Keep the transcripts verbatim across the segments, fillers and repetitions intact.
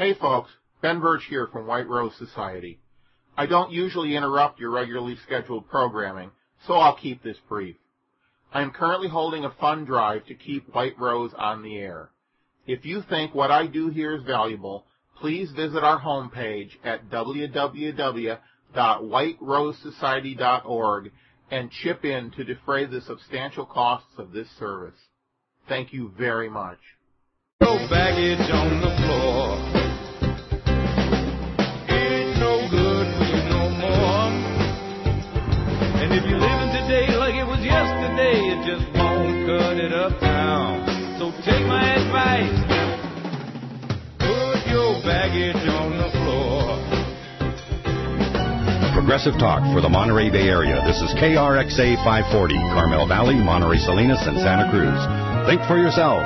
Hey folks, Ben Birch here from White Rose Society. I don't usually interrupt your regularly scheduled programming, so I'll keep this brief. I am currently holding a fund drive to keep White Rose on the air. If you think what I do here is valuable, please visit our homepage at w w w dot white rose society dot org and chip in to defray the substantial costs of this service. Thank you very much. No baggage on the floor. Ain't no good for you no more. And if you're living today like it was yesterday, it just won't cut it up now. So take my advice. Put your baggage on the floor. Progressive Talk for the Monterey Bay Area. This is K R X A five forty, Carmel Valley, Monterey Salinas, and Santa Cruz. Think for yourself.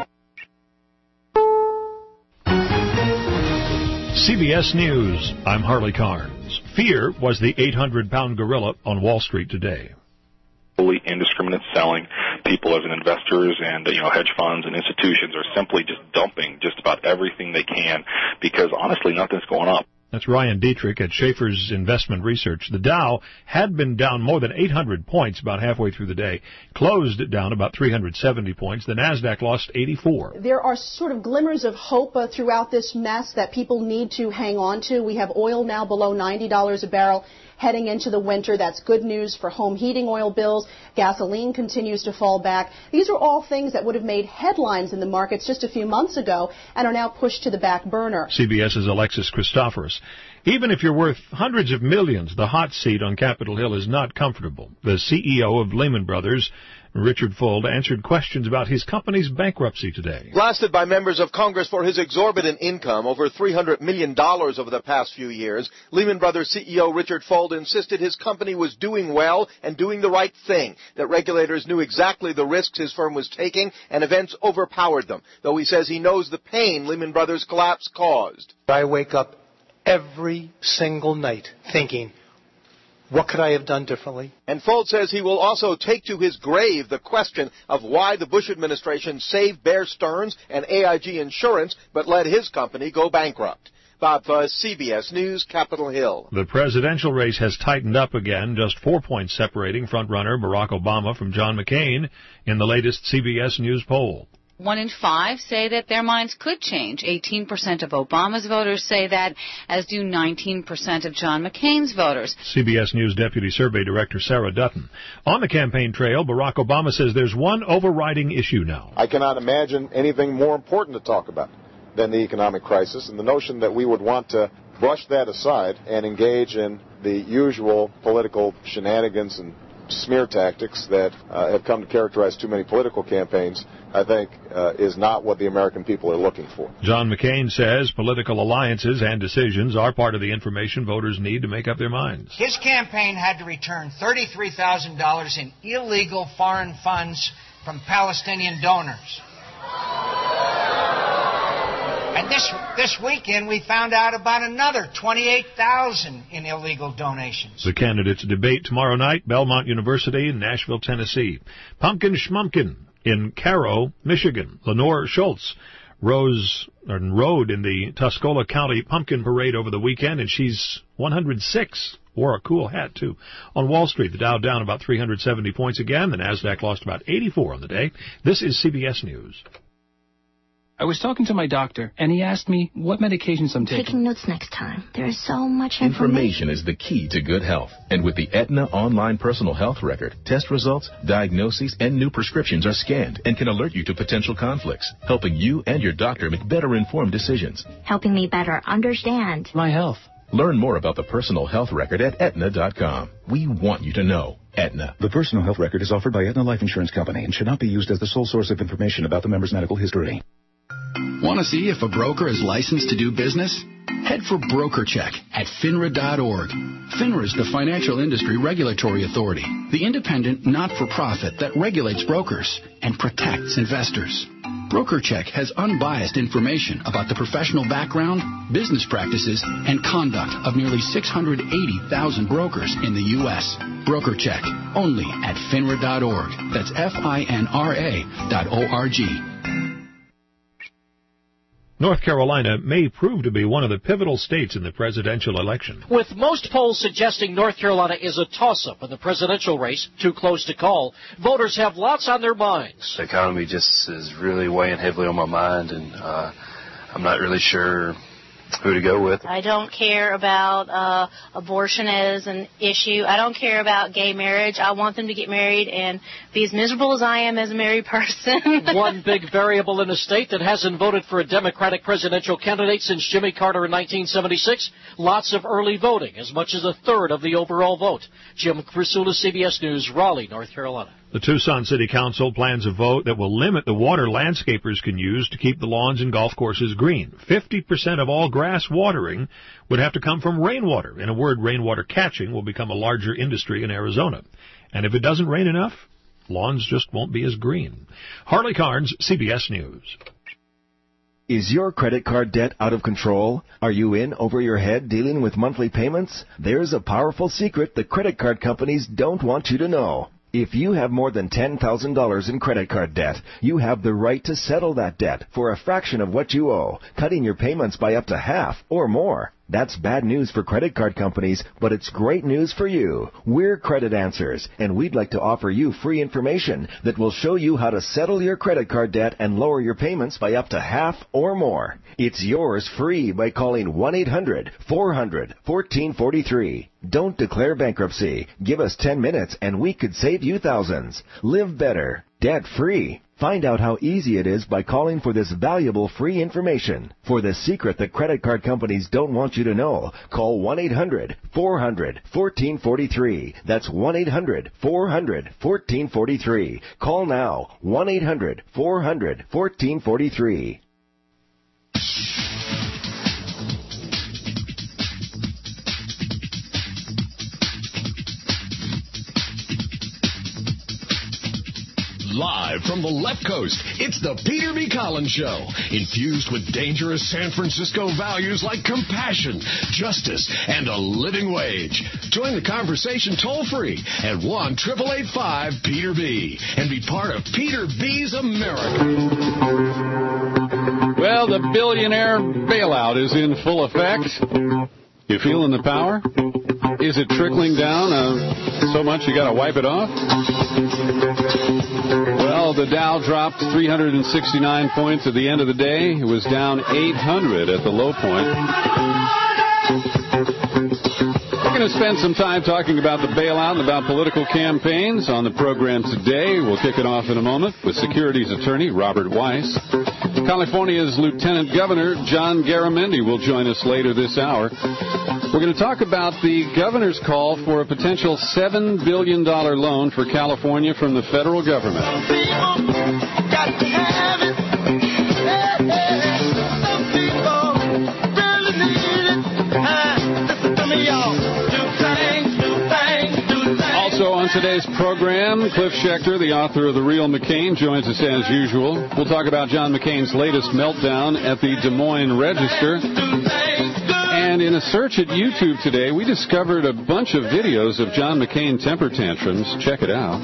C B S News, I'm Harley Carnes. Fear was the eight hundred pound gorilla on Wall Street today. Indiscriminate selling. People as investors and, you know, hedge funds and institutions are simply just dumping just about everything they can because, honestly, nothing's going up. That's Ryan Dietrich at Schaefer's Investment Research. The Dow had been down more than eight hundred points about halfway through the day, closed down about three hundred seventy points. The NASDAQ lost eighty-four. There are sort of glimmers of hope uh, throughout this mess that people need to hang on to. We have oil now below ninety dollars a barrel. Heading into the winter, that's good news for home heating oil bills. Gasoline continues to fall back. These are all things that would have made headlines in the markets just a few months ago and are now pushed to the back burner. CBS's Alexis Christoforous. Even if you're worth hundreds of millions, the hot seat on Capitol Hill is not comfortable. The C E O of Lehman Brothers, Richard Fuld, answered questions about his company's bankruptcy today. Blasted by members of Congress for his exorbitant income, over three hundred million dollars over the past few years, Lehman Brothers C E O Richard Fuld insisted his company was doing well and doing the right thing, that regulators knew exactly the risks his firm was taking, and events overpowered them, though he says he knows the pain Lehman Brothers' collapse caused. I wake up every single night thinking, what could I have done differently? And Fuld says he will also take to his grave the question of why the Bush administration saved Bear Stearns and A I G Insurance but let his company go bankrupt. Bob Fuzz, C B S News, Capitol Hill. The presidential race has tightened up again, just four points separating frontrunner Barack Obama from John McCain in the latest C B S News poll. One in five say that their minds could change. eighteen percent of Obama's voters say that, as do nineteen percent of John McCain's voters. C B S News Deputy Survey Director Sarah Dutton. On the campaign trail, Barack Obama says there's one overriding issue now. I cannot imagine anything more important to talk about than the economic crisis, and the notion that we would want to brush that aside and engage in the usual political shenanigans and smear tactics that uh, have come to characterize too many political campaigns, I think, uh, is not what the American people are looking for. John McCain says political alliances and decisions are part of the information voters need to make up their minds. His campaign had to return thirty-three thousand dollars in illegal foreign funds from Palestinian donors. And this this weekend, we found out about another twenty-eight thousand in illegal donations. The candidates debate tomorrow night, Belmont University in Nashville, Tennessee. Pumpkin Schmumpkin in Cairo, Michigan. Lenore Schultz rose and rode in the Tuscola County Pumpkin Parade over the weekend, and she's one hundred six. Wore a cool hat, too. On Wall Street, the Dow down about three hundred seventy points again. The NASDAQ lost about eighty-four on the day. This is C B S News. I was talking to my doctor, and he asked me what medications I'm taking. Taking notes next time. There is so much information. Information is the key to good health. And with the Aetna Online Personal Health Record, test results, diagnoses, and new prescriptions are scanned and can alert you to potential conflicts, helping you and your doctor make better informed decisions. Helping me better understand my health. Learn more about the Personal Health Record at Aetna dot com. We want you to know. Aetna. The Personal Health Record is offered by Aetna Life Insurance Company and should not be used as the sole source of information about the member's medical history. Want to see if a broker is licensed to do business? Head for BrokerCheck at FINRA dot org. FINRA is the Financial Industry Regulatory Authority, the independent, not-for-profit that regulates brokers and protects investors. BrokerCheck has unbiased information about the professional background, business practices, and conduct of nearly six hundred eighty thousand brokers in the U S BrokerCheck, only at FINRA dot org. That's F I N R A dot O R G. North Carolina may prove to be one of the pivotal states in the presidential election. With most polls suggesting North Carolina is a toss-up in the presidential race, too close to call, voters have lots on their minds. The economy just is really weighing heavily on my mind, and uh, I'm not really sure who to go with. I don't care about uh, abortion as an issue. I don't care about gay marriage. I want them to get married and be as miserable as I am as a married person. One big variable in a state that hasn't voted for a Democratic presidential candidate since Jimmy Carter in nineteen seventy-six, lots of early voting, as much as a third of the overall vote. Jim Crisula, C B S News, Raleigh, North Carolina. The Tucson City Council plans a vote that will limit the water landscapers can use to keep the lawns and golf courses green. fifty percent of all grass watering would have to come from rainwater. In a word, rainwater catching will become a larger industry in Arizona. And if it doesn't rain enough, lawns just won't be as green. Harley Carnes, C B S News. Is your credit card debt out of control? Are you in over your head dealing with monthly payments? There's a powerful secret the credit card companies don't want you to know. If you have more than ten thousand dollars in credit card debt, you have the right to settle that debt for a fraction of what you owe, cutting your payments by up to half or more. That's bad news for credit card companies, but it's great news for you. We're Credit Answers, and we'd like to offer you free information that will show you how to settle your credit card debt and lower your payments by up to half or more. It's yours free by calling one eight hundred four hundred fourteen forty-three. Don't declare bankruptcy. Give us ten minutes and we could save you thousands. Live better, debt-free. Find out how easy it is by calling for this valuable free information. For the secret that credit card companies don't want you to know, call one eight hundred four hundred fourteen forty-three. That's one eight hundred four hundred fourteen forty-three. Call now, one eight hundred four hundred fourteen forty-three. Live from the left coast, it's the Peter B. Collins Show, infused with dangerous San Francisco values like compassion, justice, and a living wage. Join the conversation toll-free at one eight eight five Peter B. and be part of Peter B's America. Well, the billionaire bailout is in full effect. You feeling the power? Is it trickling down uh, so much you got to wipe it off? Well, the Dow dropped three hundred sixty-nine points at the end of the day. It was down eight hundred at the low point. We're going to spend some time talking about the bailout and about political campaigns on the program today. We'll kick it off in a moment with securities attorney Robert Weiss. California's Lieutenant Governor John Garamendi will join us later this hour. We're going to talk about the governor's call for a potential seven billion dollars loan for California from the federal government. Also on today's program, Cliff Schechter, the author of The Real McCain, joins us as usual. We'll talk about John McCain's latest meltdown at the Des Moines Register. And in a search at YouTube today, we discovered a bunch of videos of John McCain temper tantrums. Check it out.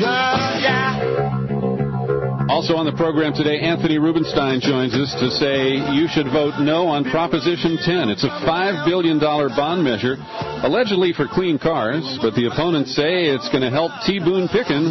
Also on the program today, Anthony Rubenstein joins us to say you should vote no on Proposition ten. It's a five billion dollars bond measure, allegedly for clean cars, but the opponents say it's going to help T. Boone Pickens.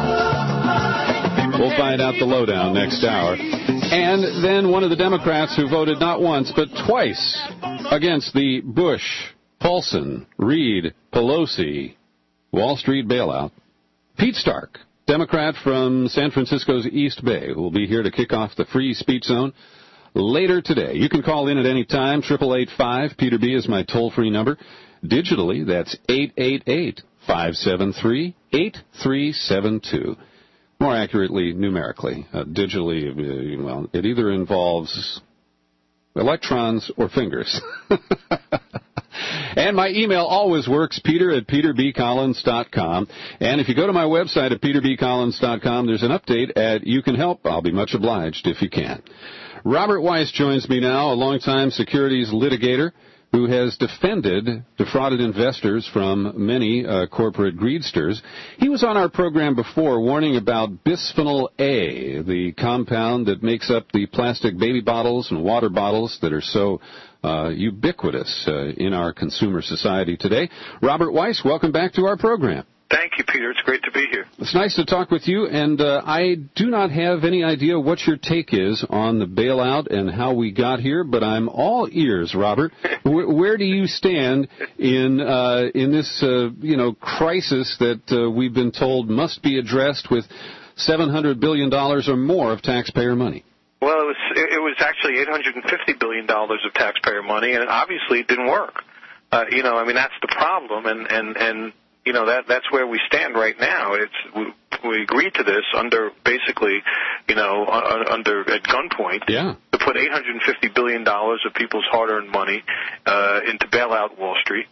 We'll find out the lowdown next hour. And then one of the Democrats who voted not once, but twice against the Bush, Paulson, Reid, Pelosi, Wall Street bailout, Pete Stark, Democrat from San Francisco's East Bay, who will be here to kick off the free speech zone later today. You can call in at any time. eight eight eight five Peter B is my toll-free number. Digitally, that's eight eight eight five seven three eight three seven two. More accurately, numerically. Uh, digitally, uh, well, it either involves electrons or fingers. And my email always works, peter at peter b collins dot com. And if you go to my website at peter b collins dot com, there's an update at You Can Help. I'll be much obliged if you can. Robert Weiss joins me now, a longtime securities litigator who has defended defrauded investors from many uh, corporate greedsters. He was on our program before warning about bisphenol A, the compound that makes up the plastic baby bottles and water bottles that are so uh, ubiquitous uh, in our consumer society today. Robert Weiss, welcome back to our program. Thank you, Peter. It's great to be here. It's nice to talk with you, and uh, I do not have any idea what your take is on the bailout and how we got here, but I'm all ears, Robert. where, where do you stand in uh, in this uh, you know crisis that uh, we've been told must be addressed with seven hundred billion dollars or more of taxpayer money? Well, it was it was actually eight hundred fifty billion dollars of taxpayer money, and obviously it didn't work. Uh, you know, I mean, that's the problem, and and and. You know, that that's where we stand right now. It's we, we agreed to this under basically, you know, uh, under at gunpoint. Yeah. To put eight hundred fifty billion dollars of people's hard-earned money uh, into bailout Wall Street,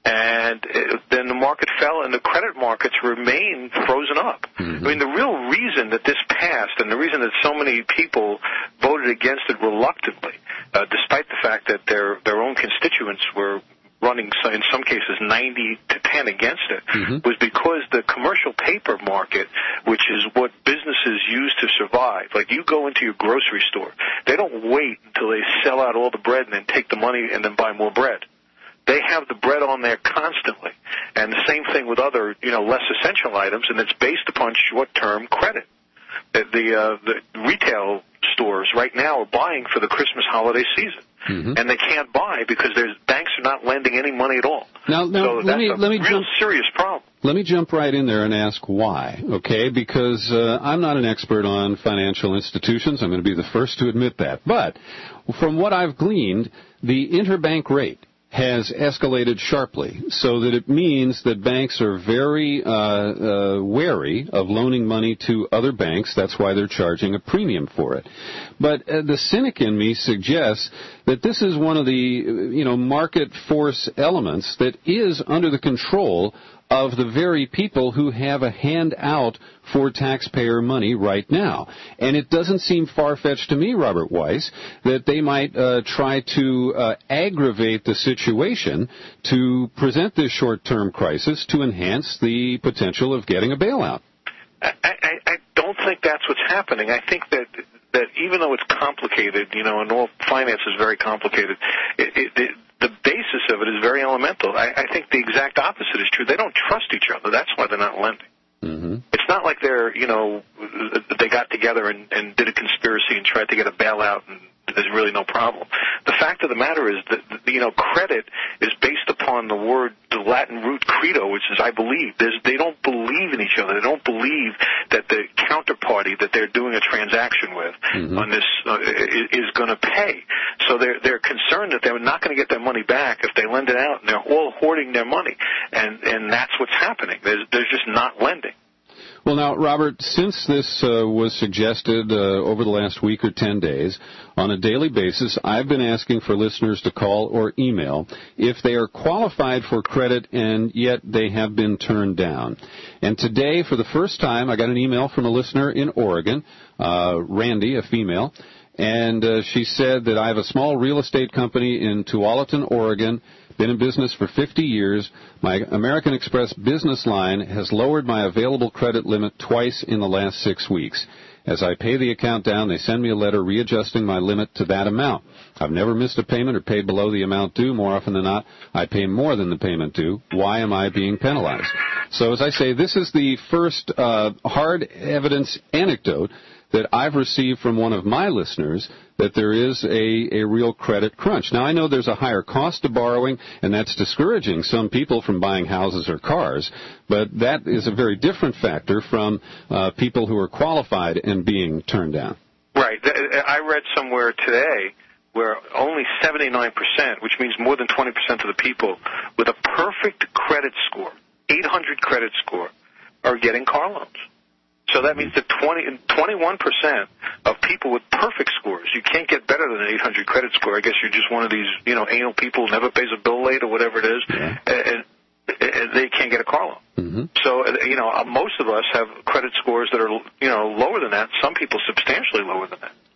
and it, then the market fell, and the credit markets remain frozen up. Mm-hmm. I mean, the real reason that this passed, and the reason that so many people voted against it reluctantly, uh, despite the fact that their their own constituents were running, in some cases, ninety to ten against it, mm-hmm. was because the commercial paper market, which is what businesses use to survive, like you go into your grocery store, they don't wait until they sell out all the bread and then take the money and then buy more bread. They have the bread on there constantly. And the same thing with other, you know, less essential items, and it's based upon short-term credit. The, the, uh, the retail stores right now are buying for the Christmas holiday season. Mm-hmm. And they can't buy because there's banks are not lending any money at all. Now, now so let that's me a let me real jump, serious problem. Let me jump right in there and ask why, okay? Because uh, I'm not an expert on financial institutions. I'm going to be the first to admit that. But from what I've gleaned, the interbank rate has escalated sharply, so that it means that banks are very uh, uh, wary of loaning money to other banks. That's why they're charging a premium for it. But uh, the cynic in me suggests that this is one of the you know market force elements that is under the control of the very people who have a hand out for taxpayer money right now. And it doesn't seem far-fetched to me, Robert Weiss, that they might uh, try to uh, aggravate the situation to present this short-term crisis to enhance the potential of getting a bailout. I, I, I don't think that's what's happening. I think that that even though it's complicated, you know, and all finance is very complicated, it, it, it the basis of it is very elemental. I, I think the exact opposite is true. They don't trust each other. That's why they're not lending. Mm-hmm. It's not like they're, you know, they got together and, and did a conspiracy and tried to get a bailout and there's really no problem. The fact of the matter is that, you know, credit is based upon the word, the Latin root credo, which is I believe. There's, they don't believe in each other. They don't believe that the counterparty that they're doing a transaction with mm-hmm. on this uh, is, is going to pay. So they're, they're concerned that they're not going to get their money back if they lend it out, and they're all hoarding their money. And, and that's what's happening. There's, there's just not lending. Well, now, Robert, since this uh, was suggested uh, over the last week or ten days, on a daily basis, I've been asking for listeners to call or email if they are qualified for credit and yet they have been turned down. And today, for the first time, I got an email from a listener in Oregon, uh, Randy, a female, and uh, she said that I have a small real estate company in Tualatin, Oregon, been in business for fifty years. My American Express business line has lowered my available credit limit twice in the last six weeks. As I pay the account down, they send me a letter readjusting my limit to that amount. I've never missed a payment or paid below the amount due. More often than not, I pay more than the payment due. Why am I being penalized? So as I say, this is the first uh, hard evidence anecdote that I've received from one of my listeners that there is a, a real credit crunch. Now, I know there's a higher cost to borrowing, and that's discouraging some people from buying houses or cars, but that is a very different factor from uh, people who are qualified and being turned down. Right. I read somewhere today where only seventy-nine percent, which means more than twenty percent of the people with a perfect credit score, eight hundred credit score, are getting car loans. So that means that twenty, twenty-one percent of people with perfect scores, you can't get better than an eight hundred credit score. I guess you're just one of these, you know, anal people who never pays a bill late or whatever it is, yeah. and, and they can't get a car loan. Mm-hmm. So, you know, most of us have credit scores that are, you know, lower than that. Some people substantially lower than that.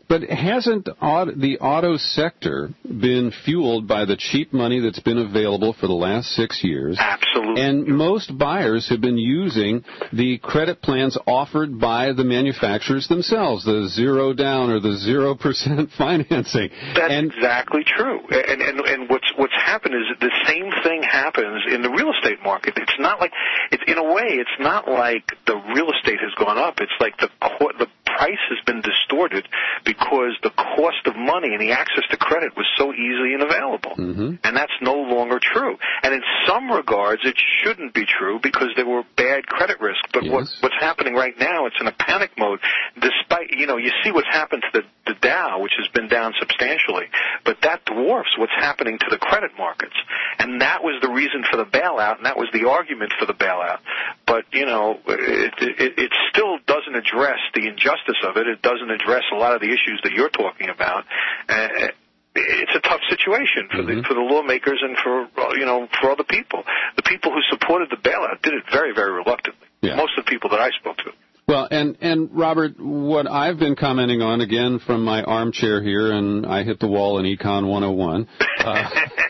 But hasn't aut- the auto sector been fueled by the cheap money that's been available for the last six years? Absolutely. And most buyers have been using the credit plans offered by the manufacturers themselves, the zero down or the zero percent financing. That's and, exactly true. And, and and what's what's happened is the same thing happens in the real estate market. It's not like, it's, in a way, it's not like the real estate has gone up. It's like the the price has been distorted because the cost of money and the access to credit was so easy and available. Mm-hmm. And that's no longer true. And in some regards, it shouldn't be true because there were bad credit risk. But yes. what, what's happening right now, it's in a panic mode. Despite, you know, you see what's happened to the, the Dow, which has been down substantially. But that dwarfs what's happening to the credit markets. And that was the reason for the bailout, and that was the argument for the bailout. But, you know, it, it, it still doesn't address the injustice of it. It doesn't address a lot of the issues that you're talking about. Uh, it's a tough situation for mm-hmm. the for the lawmakers and for you know for other people. The people who supported the bailout did it very, very reluctantly. Yeah. Most of the people that I spoke to. Well, and, and Robert, what I've been commenting on, again, from my armchair here, and I hit the wall in Econ one oh one, uh,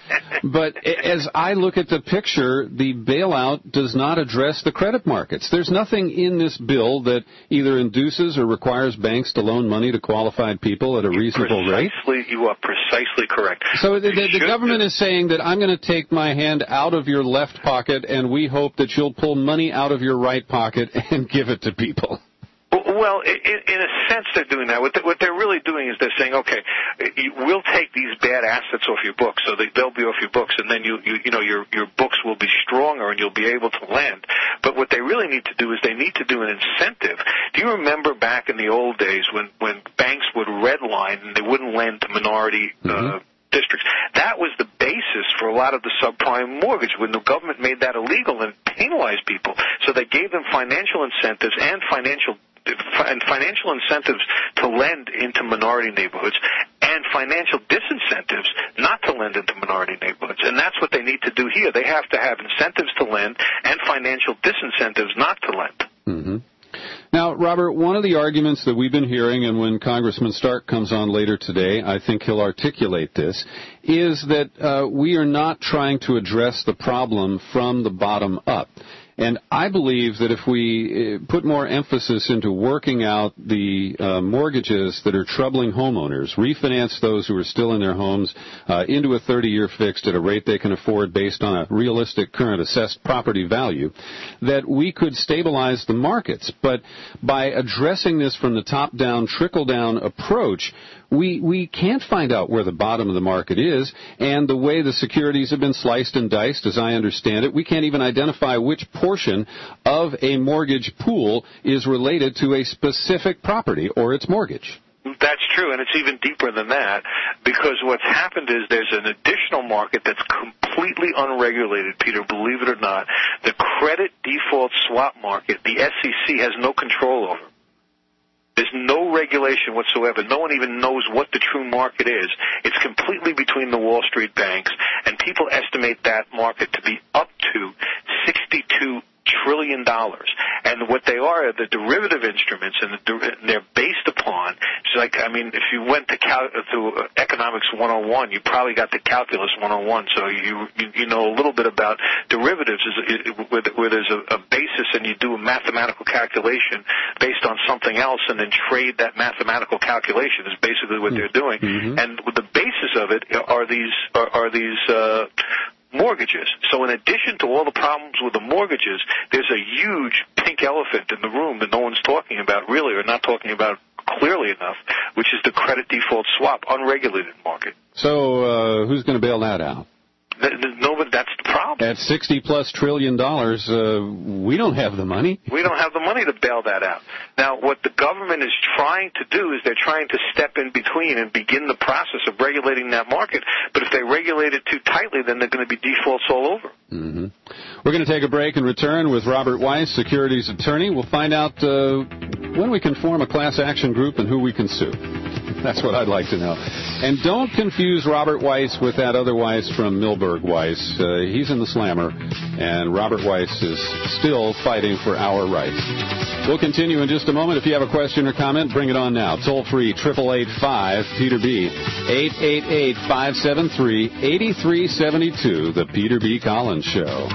but as I look at the picture, the bailout does not address the credit markets. There's nothing in this bill that either induces or requires banks to loan money to qualified people at a reasonable rate. Precisely, you are precisely correct. So the, the, the government do. is saying that I'm going to take my hand out of your left pocket, and we hope that you'll pull money out of your right pocket and give it to people. Well, in, in a sense, they're doing that. What, they, what they're really doing is they're saying, okay, we'll take these bad assets off your books, so they, they'll be off your books, and then you, you, you know, your your books will be stronger, and you'll be able to lend. But what they really need to do is they need to do an incentive. Do you remember back in the old days when when banks would redline and they wouldn't lend to minority mm-hmm. uh, districts? That was the basis for a lot of the subprime mortgage when the government made that illegal and penalized people. So they gave them financial incentives and financial and financial incentives to lend into minority neighborhoods and financial disincentives not to lend into minority neighborhoods. And that's what they need to do here. They have to have incentives to lend and financial disincentives not to lend. Mm-hmm. Now, Robert, one of the arguments that we've been hearing, and when Congressman Stark comes on later today, I think he'll articulate this, is that uh, we are not trying to address the problem from the bottom up. And I believe that if we put more emphasis into working out the uh, mortgages that are troubling homeowners, refinance those who are still in their homes uh, into a thirty-year fixed at a rate they can afford based on a realistic current assessed property value, that we could stabilize the markets. But by addressing this from the top-down, trickle-down approach, We we can't find out where the bottom of the market is, and the way the securities have been sliced and diced, as I understand it, we can't even identify which portion of a mortgage pool is related to a specific property or its mortgage. That's true, and it's even deeper than that, because what's happened is there's an additional market that's completely unregulated, Peter, believe it or not. The credit default swap market, the S E C has no control over. There's no regulation whatsoever. No one even knows what the true market is. It's completely between the Wall Street banks, and people estimate that market to be up to sixty-two trillion dollars. And what they are are the derivative instruments, and, the, and they're based upon, it's like, I mean, if you went to, cal- to Economics one oh one, you probably got to Calculus one oh one, so you you, you know a little bit about derivatives is, is, where, where there's a, a basis and you do a mathematical calculation based on something else and then trade that mathematical calculation is basically what they're doing. Mm-hmm. And the basis of it are these, are, are these, uh, mortgages. So in addition to all the problems with the mortgages, there's a huge pink elephant in the room that no one's talking about really, or not talking about clearly enough, which is the credit default swap, unregulated market. So uh, who's going to bail that out? No, but that's the problem. At sixty plus trillion dollars, uh, we don't have the money. We don't have the money to bail that out. Now, what the government is trying to do is they're trying to step in between and begin the process of regulating that market. But if they regulate it too tightly, then there are going to be defaults all over. Mm-hmm. We're going to take a break and return with Robert Weiss, securities attorney. We'll find out uh, when we can form a class action group and who we can sue. That's what I'd like to know. And don't confuse Robert Weiss with that other Weiss from Milberg Weiss. Uh, he's in the Slammer, and Robert Weiss is still fighting for our rights. We'll continue in just a moment. If you have a question or comment, bring it on now. Toll free, eight eight eight five, Peter B. eight eight eight, five seven three, eight three seven two, The Peter B. Collins Show.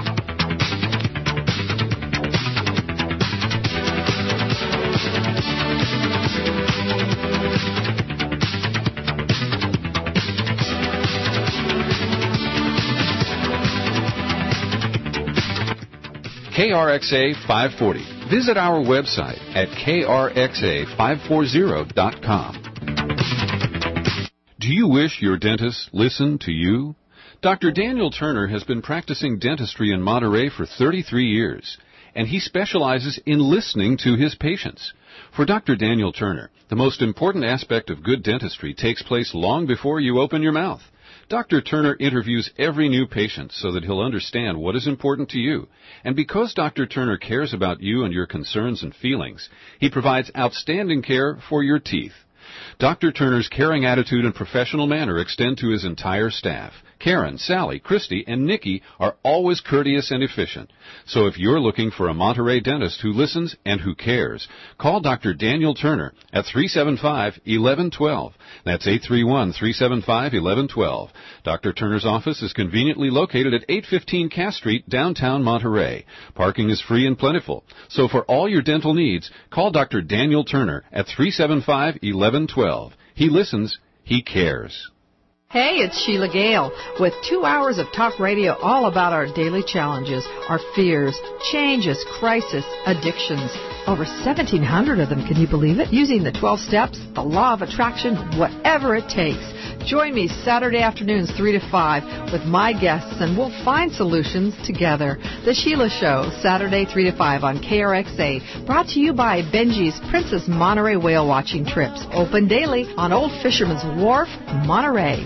K R X A five forty. Visit our website at K R X A five forty dot com. Do you wish your dentist listened to you? Doctor Daniel Turner has been practicing dentistry in Monterey for thirty-three years, and he specializes in listening to his patients. For Doctor Daniel Turner, the most important aspect of good dentistry takes place long before you open your mouth. Doctor Turner interviews every new patient so that he'll understand what is important to you. And because Doctor Turner cares about you and your concerns and feelings, he provides outstanding care for your teeth. Doctor Turner's caring attitude and professional manner extend to his entire staff. Karen, Sally, Christy, and Nikki are always courteous and efficient. So if you're looking for a Monterey dentist who listens and who cares, call Doctor Daniel Turner at three seven five, one one one two. That's eight three one, three seven five, one one one two. Doctor Turner's office is conveniently located at eight fifteen Cass Street, downtown Monterey. Parking is free and plentiful. So for all your dental needs, call Doctor Daniel Turner at three seven five, one one one two. He listens. He cares. Hey, it's Sheila Gale with two hours of talk radio all about our daily challenges, our fears, changes, crisis, addictions. Over seventeen hundred of them, can you believe it? Using the twelve steps, the law of attraction, whatever it takes. Join me Saturday afternoons three to five with my guests, and we'll find solutions together. The Sheila Show, Saturday three to five on K R X A, brought to you by Benji's Princess Monterey Whale Watching Trips. Open daily on Old Fisherman's Wharf, Monterey.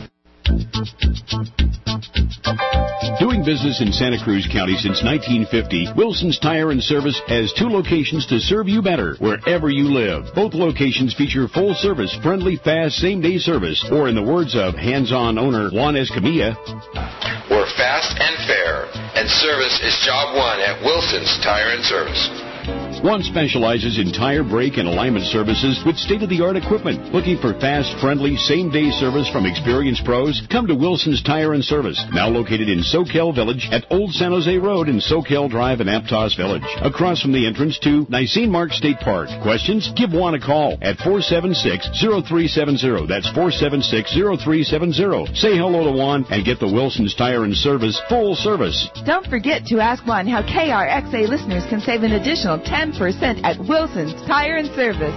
Doing business in Santa Cruz County since nineteen fifty, Wilson's Tire and Service has two locations to serve you better wherever you live. Both locations feature full service, friendly, fast, same-day service, or in the words of hands-on owner Juan Escamilla, we're fast and fair, and service is job one at Wilson's Tire and Service. One specializes in tire, brake, and alignment services with state-of-the-art equipment. Looking for fast, friendly, same-day service from experienced pros? Come to Wilson's Tire and Service, now located in Soquel Village at Old San Jose Road and Soquel Drive in Aptos Village, across from the entrance to Nisene Mark State Park. Questions? Give Juan a call at four seven six, zero three seven zero. That's four seven six, zero three seven zero. Say hello to Juan and get the Wilson's Tire and Service full service. Don't forget to ask Juan how K R X A listeners can save an additional ten percent at Wilson's Tire and Service.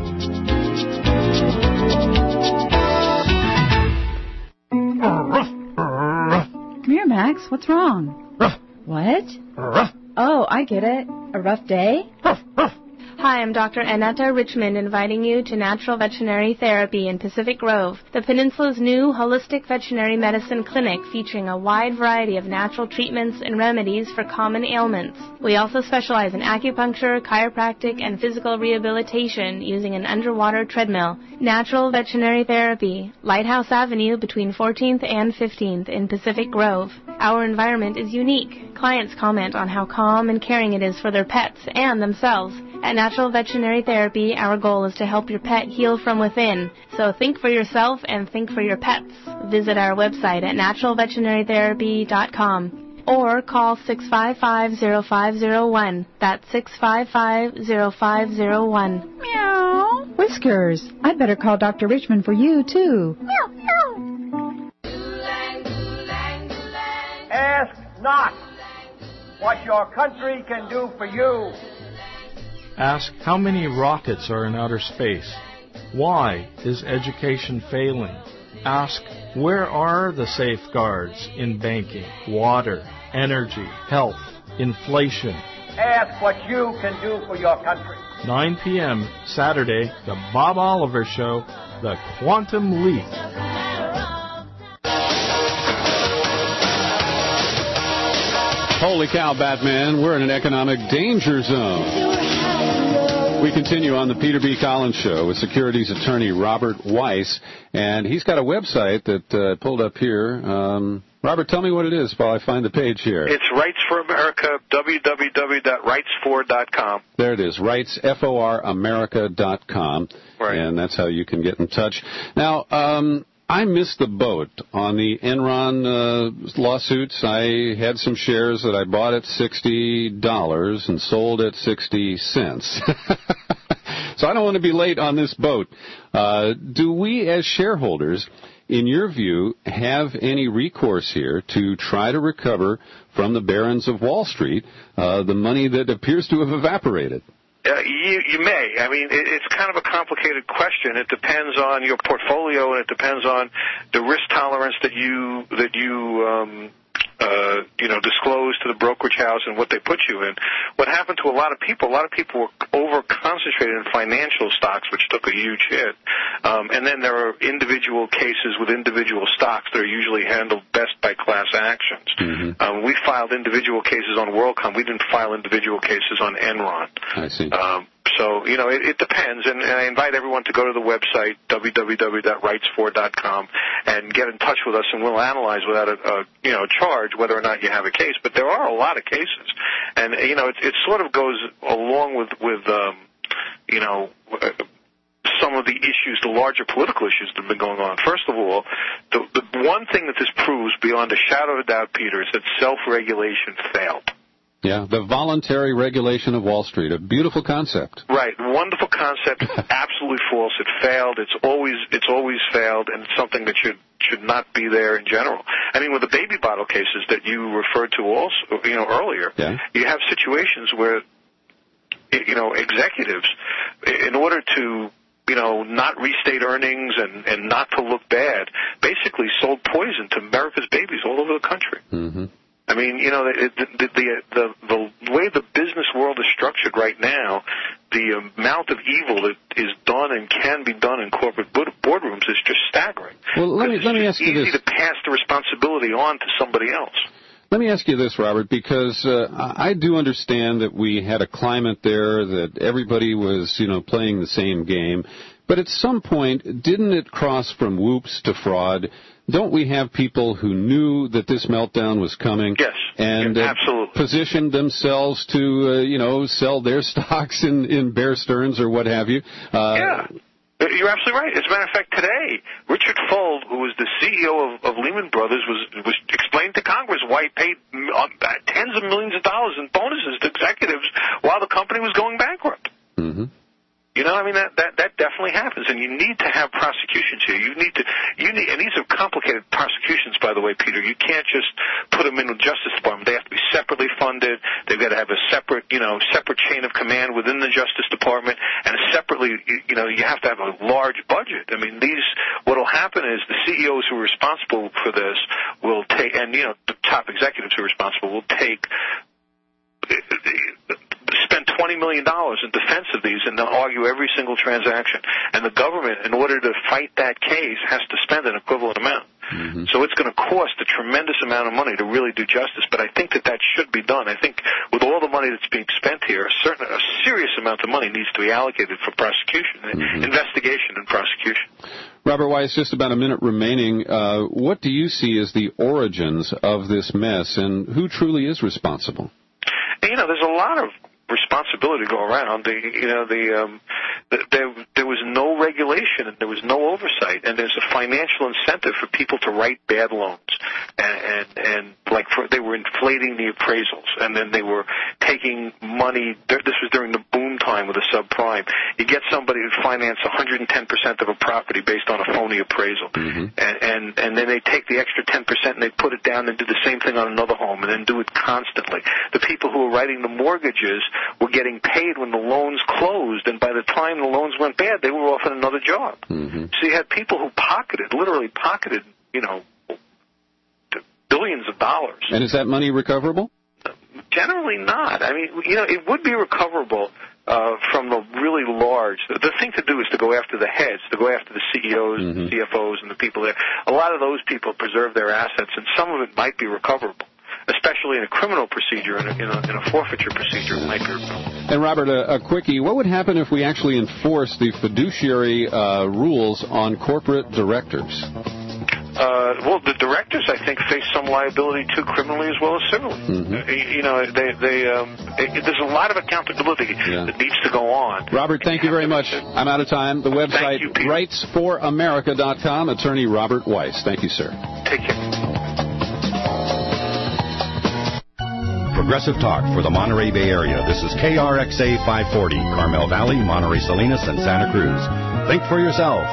Come here, Max. What's wrong? What? Oh, I get it. A rough day? Hi, I'm Doctor Annetta Richmond, inviting you to Natural Veterinary Therapy in Pacific Grove, the Peninsula's new holistic veterinary medicine clinic featuring a wide variety of natural treatments and remedies for common ailments. We also specialize in acupuncture, chiropractic, and physical rehabilitation using an underwater treadmill. Natural Veterinary Therapy, Lighthouse Avenue between fourteenth and fifteenth in Pacific Grove. Our environment is unique. Clients comment on how calm and caring it is for their pets and themselves. At Natural Veterinary Therapy, our goal is to help your pet heal from within. So think for yourself and think for your pets. Visit our website at natural veterinary therapy dot com or call six five five, zero five zero one. That's six five five, zero five zero one. Meow. Whiskers, I'd better call Doctor Richmond for you, too. Meow, meow. Ask not what your country can do for you. Ask how many rockets are in outer space. Why is education failing? Ask where are the safeguards in banking, water, energy, health, inflation. Ask what you can do for your country. nine p.m. Saturday, The Bob Oliver Show, The Quantum Leap. Holy cow, Batman, we're in an economic danger zone. We continue on the Peter B. Collins Show with securities attorney Robert Weiss, and he's got a website that uh, I pulled up here. Um, Robert, tell me what it is while I find the page here. It's Rights for America, w w w dot rights for dot com. There it is, rights for america dot com, right. And that's how you can get in touch. Now, um, I missed the boat on the Enron uh, lawsuits. I had some shares that I bought at sixty dollars and sold at sixty cents. So I don't want to be late on this boat. Uh, do we as shareholders, in your view, have any recourse here to try to recover from the barons of Wall Street uh, the money that appears to have evaporated? Uh, you, you may. I mean, it, it's kind of a complicated question. It depends on your portfolio, and it depends on the risk tolerance that you that you um, uh, you know disclose to the brokerage house and what they put you in. What happened to a lot of people? A lot of people were over concentrated in financial stocks, which took a huge hit. Um, and then there are individual cases with individual stocks that are usually handled best by class actions. Mm-hmm. Um, we filed individual cases on WorldCom. We didn't file individual cases on Enron. I see. Um, so, you know, it, it depends, and, and I invite everyone to go to the website, w w w dot rights for dot com, and get in touch with us, and we'll analyze without a, a you know, charge whether or not you have a case. But there are a lot of cases, and, you know, it, it sort of goes along with, with um, you know, some of the issues, the larger political issues that have been going on. First of all, the, the one thing that this proves beyond a shadow of a doubt, Peter, is that self-regulation failed. Yeah, the voluntary regulation of Wall Street, a beautiful concept. Right, wonderful concept, absolutely false. It failed. It's always it's always failed, and it's something that should should not be there in general. I mean, with the baby bottle cases that you referred to also, you know, earlier, yeah. You have situations where, you know, executives, in order to, you know, not restate earnings and, and not to look bad, basically sold poison to America's babies all over the country. Mm-hmm. I mean, you know, the the, the the the way the business world is structured right now, the amount of evil that is done and can be done in corporate boardrooms is just staggering. Well, let me let me ask you this. It's easy to pass the responsibility on to somebody else. Let me ask you this, Robert, because uh, I do understand that we had a climate there that everybody was, you know, playing the same game. But at some point, didn't it cross from whoops to fraud? Don't we have people who knew that this meltdown was coming? Yes, and yes, uh, absolutely. positioned themselves to, uh, you know, sell their stocks in, in Bear Stearns or what have you? Uh, yeah. You're absolutely right. As a matter of fact, today, Richard Fuld, who was the C E O of, of Lehman Brothers, was was explained to Congress why he paid uh, tens of millions of dollars in bonuses to executives while the company was going bankrupt. Mm-hmm. You know, I mean, that, that, that definitely happens, and you need to have prosecutions here. You need to, you need, and these are complicated prosecutions, by the way, Peter. You can't just put them in the Justice Department. They have to be separately funded. They've got to have a separate, you know, separate chain of command within the Justice Department, and separately, you know, you have to have a large budget. I mean, these, what will happen is the C E Os who are responsible for this will take, and, you know, the top executives who are responsible will take, spend twenty million dollars in defense of these, and they'll argue every single transaction. And the government, in order to fight that case, has to spend an equivalent amount. Mm-hmm. So it's going to cost a tremendous amount of money to really do justice. But I think that that should be done. I think with all the money that's being spent here, a certain, a serious amount of money needs to be allocated for prosecution, mm-hmm. investigation and prosecution. Robert Weiss, just about a minute remaining. Uh, what do you see as the origins of this mess, and who truly is responsible? And, you know, there's a lot of responsibility to go around. The, you know, the, um, the there there was no regulation and there was no oversight, and there's a financial incentive for people to write bad loans, and and, and like for, they were inflating the appraisals, and then they were taking money. This was during the boom time with the subprime. You get somebody to finance one hundred ten percent of a property based on a phony appraisal, mm-hmm. and and and then they take the extra ten percent and they put it down and do the same thing on another home, and then do it constantly. The people who were writing the mortgages were getting paid when the loans closed, and by the time the loans went bad, they were off in another job. Mm-hmm. So you had people who pocketed, literally pocketed, you know, billions of dollars. And is that money recoverable? Generally not. I mean, you know, it would be recoverable uh, from the really large. The, the thing to do is to go after the heads, to go after the C E Os, mm-hmm. the C F Os, and the people there. A lot of those people preserve their assets, and some of it might be recoverable. especially in a criminal procedure, in a, in a, in a forfeiture procedure, it might be removed. And Robert, a, a quickie, what would happen if we actually enforce the fiduciary uh, rules on corporate directors? Uh, well, the directors, I think, face some liability too, criminally as well as civilly. Mm-hmm. Uh, you know, they, they, um, it, there's a lot of accountability yeah. that needs to go on. Robert, thank you very much. I'm out of time. The website, rights for america dot com. Attorney Robert Weiss. Thank you, sir. Take care. Progressive Talk for the Monterey Bay Area. This is K R X A five forty, Carmel Valley, Monterey Salinas, and Santa Cruz. Think for yourself.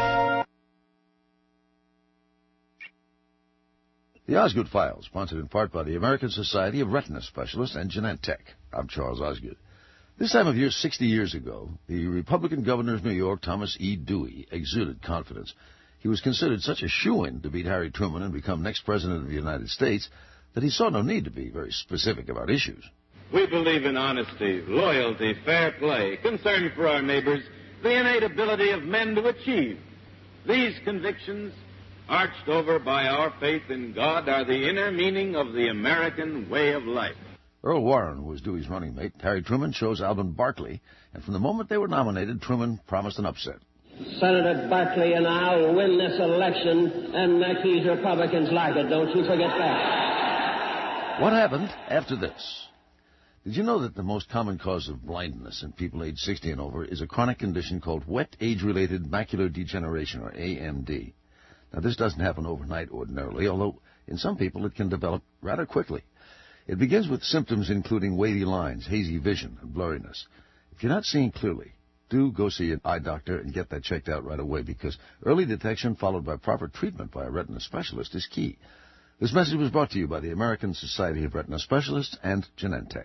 The Osgood Files, sponsored in part by the American Society of Retina Specialists and Genentech. I'm Charles Osgood. This time of year, sixty years ago, the Republican governor of New York, Thomas E. Dewey, exuded confidence. He was considered such a shoo-in to beat Harry Truman and become next president of the United States that he saw no need to be very specific about issues. We believe in honesty, loyalty, fair play, concern for our neighbors, the innate ability of men to achieve. These convictions, arched over by our faith in God, are the inner meaning of the American way of life. Earl Warren, who was Dewey's running mate, Harry Truman chose Alvin Barkley, and from the moment they were nominated, Truman promised an upset. Senator Barkley and I will win this election, and make these Republicans like it. Don't you forget that. What happened after this? Did you know that the most common cause of blindness in people aged sixty and over is a chronic condition called wet age-related macular degeneration, or A M D? Now, this doesn't happen overnight ordinarily, although in some people it can develop rather quickly. It begins with symptoms including wavy lines, hazy vision, and blurriness. If you're not seeing clearly, do go see an eye doctor and get that checked out right away, because early detection followed by proper treatment by a retina specialist is key. This message was brought to you by the American Society of Retina Specialists and Genentech.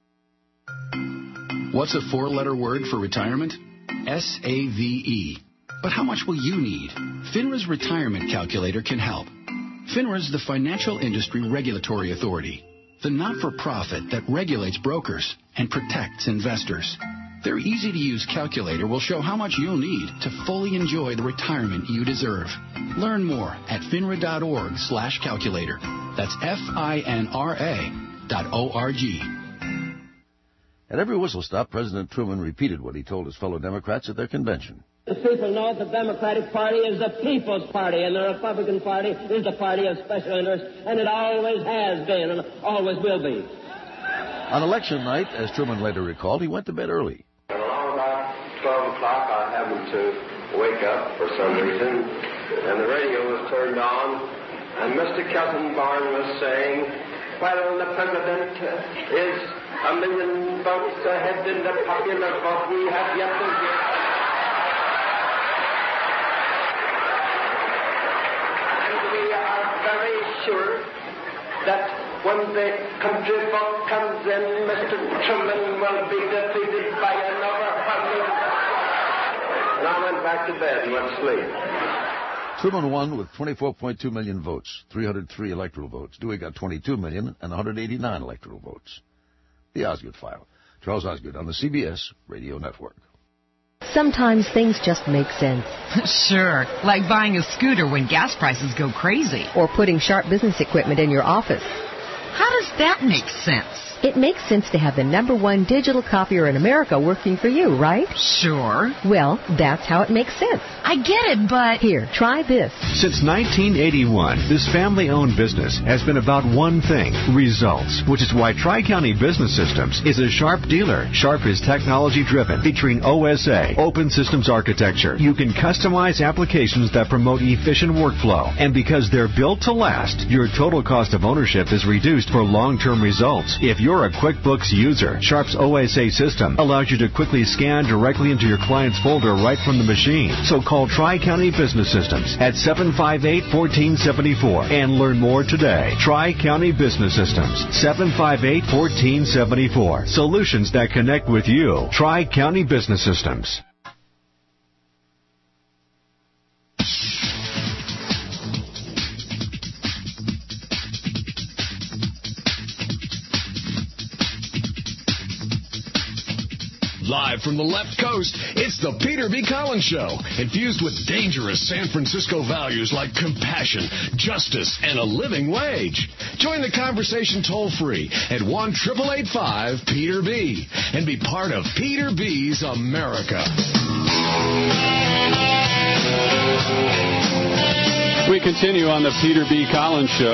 What's a four-letter word for retirement? S A V E. But how much will you need? FINRA's retirement calculator can help. FINRA is the Financial Industry Regulatory Authority, the not-for-profit that regulates brokers and protects investors. Their easy-to-use calculator will show how much you'll need to fully enjoy the retirement you deserve. Learn more at finra.org slash calculator. That's F-I-N-R-A dot O-R-G. At every whistle stop, President Truman repeated what he told his fellow Democrats at their convention. The people know the Democratic Party is the People's Party, and the Republican Party is the party of special interests, and it always has been and always will be. On election night, as Truman later recalled, he went to bed early. Around about twelve o'clock, I happened to wake up for some reason, and the radio was turned on, and Mister Kelsenbarn was saying, well, the president is a million votes ahead in the popular vote. We have yet to get. Very sure that when the country vote comes in, Mister Truman will be defeated by another hundred. And I went back to bed and went to sleep. Truman won with twenty-four point two million votes, three hundred three electoral votes. Dewey got twenty-two million and one hundred eighty-nine electoral votes. The Osgood File. Charles Osgood on the C B S Radio Network. Sometimes things just make sense. Sure, like buying a scooter when gas prices go crazy. Or putting sharp business equipment in your office. How does that make sense? It makes sense to have the number one digital copier in America working for you, right? Sure. Well, that's how it makes sense. I get it, but... Here, try this. Since nineteen eighty-one, this family-owned business has been about one thing, results, which is why Tri-County Business Systems is a Sharp dealer. Sharp is technology-driven, featuring O S A, Open Systems Architecture. You can customize applications that promote efficient workflow. And because they're built to last, your total cost of ownership is reduced for long-term results. If you're a QuickBooks user, Sharp's O S A system allows you to quickly scan directly into your client's folder right from the machine. So call Tri-County Business Systems at seven five eight, one four seven four and learn more today. Tri-County Business Systems, seven five eight, one four seven four. Solutions that connect with you. Tri-County Business Systems. Live from the left coast, it's the Peter B. Collins Show, infused with dangerous San Francisco values like compassion, justice, and a living wage. Join the conversation toll-free at one eight eight eight five Peter B. and be part of Peter B's America. We continue on the Peter B. Collins Show.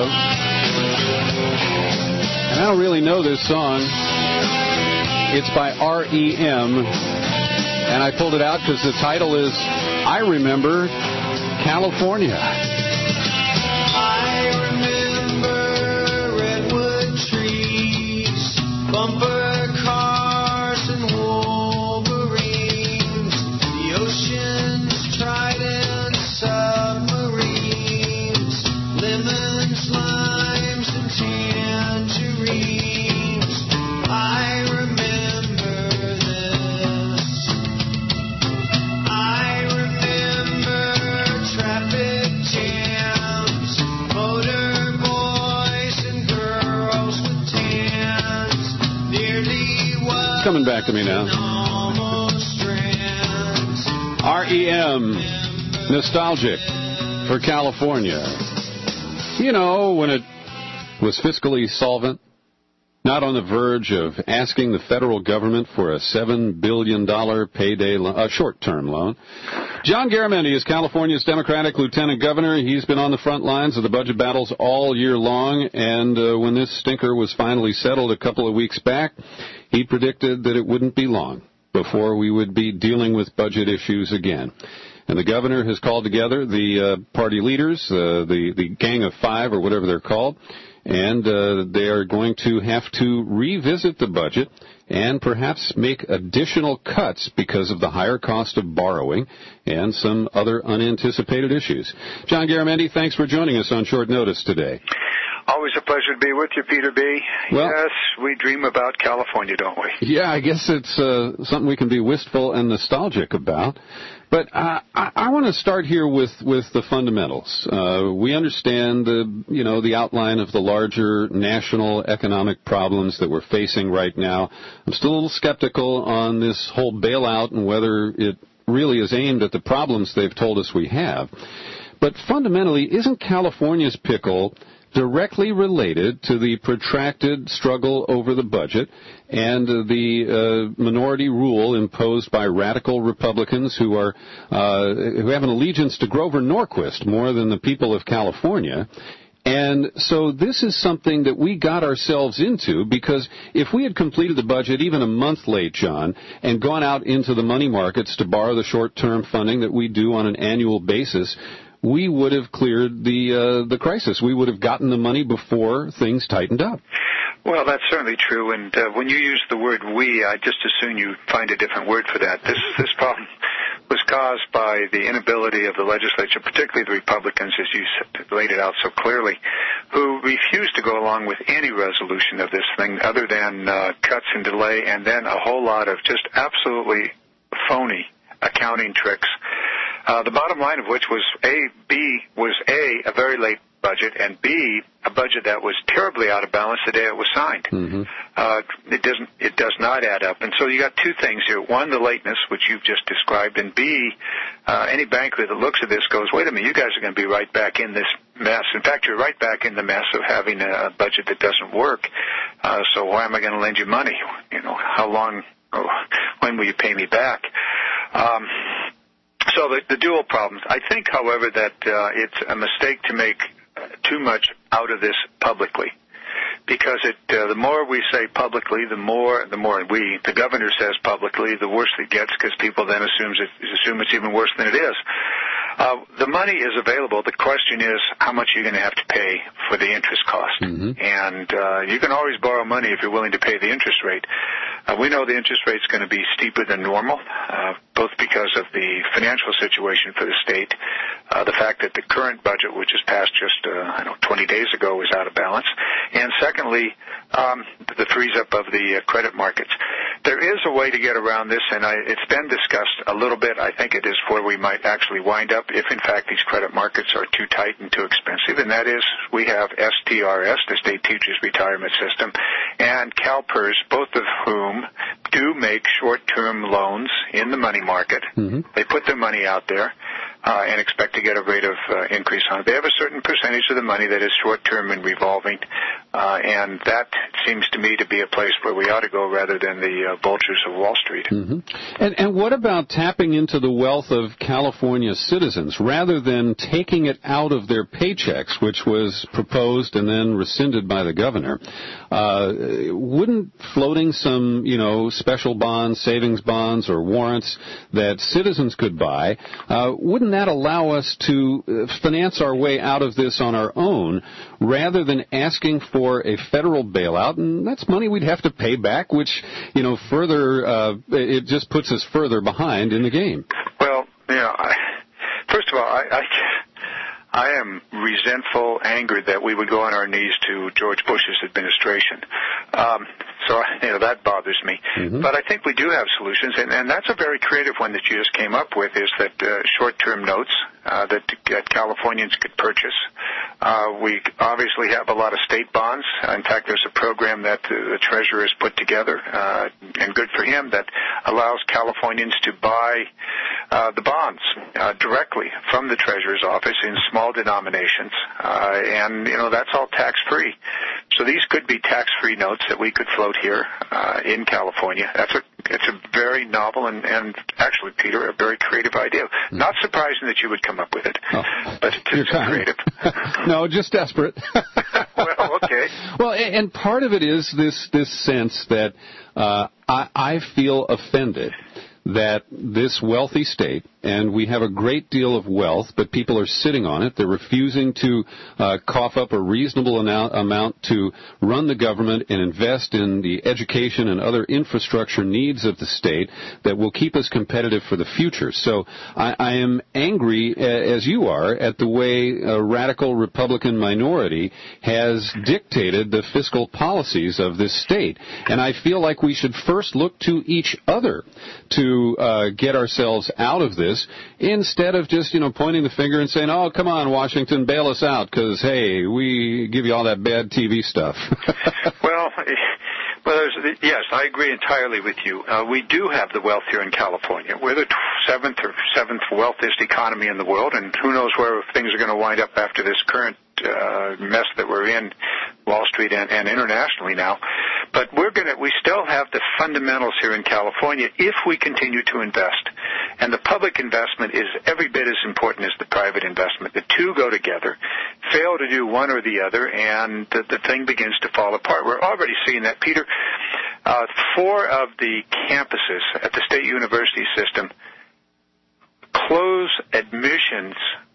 And I don't really know this song. It's by R E M. And I pulled it out because the title is I Remember California. I remember redwood trees, bumper cars and wolverines, the ocean's trident submarines, lemons, limes, and tangerines. I remember this. I remember traffic jams, motor boys and girls with tans, nearly what Coming back to me now. R E M, nostalgic for California. You know, when it was fiscally solvent, not on the verge of asking the federal government for a seven billion dollars payday, lo- uh, short-term loan. John Garamendi is California's Democratic Lieutenant Governor. He's been on the front lines of the budget battles all year long, and uh, when this stinker was finally settled a couple of weeks back, he predicted that it wouldn't be long before we would be dealing with budget issues again. And the governor has called together the uh, party leaders, uh, the, the Gang of Five or whatever they're called, and uh, they are going to have to revisit the budget and perhaps make additional cuts because of the higher cost of borrowing and some other unanticipated issues. John Garamendi, thanks for joining us on short notice today. Always a pleasure to be with you, Peter B. Well, yes, we dream about California, don't we? Yeah, I guess it's uh, something we can be wistful and nostalgic about. But uh, I, I want to start here with, with the fundamentals. Uh, we understand the, you know, the outline of the larger national economic problems that we're facing right now. I'm still a little skeptical on this whole bailout and whether it really is aimed at the problems they've told us we have. But fundamentally, isn't California's pickle directly related to the protracted struggle over the budget and uh, the uh, minority rule imposed by radical Republicans who are uh, who have an allegiance to Grover Norquist more than the people of California? And so this is something that we got ourselves into because if we had completed the budget even a month late, John, and gone out into the money markets to borrow the short-term funding that we do on an annual basis, we would have cleared the uh, the crisis. We would have gotten the money before things tightened up. Well, that's certainly true. And uh, when you use the word "we," I just assume you find a different word for that. This this problem was caused by the inability of the legislature, particularly the Republicans, as you laid it out so clearly, who refused to go along with any resolution of this thing other than uh, cuts and delay, and then a whole lot of just absolutely phony accounting tricks. Uh, the bottom line of which was A, B, was A, a very late budget, and B, a budget that was terribly out of balance the day it was signed. Mm-hmm. Uh, it doesn't, it does not add up. And so you got two things here. One, the lateness, which you've just described, and B, uh, any banker that looks at this goes, wait a minute, you guys are going to be right back in this mess. In fact, you're right back in the mess of having a budget that doesn't work. Uh, so why am I going to lend you money? You know, how long, or when will you pay me back? Um, So the, the dual problems. I think, however, that uh, it's a mistake to make uh, too much out of this publicly, because it uh, the more we say publicly, the more the more we the governor says publicly, the worse it gets, because people then assumes it, assume it's even worse than it is. Uh, the money is available. The question is how much you're going to have to pay for the interest cost. Mm-hmm. And uh, you can always borrow money if you're willing to pay the interest rate. Uh, we know the interest rate is going to be steeper than normal, uh, both because of the financial situation for the state, uh, the fact that the current budget, which was passed just uh, I don't know twenty days ago, is out of balance, and secondly, um, the freeze up of the uh, credit markets. there is a way to get around this, and I, it's been discussed a little bit. I think it is where we might actually wind up if, in fact, these credit markets are too tight and too expensive, and that is we have S T R S, the State Teachers Retirement System, and CalPERS, both of whom do make short-term loans in the money market. Mm-hmm. They put their money out there uh, and expect to get a rate of uh, increase on it. They have a certain percentage of the money that is short-term and revolving, uh, and that seems to me to be a place where we ought to go rather than the uh, vultures of Wall Street. Mm-hmm. And, and what about tapping into the wealth of California citizens rather than taking it out of their paychecks, which was proposed and then rescinded by the governor? Uh, wouldn't floating some, you know, special bonds, savings bonds, or warrants that citizens could buy, uh, wouldn't that allow us to uh, finance our way out of this on our own rather than asking for a federal bailout? And that's money we'd have to pay back, which, you know, further, uh, it just puts us further behind in the game. Well, you know, I, first of all, I, I, I am resentful, angered that we would go on our knees to George Bush's administration. Um, so, you know, that bothers me. Mm-hmm. But I think we do have solutions, and, and that's a very creative one that you just came up with, is that uh, short-term notes uh, that, that Californians could purchase. Uh, we obviously have a lot of state bonds. In fact, there's a program that uh, the Treasurer has put together, uh, and good for him, that allows Californians to buy uh, the bonds uh, directly from the Treasurer's office in small denominations, uh, and, you know, that's all tax-free. So these could be tax-free notes that we could float here uh, in California. That's a it's a very novel and, and actually, Peter, a very creative idea. Mm. Not surprising that you would come up with it, oh, but it's just creative. No, just desperate. Well, okay. Well, and part of it is this this sense that uh, I, I feel offended that this wealthy state, and we have a great deal of wealth, but people are sitting on it. They're refusing to uh, cough up a reasonable amount, amount to run the government and invest in the education and other infrastructure needs of the state that will keep us competitive for the future. So I, I am angry, as you are, at the way a radical Republican minority has dictated the fiscal policies of this state. And I feel like we should first look to each other to uh, get ourselves out of this, instead of just, you know, pointing the finger and saying, oh, come on, Washington, bail us out, because, hey, we give you all that bad T V stuff. Well, well, there's, yes, I agree entirely with you. Uh, we do have the wealth here in California. We're the seventh or seventh wealthiest economy in the world, and who knows where things are going to wind up after this current uh, mess that we're in, Wall Street and, and internationally now. But we're going to, we still have the fundamentals here in California if we continue to invest. And the public investment is every bit as important as the private investment. The two go together. Fail to do one or the other, and the, the thing begins to fall apart. We're already seeing that, Peter. Uh, four of the campuses at the state university system close admissions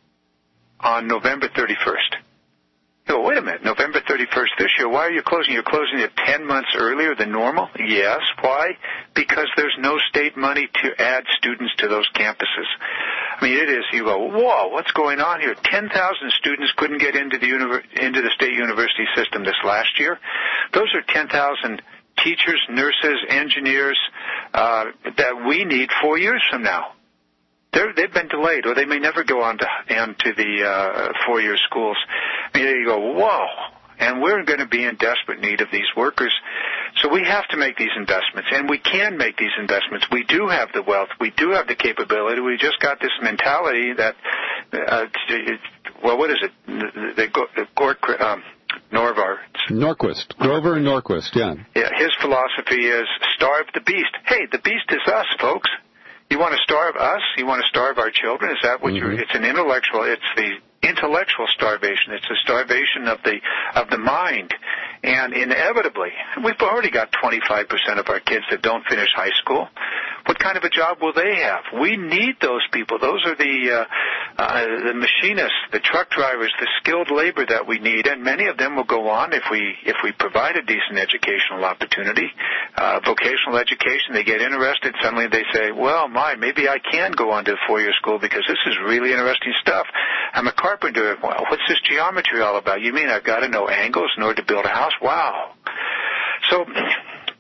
on November thirty-first. You go, wait a minute, November thirty-first this year, why are you closing? You're closing it ten months earlier than normal? Yes. Why? Because there's no state money to add students to those campuses. I mean, it is, you go, whoa, what's going on here? ten thousand students couldn't get into the univer- into the state university system this last year. Those are ten thousand teachers, nurses, engineers uh, that we need four years from now. They're, they've been delayed, or they may never go on to, on to the uh, four-year schools. I mean, you go, whoa, and we're going to be in desperate need of these workers. So we have to make these investments, and we can make these investments. We do have the wealth. We do have the capability. We just got this mentality that, uh, it, well, what is it? The, the, the Gork, um, Norvar. Norquist. Grover and Norquist, yeah. Yeah, his philosophy is starve the beast. Hey, the beast is us, folks. You want to starve us? You want to starve our children? Is that what mm-hmm. you're? It's an intellectual. It's the intellectual starvation. It's a starvation of the of the mind, and inevitably, we've already got twenty-five percent of our kids that don't finish high school. What kind of a job will they have? We need those people. Those are the uh, uh, the machinists, the truck drivers, the skilled labor that we need, and many of them will go on if we if we provide a decent educational opportunity, uh, vocational education. They get interested. Suddenly they say, "Well, my maybe I can go on to four-year school because this is really interesting stuff. I'm a carpenter. Well, what's this geometry all about? You mean I've got to know angles in order to build a house? Wow." So, but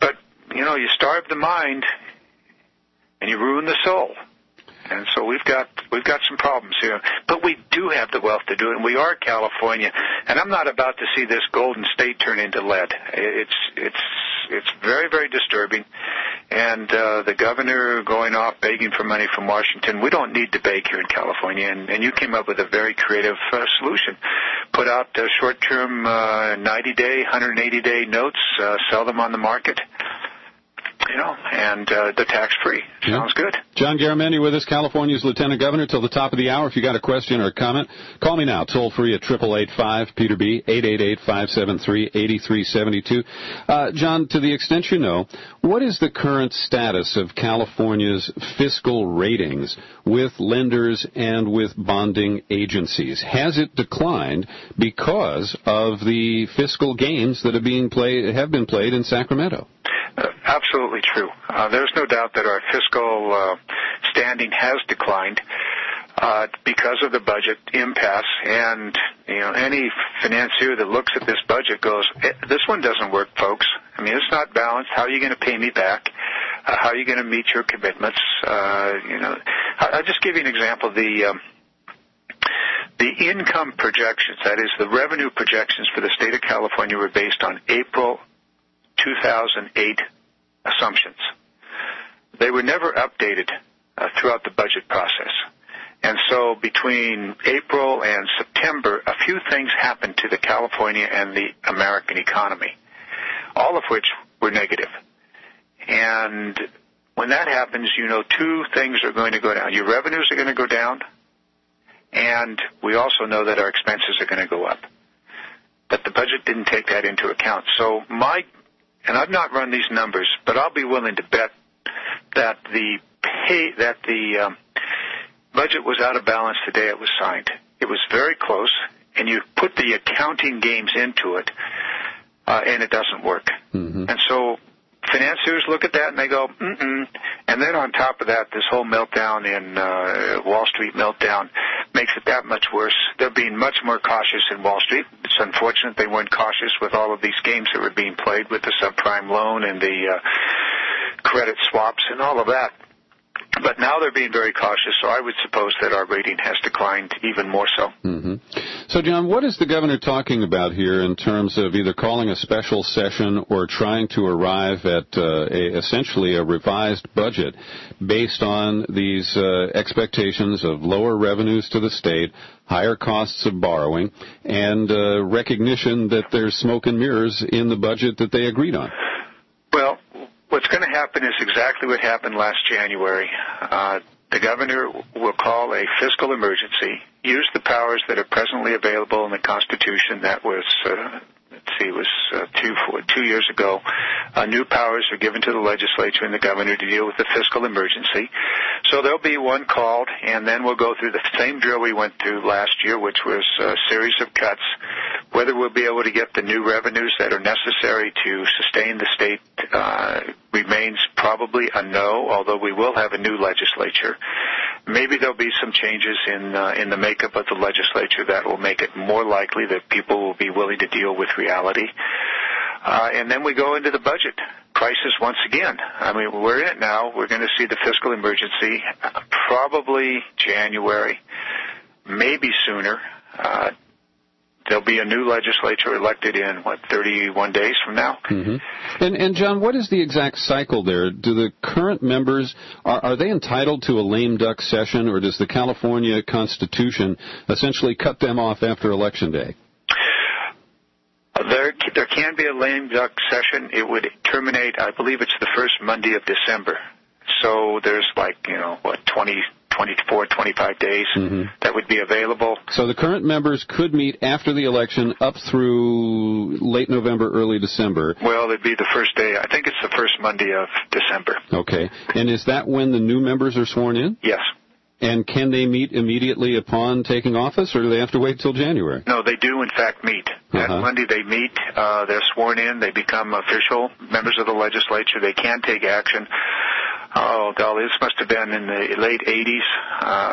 you know, you starve the mind and you ruin the soul. And so we've got we've got some problems here. But we do have the wealth to do it, and we are California. And I'm not about to see this Golden State turn into lead. It's it's it's very, very disturbing. And uh, the governor going off begging for money from Washington, we don't need to beg here in California. And, and you came up with a very creative uh, solution. Put out uh, short-term uh, ninety-day, one hundred eighty-day notes, uh, sell them on the market. You know, and uh, the tax-free. Sounds good. John Garamendi with us, California's Lieutenant Governor, till the top of the hour. If you got a question or a comment, call me now. Toll free at eight eight eight five Peter B, eight eight eight, five seven three, eight three seven two. Uh, John, to the extent you know, what is the current status of California's fiscal ratings with lenders and with bonding agencies? Has it declined because of the fiscal games that are being played, have been played in Sacramento? Uh, absolutely true. Uh, there's no doubt that our fiscal uh, standing has declined uh, because of the budget impasse. And you know, any financier that looks at this budget goes, "This one doesn't work, folks. I mean, it's not balanced. How are you going to pay me back? Uh, how are you going to meet your commitments?" Uh, you know, I'll just give you an example. The um, the income projections, that is, the revenue projections for the state of California, were based on April two thousand eight assumptions. They were never updated uh, throughout the budget process. And so between April and September, a few things happened to the California and the American economy, all of which were negative. And when that happens, you know two things are going to go down. Your revenues are going to go down, and we also know that our expenses are going to go up. But the budget didn't take that into account. So my And I've not run these numbers, but I'll be willing to bet that the pay that the um, budget was out of balance the day it was signed. It was very close, and you put the accounting games into it, uh, and it doesn't work. Mm-hmm. And so financiers look at that and they go, mm-mm. And then on top of that, this whole meltdown in uh, Wall Street meltdown makes it that much worse. They're being much more cautious in Wall Street. It's unfortunate they weren't cautious with all of these games that were being played with the subprime loan and the uh, credit swaps and all of that. But now they're being very cautious, so I would suppose that our rating has declined even more so. Mm-hmm. So, John, what is the governor talking about here in terms of either calling a special session or trying to arrive at uh, a, essentially a revised budget based on these uh, expectations of lower revenues to the state, higher costs of borrowing, and uh, recognition that there's smoke and mirrors in the budget that they agreed on? Well, what's going to happen is exactly what happened last January. Uh, the governor will call a fiscal emergency, use the powers that are presently available in the Constitution. That was, uh, let's see, it was uh, two, four, two years ago. Uh, new powers are given to the legislature and the governor to deal with the fiscal emergency. So there'll be one called, and then we'll go through the same drill we went through last year, which was a series of cuts. Whether we'll be able to get the new revenues that are necessary to sustain the state uh, remains probably a no, although we will have a new legislature. Maybe there'll be some changes in uh, in the makeup of the legislature that will make it more likely that people will be willing to deal with reality. Uh, and then we go into the budget crisis once again. I mean, we're in it now. We're going to see the fiscal emergency uh, probably January, maybe sooner. Uh, There'll be a new legislature elected in, what, thirty-one days from now? Mm-hmm. And, and, John, what is the exact cycle there? Do the current members, are, are they entitled to a lame duck session, or does the California Constitution essentially cut them off after Election Day? There, there can be a lame duck session. It would terminate, I believe it's the first Monday of December. So there's like, you know, what, twenty, twenty-four, twenty-five days mm-hmm. that would be available. So the current members could meet after the election up through late November, early December. Well, it'd be the first day. I think it's the first Monday of December. Okay. And is that when the new members are sworn in? Yes. And can they meet immediately upon taking office, or do they have to wait till January? No, they do, in fact, meet. Uh-huh. That Monday they meet. Uh, they're sworn in. They become official members of the legislature. They can take action. Oh, golly, this must have been in the late eighties. Uh,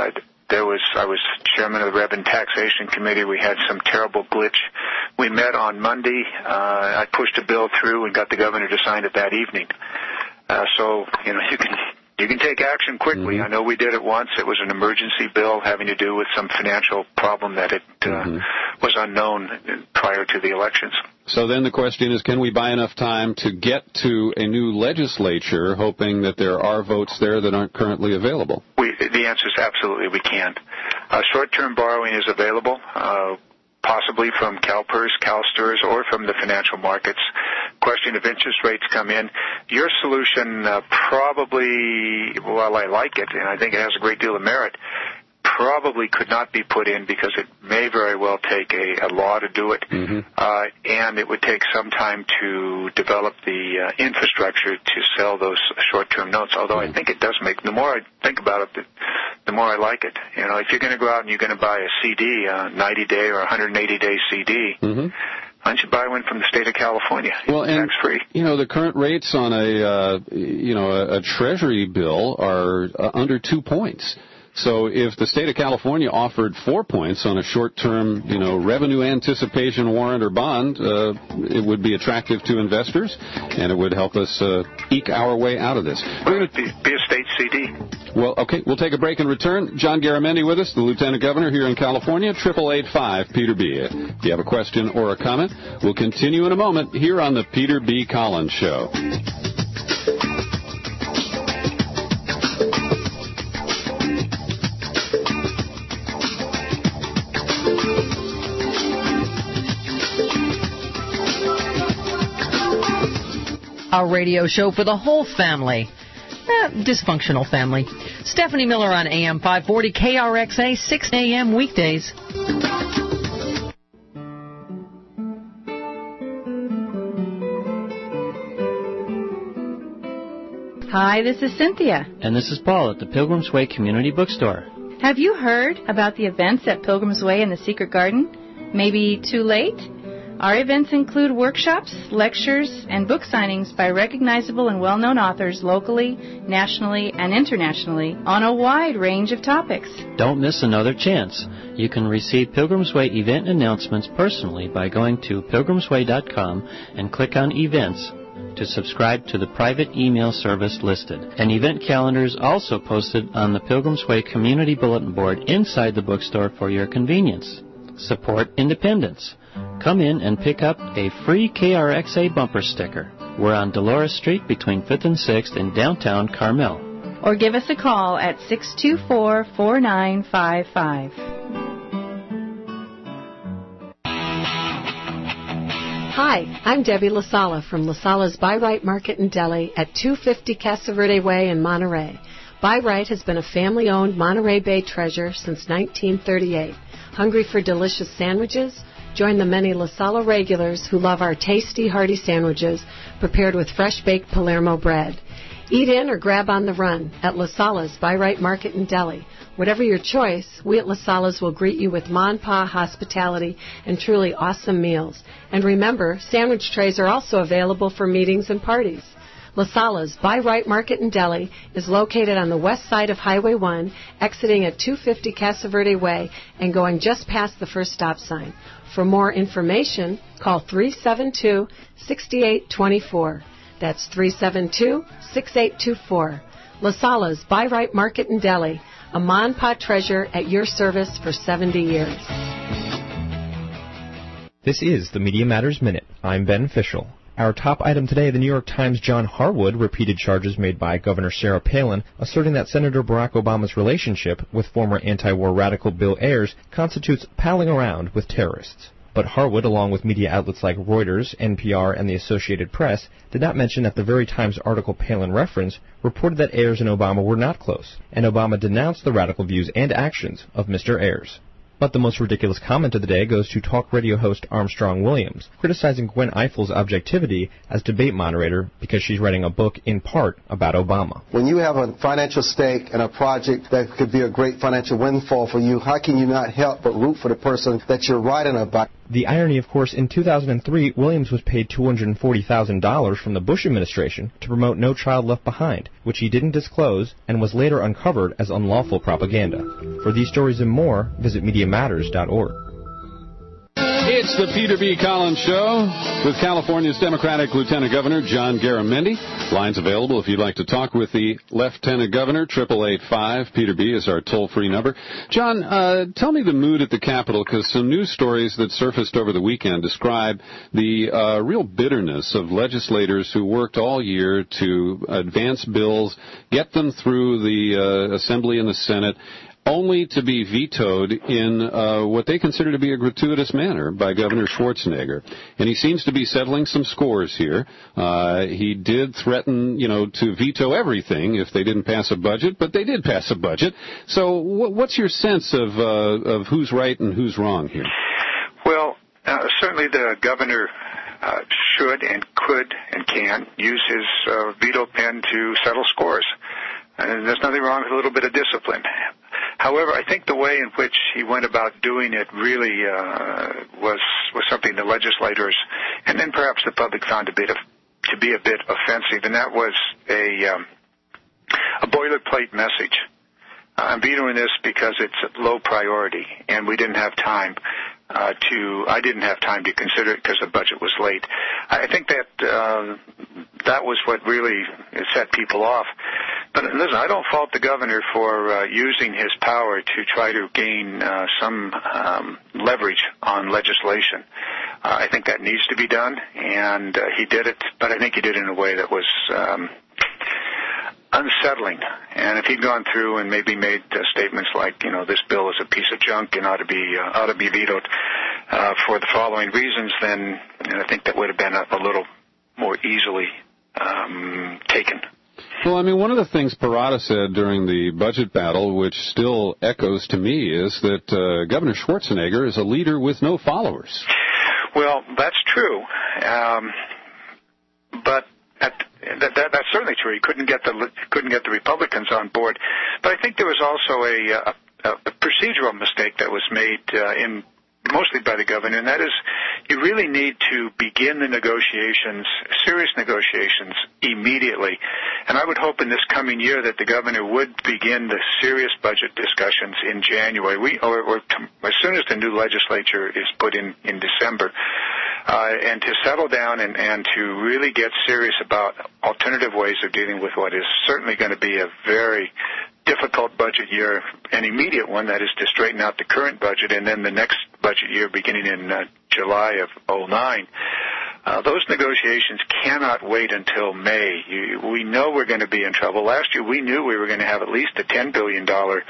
there was I was chairman of the Revenue Taxation Committee. We had some terrible glitch. We met on Monday. Uh, I pushed a bill through and got the governor to sign it that evening. Uh, so, you know, you can you can take action quickly. Mm-hmm. I know we did it once. It was an emergency bill having to do with some financial problem that it uh, mm-hmm. was unknown prior to the elections. So then the question is, can we buy enough time to get to a new legislature, hoping that there are votes there that aren't currently available? We, the answer is absolutely we can. Uh, short-term borrowing is available, uh, possibly from CalPERS, CalSTRS, or from the financial markets. Question of interest rates come in. Your solution uh, probably, while I like it, and I think it has a great deal of merit, probably could not be put in because it may very well take a, a law to do it, mm-hmm. uh, and it would take some time to develop the uh, infrastructure to sell those short-term notes, although mm-hmm. I think it does make, the more I think about it, the, the more I like it. You know, if you're going to go out and you're going to buy a C D, a ninety-day or one hundred eighty day C D, mm-hmm. why don't you buy one from the state of California? Well, it's and, tax-free. You know, the current rates on a, uh, you know, a, a Treasury bill are uh, under two points. So if the state of California offered four points on a short-term, you know, revenue anticipation warrant or bond, uh, it would be attractive to investors, and it would help us uh, eke our way out of this. We're going to be, be a state C D. Well, okay, we'll take a break and return. John Garamendi with us, the Lieutenant Governor here in California, triple eight five Peter B. If you have a question or a comment, we'll continue in a moment here on the Peter B. Collins Show. Our radio show for the whole family. Eh, dysfunctional family. Stephanie Miller on A M five forty K R X A, six a.m. weekdays. Hi, this is Cynthia. And this is Paul at the Pilgrim's Way Community Bookstore. Have you heard about the events at Pilgrim's Way and the Secret Garden? Maybe too late? Our events include workshops, lectures, and book signings by recognizable and well-known authors locally, nationally, and internationally on a wide range of topics. Don't miss another chance. You can receive Pilgrim's Way event announcements personally by going to pilgrims way dot com and click on Events to subscribe to the private email service listed. An event calendar is also posted on the Pilgrim's Way Community Bulletin Board inside the bookstore for your convenience. Support independence. Come in and pick up a free K R X A bumper sticker. We're on Dolores Street between fifth and sixth in downtown Carmel. Or give us a call at six two four, four nine five five. Hi, I'm Debbie LaSala from LaSala's Buy Right Market and Deli at two fifty Casa Verde Way in Monterey. Buy Right has been a family-owned Monterey Bay treasure since nineteen thirty-eight. Hungry for delicious sandwiches? Join the many LaSala regulars who love our tasty, hearty sandwiches prepared with fresh-baked Palermo bread. Eat in or grab on the run at LaSala's Buy Right Market and Deli. Whatever your choice, we at LaSala's will greet you with Ma Pa hospitality and truly awesome meals. And remember, sandwich trays are also available for meetings and parties. LaSala's Buy Right Market and Deli is located on the west side of Highway one, exiting at two fifty Casa Verde Way and going just past the first stop sign. For more information, call three seven two, six eight two four. That's three seven two, six eight two four. LaSala's Buy Right Market and Deli, a Ma and Pa treasure at your service for seventy years. This is the Media Matters Minute. I'm Ben Fischel. Our top item today, the New York Times' John Harwood repeated charges made by Governor Sarah Palin, asserting that Senator Barack Obama's relationship with former anti-war radical Bill Ayers constitutes palling around with terrorists. But Harwood, along with media outlets like Reuters, N P R, and the Associated Press, did not mention that the very Times article Palin referenced reported that Ayers and Obama were not close, and Obama denounced the radical views and actions of Mister Ayers. But the most ridiculous comment of the day goes to talk radio host Armstrong Williams, criticizing Gwen Eifel's objectivity as debate moderator because she's writing a book in part about Obama. When you have a financial stake in a project that could be a great financial windfall for you, how can you not help but root for the person that you're writing about? The irony, of course, in two thousand three, Williams was paid two hundred forty thousand dollars from the Bush administration to promote No Child Left Behind, which he didn't disclose and was later uncovered as unlawful propaganda. For these stories and more, visit media matters dot org. It's the Peter B. Collins Show with California's Democratic Lieutenant Governor John Garamendi. Lines available if you'd like to talk with the Lieutenant Governor. eight eight eight five Peter B. is our toll-free number. John, uh, tell me the mood at the Capitol, because some news stories that surfaced over the weekend describe the uh, real bitterness of legislators who worked all year to advance bills, get them through the uh, Assembly and the Senate, only to be vetoed in uh, what they consider to be a gratuitous manner by Governor Schwarzenegger. And he seems to be settling some scores here. Uh, he did threaten, you know, to veto everything if they didn't pass a budget, but they did pass a budget. So wh- what's your sense of, uh, of who's right and who's wrong here? Well, uh, certainly the governor uh, should and could and can use his uh, veto pen to settle scores. And there's nothing wrong with a little bit of discipline. However, I think the way in which he went about doing it really uh, was was something the legislators and then perhaps the public found a bit of, to be a bit offensive, and that was a um, a boilerplate message. I'm vetoing this because it's low priority, and we didn't have time uh, to. I didn't have time to consider it because the budget was late. I think that uh, that was what really set people off. But listen, I don't fault the governor for uh, using his power to try to gain uh, some um, leverage on legislation. Uh, I think that needs to be done, and uh, he did it, but I think he did it in a way that was um, unsettling. And if he'd gone through and maybe made uh, statements like, you know, this bill is a piece of junk and ought to be uh, ought to be vetoed uh, for the following reasons, then you know, I think that would have been a, a little more easily um, taken. Well, I mean, one of the things Parada said during the budget battle, which still echoes to me, is that uh, Governor Schwarzenegger is a leader with no followers. Well, that's true. Um, but at, that, that, that's certainly true. He couldn't get the couldn't get the Republicans on board. But I think there was also a, a, a procedural mistake that was made uh, in mostly by the governor, and that is you really need to begin the negotiations, serious negotiations, immediately. And I would hope in this coming year that the governor would begin the serious budget discussions in January, we, or, or to, as soon as the new legislature is put in in December, uh, and to settle down and, and to really get serious about alternative ways of dealing with what is certainly going to be a very difficult budget year, an immediate one, that is to straighten out the current budget, and then the next budget year beginning in uh, July of oh nine. Uh, those negotiations cannot wait until May. You, we know we're going to be in trouble. Last year we knew we were going to have at least a ten billion dollars,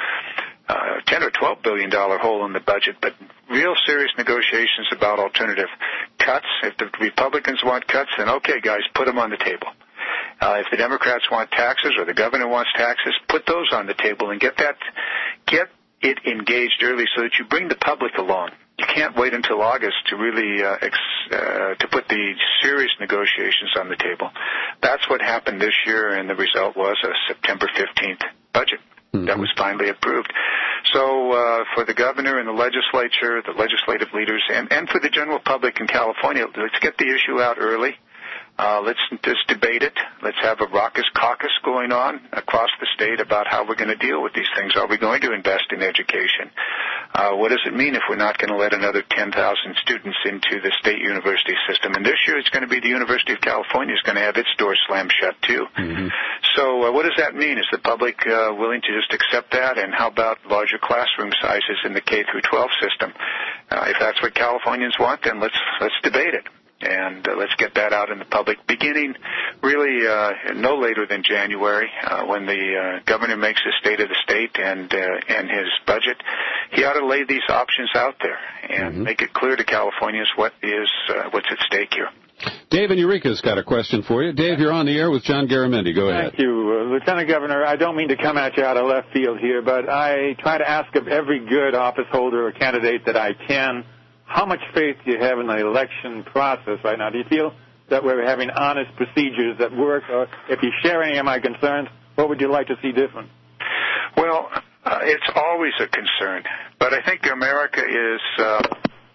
uh, ten or twelve billion dollars hole in the budget, but real serious negotiations about alternative cuts. If the Republicans want cuts, then okay, guys, put them on the table. Uh, if the Democrats want taxes or the governor wants taxes, put those on the table and get that, get it engaged early so that you bring the public along. You can't wait until August to really uh, ex, uh, to put the serious negotiations on the table. That's what happened this year, and the result was a September fifteenth budget mm-hmm. that was finally approved. So uh, for the governor and the legislature, the legislative leaders, and, and for the general public in California, let's get the issue out early. Uh, let's just debate it. Let's have a raucous caucus going on across the state about how we're going to deal with these things. Are we going to invest in education? Uh, what does it mean if we're not going to let another ten thousand students into the state university system? And this year it's going to be the University of California is going to have its doors slammed shut, too. Mm-hmm. So uh, what does that mean? Is the public uh, willing to just accept that? And how about larger classroom sizes in the K through twelve system? Uh, if that's what Californians want, then let's let's debate it. And uh, let's get that out in the public, beginning really uh, no later than January, uh, when the uh, governor makes his state of the state and uh, and his budget. He ought to lay these options out there and mm-hmm. make it clear to Californians what is uh, what's at stake here. Dave in Eureka's got a question for you. Dave, you're on the air with John Garamendi. Go ahead. Thank you. Uh, Lieutenant Governor, I don't mean to come at you out of left field here, but I try to ask of every good office holder or candidate that I can, how much faith do you have in the election process right now? Do you feel that we're having honest procedures that work? Or if you share any of my concerns, what would you like to see different? Well, uh, it's always a concern. But I think America is uh,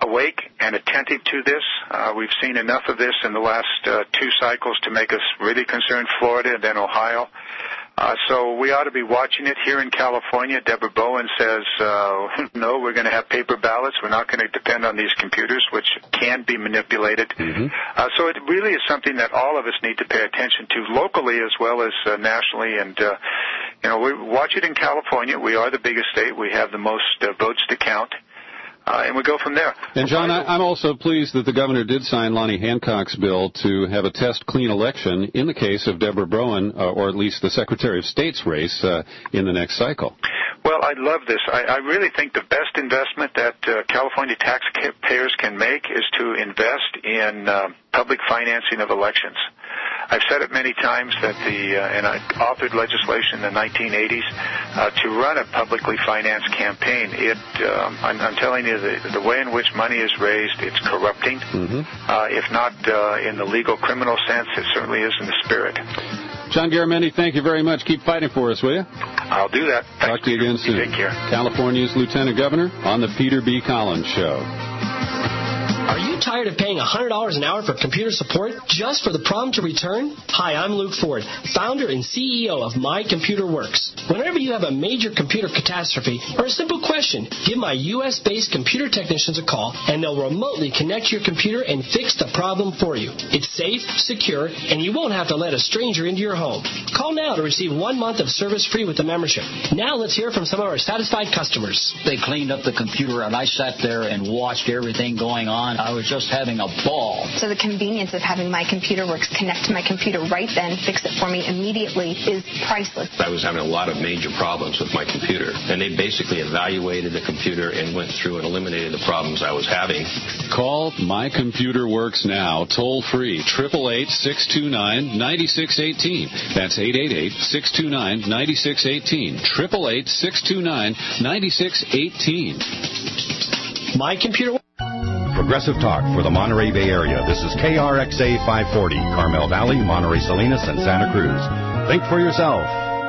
awake and attentive to this. Uh, we've seen enough of this in the last uh, two cycles to make us really concerned, Florida and then Ohio. Uh, so we ought to be watching it. Here in California, Deborah Bowen says, uh, no, we're going to have paper ballots. We're not going to depend on these computers, which can be manipulated. Mm-hmm. Uh, so it really is something that all of us need to pay attention to locally as well as uh, nationally. And, uh, you know, we watch it in California. We are the biggest state. We have the most uh, votes to count. Uh, and we go from there. And, John, I, I'm also pleased that the governor did sign Lonnie Hancock's bill to have a test clean election in the case of Deborah Bowen, uh, or at least the Secretary of State's race uh, in the next cycle. Well, I love this. I, I really think the best investment that uh, California taxpayers can make is to invest in uh, public financing of elections. I've said it many times that the, uh, and I authored legislation in the nineteen eighties uh, to run a publicly financed campaign. It, um, I'm, I'm telling you, the, the way in which money is raised, it's corrupting. Mm-hmm. Uh, if not uh, in the legal criminal sense, it certainly is in the spirit. John Garamendi, thank you very much. Keep fighting for us, will you? I'll do that. Talk Thanks, to you again soon. Take care. California's Lieutenant Governor on the Peter B. Collins Show. Are you tired of paying one hundred dollars an hour for computer support just for the prompt to return? Hi, I'm Luke Ford, founder and C E O of My Computer Works. Whenever you have a major computer catastrophe or a simple question, give my U S-based computer technicians a call, and they'll remotely connect your computer and fix the problem for you. It's safe, secure, and you won't have to let a stranger into your home. Call now to receive one month of service free with the membership. Now let's hear from some of our satisfied customers. They cleaned up the computer, and I sat there and watched everything going on. I was just having a ball. So the convenience of having My Computer Works connect to my computer right then, fix it for me immediately, is priceless. I was having a lot of major problems with my computer, and they basically evaluated the computer and went through and eliminated the problems I was having. Call My Computer Works now, toll free, eight eight eight, six two nine, nine six one eight. That's eight eight eight, six two nine, nine six one eight. eight eight eight, six two nine, nine six one eight. My Computer Works. Progressive Talk for the Monterey Bay Area. This is K R X A five forty, Carmel Valley, Monterey Salinas, and Santa Cruz. Think for yourself.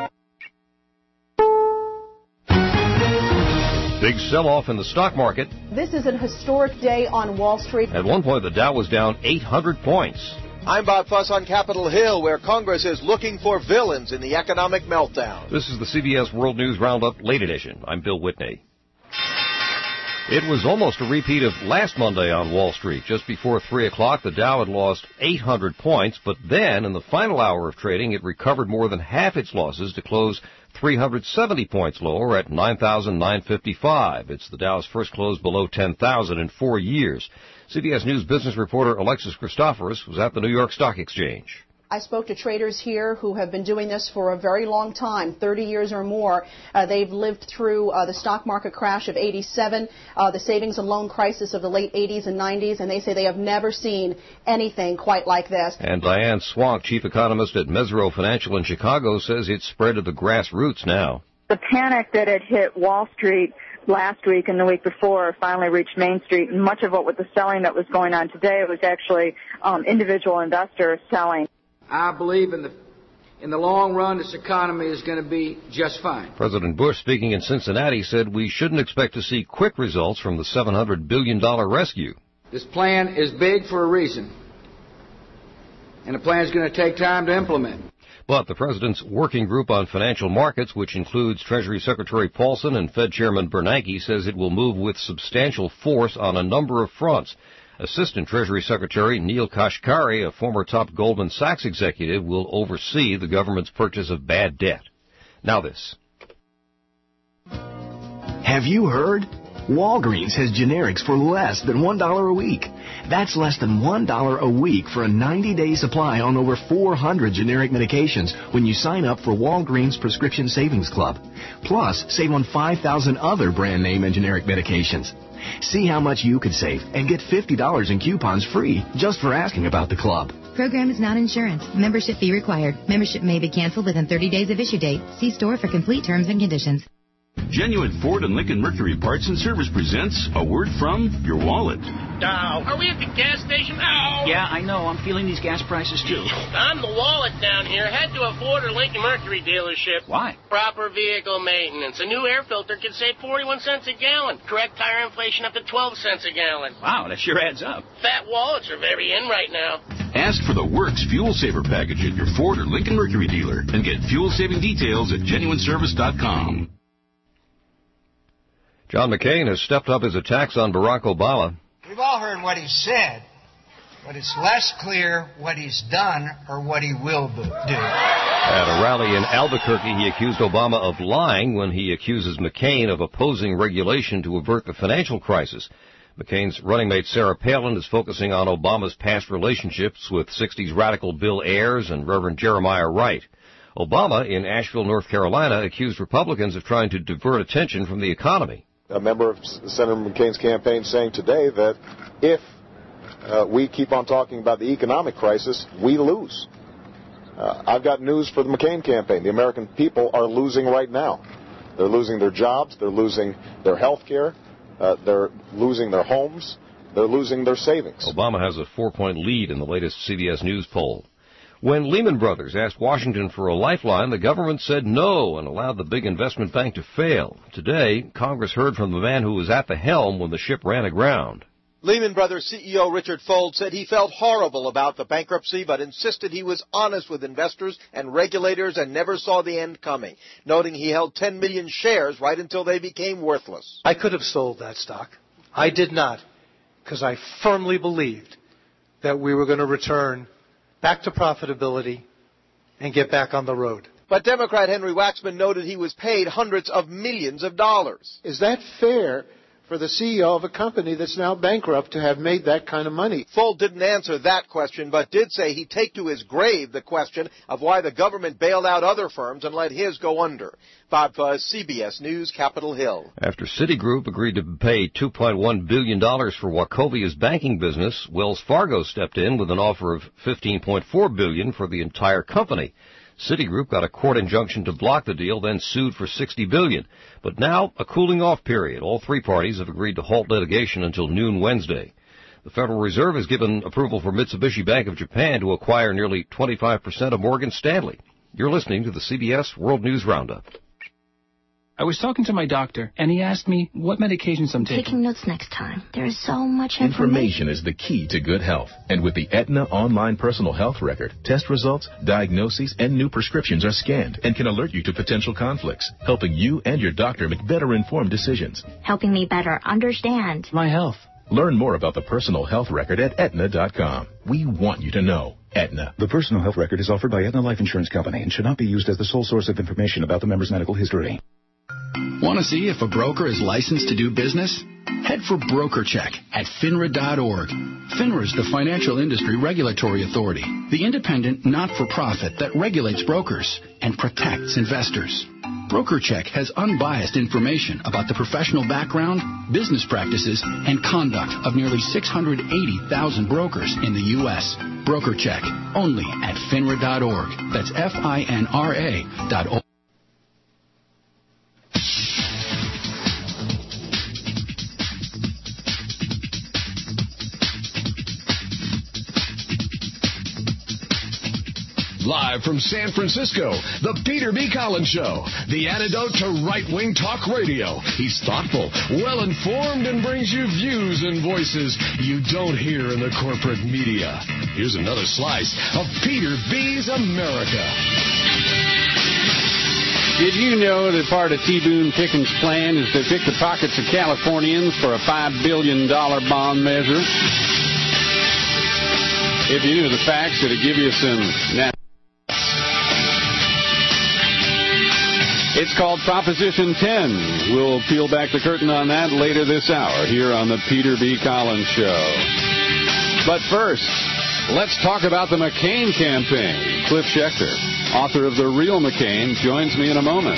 Big sell-off in the stock market. This is an historic day on Wall Street. At one point, the Dow was down eight hundred points. I'm Bob Fuss on Capitol Hill, where Congress is looking for villains in the economic meltdown. This is the C B S World News Roundup Late Edition. I'm Bill Whitney. It was almost a repeat of last Monday on Wall Street. Just before three o'clock, the Dow had lost eight hundred points, but then, in the final hour of trading, it recovered more than half its losses to close three hundred seventy points lower at nine thousand nine hundred fifty-five. It's the Dow's first close below ten thousand in four years. C B S News business reporter Alexis Christoforous was at the New York Stock Exchange. I spoke to traders here who have been doing this for a very long time, thirty years or more. Uh, they've lived through uh, the stock market crash of eighty-seven, uh, the savings and loan crisis of the late eighties and nineties, and they say they have never seen anything quite like this. And Diane Swank, chief economist at Mesirow Financial in Chicago, says it's spread to the grassroots now. The panic that had hit Wall Street last week and the week before finally reached Main Street, and much of what with the selling that was going on today was actually um, individual investors selling. I believe in the in the long run, this economy is going to be just fine. President Bush, speaking in Cincinnati, said we shouldn't expect to see quick results from the seven hundred billion dollars rescue. This plan is big for a reason, and the plan is going to take time to implement. But the president's working group on financial markets, which includes Treasury Secretary Paulson and Fed Chairman Bernanke, says it will move with substantial force on a number of fronts. Assistant Treasury Secretary Neil Kashkari, a former top Goldman Sachs executive, will oversee the government's purchase of bad debt. Now this. Have you heard? Walgreens has generics for less than one dollar a week. That's less than one dollar a week for a ninety-day supply on over four hundred generic medications when you sign up for Walgreens Prescription Savings Club. Plus, save on five thousand other brand name and generic medications. See how much you could save and get fifty dollars in coupons free just for asking about the club. Program is not insurance. Membership fee required. Membership may be canceled within thirty days of issue date. See store for complete terms and conditions. Genuine Ford and Lincoln Mercury Parts and Service presents A Word from Your Wallet. Dow. Are we at the gas station? Ow! Yeah, I know. I'm feeling these gas prices, too. I'm the wallet down here. Head to a Ford or Lincoln Mercury dealership. Why? Proper vehicle maintenance. A new air filter can save forty-one cents a gallon. Correct tire inflation up to twelve cents a gallon. Wow, that sure adds up. Fat wallets are very in right now. Ask for the Works Fuel Saver Package at your Ford or Lincoln Mercury dealer and get fuel-saving details at genuine service dot com. John McCain has stepped up his attacks on Barack Obama. We've all heard what he said, but it's less clear what he's done or what he will do. At a rally in Albuquerque, he accused Obama of lying when he accuses McCain of opposing regulation to avert the financial crisis. McCain's running mate Sarah Palin is focusing on Obama's past relationships with sixties radical Bill Ayers and Reverend Jeremiah Wright. Obama, in Asheville, North Carolina, accused Republicans of trying to divert attention from the economy. A member of Senator McCain's campaign saying today that if uh, we keep on talking about the economic crisis, we lose. Uh, I've got news for the McCain campaign. The American people are losing right now. They're losing their jobs. They're losing their health care. Uh, they're losing their homes. They're losing their savings. Obama has a four-point lead in the latest C B S News poll. When Lehman Brothers asked Washington for a lifeline, the government said no and allowed the big investment bank to fail. Today, Congress heard from the man who was at the helm when the ship ran aground. Lehman Brothers C E O Richard Fuld said he felt horrible about the bankruptcy, but insisted he was honest with investors and regulators and never saw the end coming, noting he held ten million shares right until they became worthless. I could have sold that stock. I did not, because I firmly believed that we were going to return back to profitability and get back on the road. But Democrat Henry Waxman noted he was paid hundreds of millions of dollars. Is that fair for the C E O of a company that's now bankrupt to have made that kind of money? Fuld didn't answer that question, but did say he'd take to his grave the question of why the government bailed out other firms and let his go under. Bob Fuzz, C B S News, Capitol Hill. After Citigroup agreed to pay two point one billion dollars for Wachovia's banking business, Wells Fargo stepped in with an offer of fifteen point four billion dollars for the entire company. Citigroup got a court injunction to block the deal, then sued for sixty billion dollars. But now, a cooling-off period. All three parties have agreed to halt litigation until noon Wednesday. The Federal Reserve has given approval for Mitsubishi Bank of Japan to acquire nearly twenty-five percent of Morgan Stanley. You're listening to the C B S World News Roundup. I was talking to my doctor, and he asked me what medications I'm taking. Taking notes next time. There is so much information. Information is the key to good health. And with the Aetna Online Personal Health Record, test results, diagnoses, and new prescriptions are scanned and can alert you to potential conflicts, helping you and your doctor make better informed decisions. Helping me better understand my health. Learn more about the Personal Health Record at Aetna dot com. We want you to know. Aetna. The Personal Health Record is offered by Aetna Life Insurance Company and should not be used as the sole source of information about the member's medical history. Want to see if a broker is licensed to do business? Head for BrokerCheck at FINRA dot org. FINRA is the Financial Industry Regulatory Authority, the independent not-for-profit that regulates brokers and protects investors. BrokerCheck has unbiased information about the professional background, business practices, and conduct of nearly six hundred eighty thousand brokers in the U S BrokerCheck, only at FINRA dot org. That's F I N R A dot org. Live from San Francisco, the Peter B. Collins Show, the antidote to right-wing talk radio. He's thoughtful, well-informed, and brings you views and voices you don't hear in the corporate media. Here's another slice of Peter B.'s America. Did you know that part of T. Boone Pickens' plan is to pick the pockets of Californians for a five billion dollars bond measure? If you knew the facts, it'd give you some... It's called Proposition ten. We'll peel back the curtain on that later this hour here on the Peter B. Collins Show. But first, let's talk about the McCain campaign. Cliff Schechter, author of The Real McCain, joins me in a moment.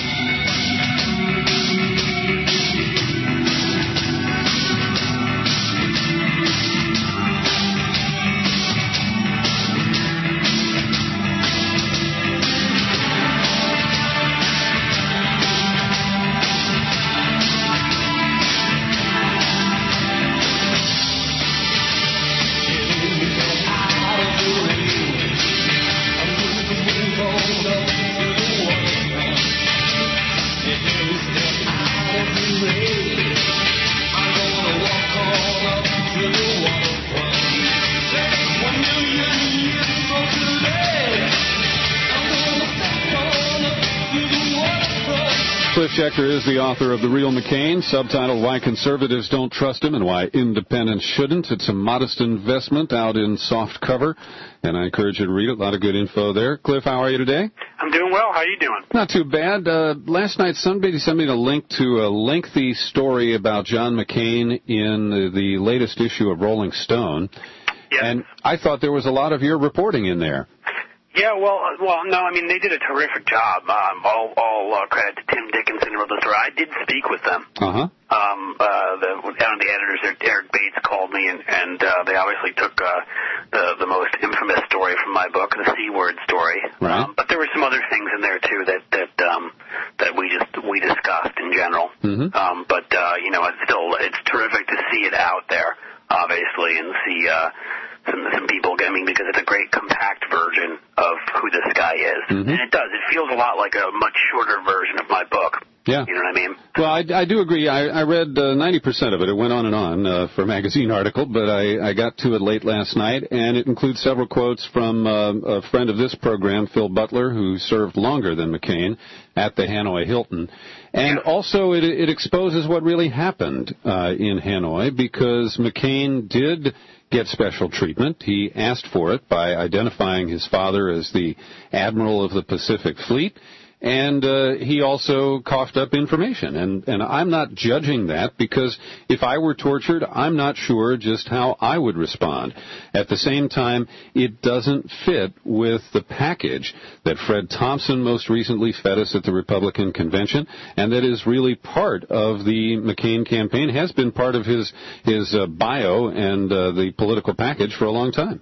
Schechter is the author of The Real McCain, subtitled Why Conservatives Don't Trust Him and Why Independents Shouldn't. It's a modest investment out in soft cover, and I encourage you to read it. A lot of good info there. Cliff, how are you today? I'm doing well. How are you doing? Not too bad. Uh, last night, somebody sent me a link to a lengthy story about John McCain in the, the latest issue of Rolling Stone, yes. And I thought there was a lot of your reporting in there. Yeah, well, uh, well, no, I mean, they did a terrific job. Um, all all uh, credit to Tim Dickinson who wrote the story. I did speak with them. Uh-huh. Um, uh, the, one of the editors, Eric Bates, called me, and, and uh, they obviously took uh, the, the most infamous story from my book, the C-word story. Right. Um, but there were some other things in there, too, that that um, that we just we discussed in general. Mm-hmm. Um, but, uh, you know, it's still, it's terrific to see it out there, obviously, and see... Uh, Some, some people, I mean, because it's a great compact version of who this guy is. Mm-hmm. And it does. It feels a lot like a much shorter version of my book. Yeah. You know what I mean? Well, I, I do agree. I, I read uh, ninety percent of it. It went on and on uh, for a magazine article, but I, I got to it late last night, and it includes several quotes from uh, a friend of this program, Phil Butler, who served longer than McCain at the Hanoi Hilton. And yeah. also it, it exposes what really happened uh, in Hanoi, because McCain did get special treatment. He asked for it by identifying his father as the Admiral of the Pacific Fleet, and uh, he also coughed up information. And, and I'm not judging that, because if I were tortured, I'm not sure just how I would respond. At the same time, it doesn't fit with the package that Fred Thompson most recently fed us at the Republican convention, and that is really part of the McCain campaign, has been part of his, his uh, bio and uh, the political package for a long time.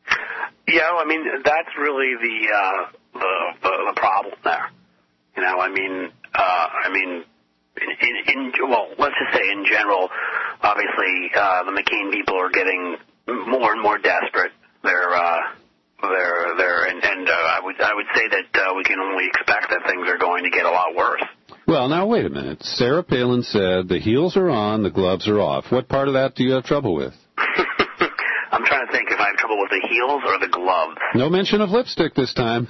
Yeah, I mean, that's really the, uh, the, the, the problem there. You know, I mean, uh, I mean, in, in, in, well, let's just say in general, obviously, uh, the McCain people are getting more and more desperate. They're, uh, they're, they're, and, and uh, I would, I would say that uh, we can only expect that things are going to get a lot worse. Well, now wait a minute. Sarah Palin said the heels are on, the gloves are off. What part of that do you have trouble with? I'm trying to think if I have trouble with the heels or the gloves. No mention of lipstick this time.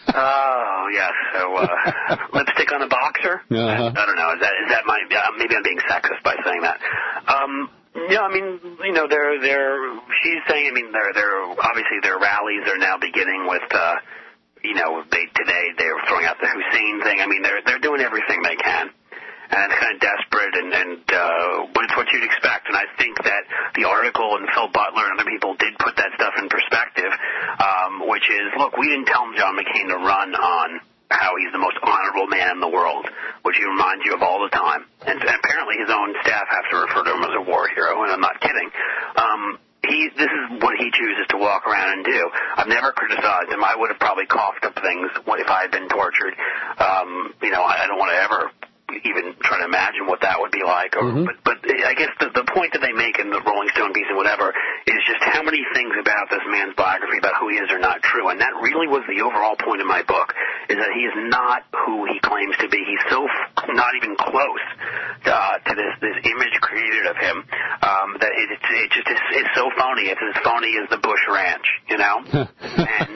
Oh, yes. So, uh, lipstick on a boxer? Uh-huh. I, I don't know. Is that, is that my, uh, maybe I'm being sexist by saying that. Um, yeah, I mean, you know, they're, they're, she's saying, I mean, they're, they're, obviously their rallies are now beginning with, uh, you know, they, today they're throwing out the Hussein thing. I mean, they're, they're doing everything they can. And it's kind of desperate, and, and uh, but it's what you'd expect. And I think that the article and Phil Butler and other people did put that stuff in perspective, um, which is, look, we didn't tell John McCain to run on how he's the most honorable man in the world, which he reminds you of all the time. And, and apparently his own staff have to refer to him as a war hero, and I'm not kidding. Um, he, this is what he chooses to walk around and do. I've never criticized him. I would have probably coughed up things if I had been tortured. Um, you know, I, I don't want to ever even try to imagine what that would be like. Or, mm-hmm. But, but I guess the, the point that they make in the Rolling Stone piece and whatever is just how many things about this man's biography, about who he is, are not true. And that really was the overall point of my book, is that he is not who he claims to be. He's so f- not even close uh, to this, this image created of him um, that it, it, it just is it's so phony. It's as phony as the Bush Ranch, you know? And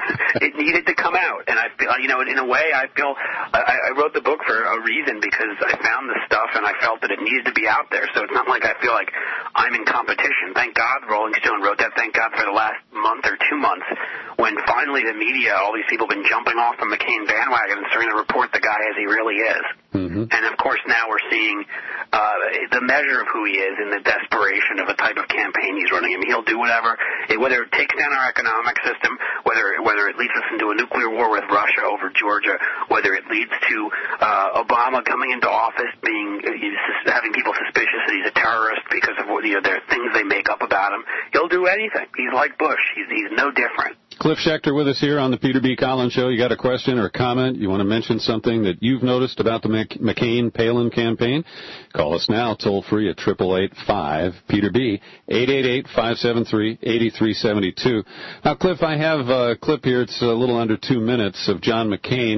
it needed to come out. And I feel, you know, in a way, I feel I, I wrote the book for a reason, because I found this stuff and I felt that it needed to be out there. So it's not like I feel like I'm in competition. Thank God Rolling Stone wrote that. Thank God for the last month or two months when finally the media, all these people have been jumping off the McCain bandwagon and starting to report the guy as he really is. Mm-hmm. And, of course, now we're seeing uh, the measure of who he is in the desperation of the type of campaign he's running. I mean, he'll do whatever, it, whether it takes down our economic system, whether, whether it leads us into a nuclear war with Russia over Georgia, whether it leads to uh, Obama coming into office being uh, having people suspicious that he's a terrorist because of you know, there are things they make up about him. He'll do anything. He's like Bush. He's, he's no different. Cliff Schechter with us here on the Peter B. Collins Show. You got a question or a comment? You want to mention something that you've noticed about the McCain-Palin campaign? Call us now, toll free at eight eight eight, five, Peter B, eight eight eight, five seven three, eight three seven two. Now, Cliff, I have a clip here. It's a little under two minutes of John McCain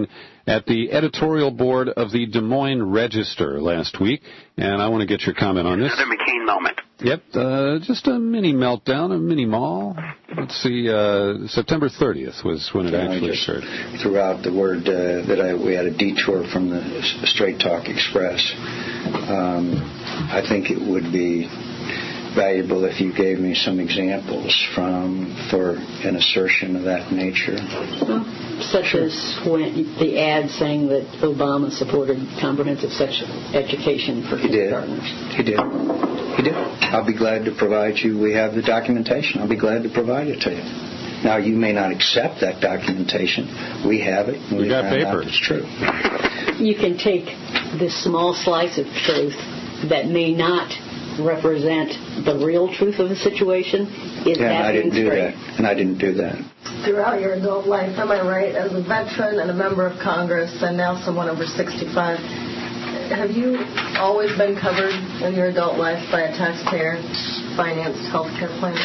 at the editorial board of the Des Moines Register last week, and I want to get your comment on this. Another McCain moment. Yep, uh, just a mini meltdown, a mini mall. Let's see, uh, September thirtieth was when it yeah, actually I just occurred. threw out the word uh, that I, we had a detour from the Straight Talk Express. Um, I think it would be valuable if you gave me some examples from for an assertion of that nature. Well, such sure. as when the ad saying that Obama supported comprehensive sex education for kindergartners. He did. He did. I'll be glad to provide you. We have the documentation. I'll be glad to provide it to you. Now, you may not accept that documentation. We have it. We, we got paper. It's true. You can take this small slice of truth that may not represent the real truth of the situation. Is yeah, that and I didn't do straight? that. And I didn't do that. Throughout your adult life, am I right, as a veteran and a member of Congress and now someone over sixty-five, have you always been covered in your adult life by a taxpayer-financed health care plan?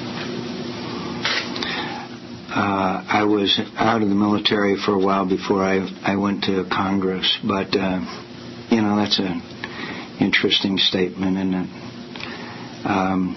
Uh, I was out of the military for a while before I I went to Congress, but uh, you know, that's an interesting statement, isn't it? Um,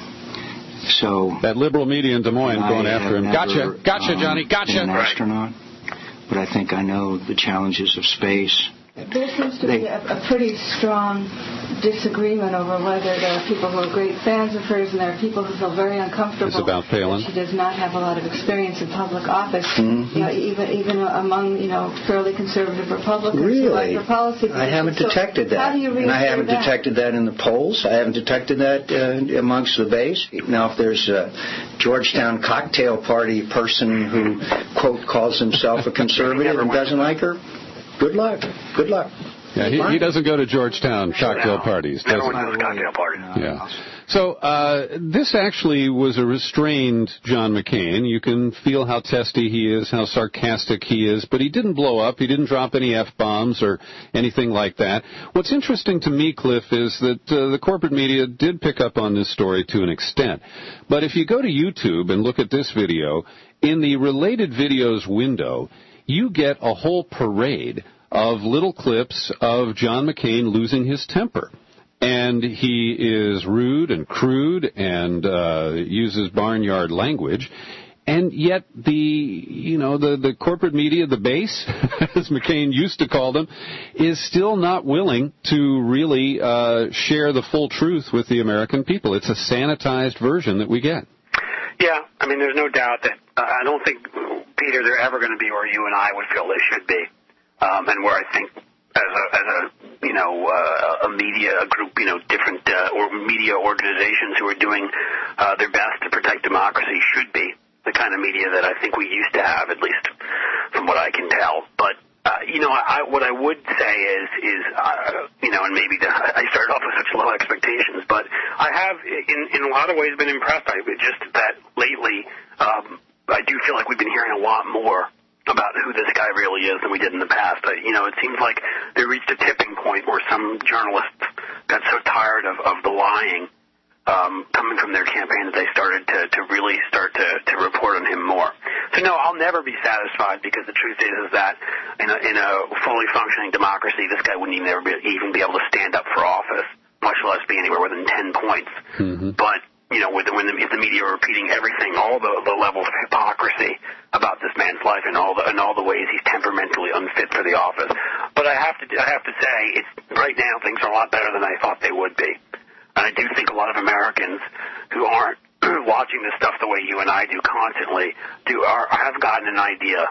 so that liberal media in Des Moines going after him. Never, gotcha, gotcha, um, Johnny, gotcha. Been an astronaut, but I think I know the challenges of space. There seems to be a, a pretty strong disagreement over whether there are people who are great fans of hers and there are people who feel very uncomfortable. It's about Palin. She does not have a lot of experience in public office. Mm-hmm. You know, even even among you know fairly conservative Republicans really? who like her policy. I haven't so detected that. How do you and I haven't that? detected that in the polls. I haven't detected that uh, amongst the base. Now, if there's a Georgetown cocktail party person who quote calls himself a conservative and doesn't like her, good luck. Good luck. Yeah, he, he doesn't go to Georgetown cocktail no, parties, does he? Cocktail parties. Yeah. So uh, this actually was a restrained John McCain. You can feel how testy he is, how sarcastic he is, but he didn't blow up. He didn't drop any F-bombs or anything like that. What's interesting to me, Cliff, is that uh, the corporate media did pick up on this story to an extent. But if you go to YouTube and look at this video, in the related videos window, you get a whole parade of little clips of John McCain losing his temper. And he is rude and crude and uh, uses barnyard language. And yet the, you know, the, the corporate media, the base, as McCain used to call them, is still not willing to really uh, share the full truth with the American people. It's a sanitized version that we get. Yeah, I mean, there's no doubt that uh, I don't think, Peter, they're ever going to be where you and I would feel they should be. Um, and where I think as a, as a you know, uh, a media a group, you know, different uh, or media organizations who are doing uh, their best to protect democracy should be the kind of media that I think we used to have, at least from what I can tell. But, uh, you know, I, what I would say is, is uh, you know, and maybe the, I started off with such low expectations, but I have, in, in a lot of ways, been impressed by it. Just that lately, um, I do feel like we've been hearing a lot more about who this guy really is than we did in the past. Uh, you know, it seems like they reached a tipping point where some journalists got so tired of, of the lying um, coming from their campaign that they started to, to really start to, to report on him more. So, no, I'll never be satisfied because the truth is, is that in a, in a fully functioning democracy, this guy wouldn't even, ever be, even be able to stand up for office, much less be anywhere within ten points. Mm-hmm. But you know, with the, when the, if the media are repeating everything, all the, the levels of hypocrisy about this man's life and all the and all the ways he's temperamentally unfit for the office. But I have to I have to say, it's right now things are a lot better than I thought they would be. And I do think a lot of Americans who aren't watching this stuff the way you and I do constantly do are have gotten an idea,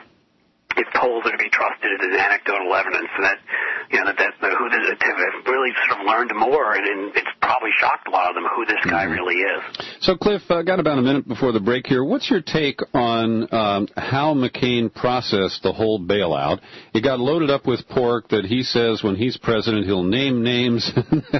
if polls are to be trusted, it is anecdotal evidence that, you know, that, that, that who this, to really sort of learned more, and, and it's probably shocked a lot of them who this guy mm-hmm. really is. So, Cliff, I uh, got about a minute before the break here. What's your take on um, how McCain processed the whole bailout? It got loaded up with pork that he says when he's president he'll name names,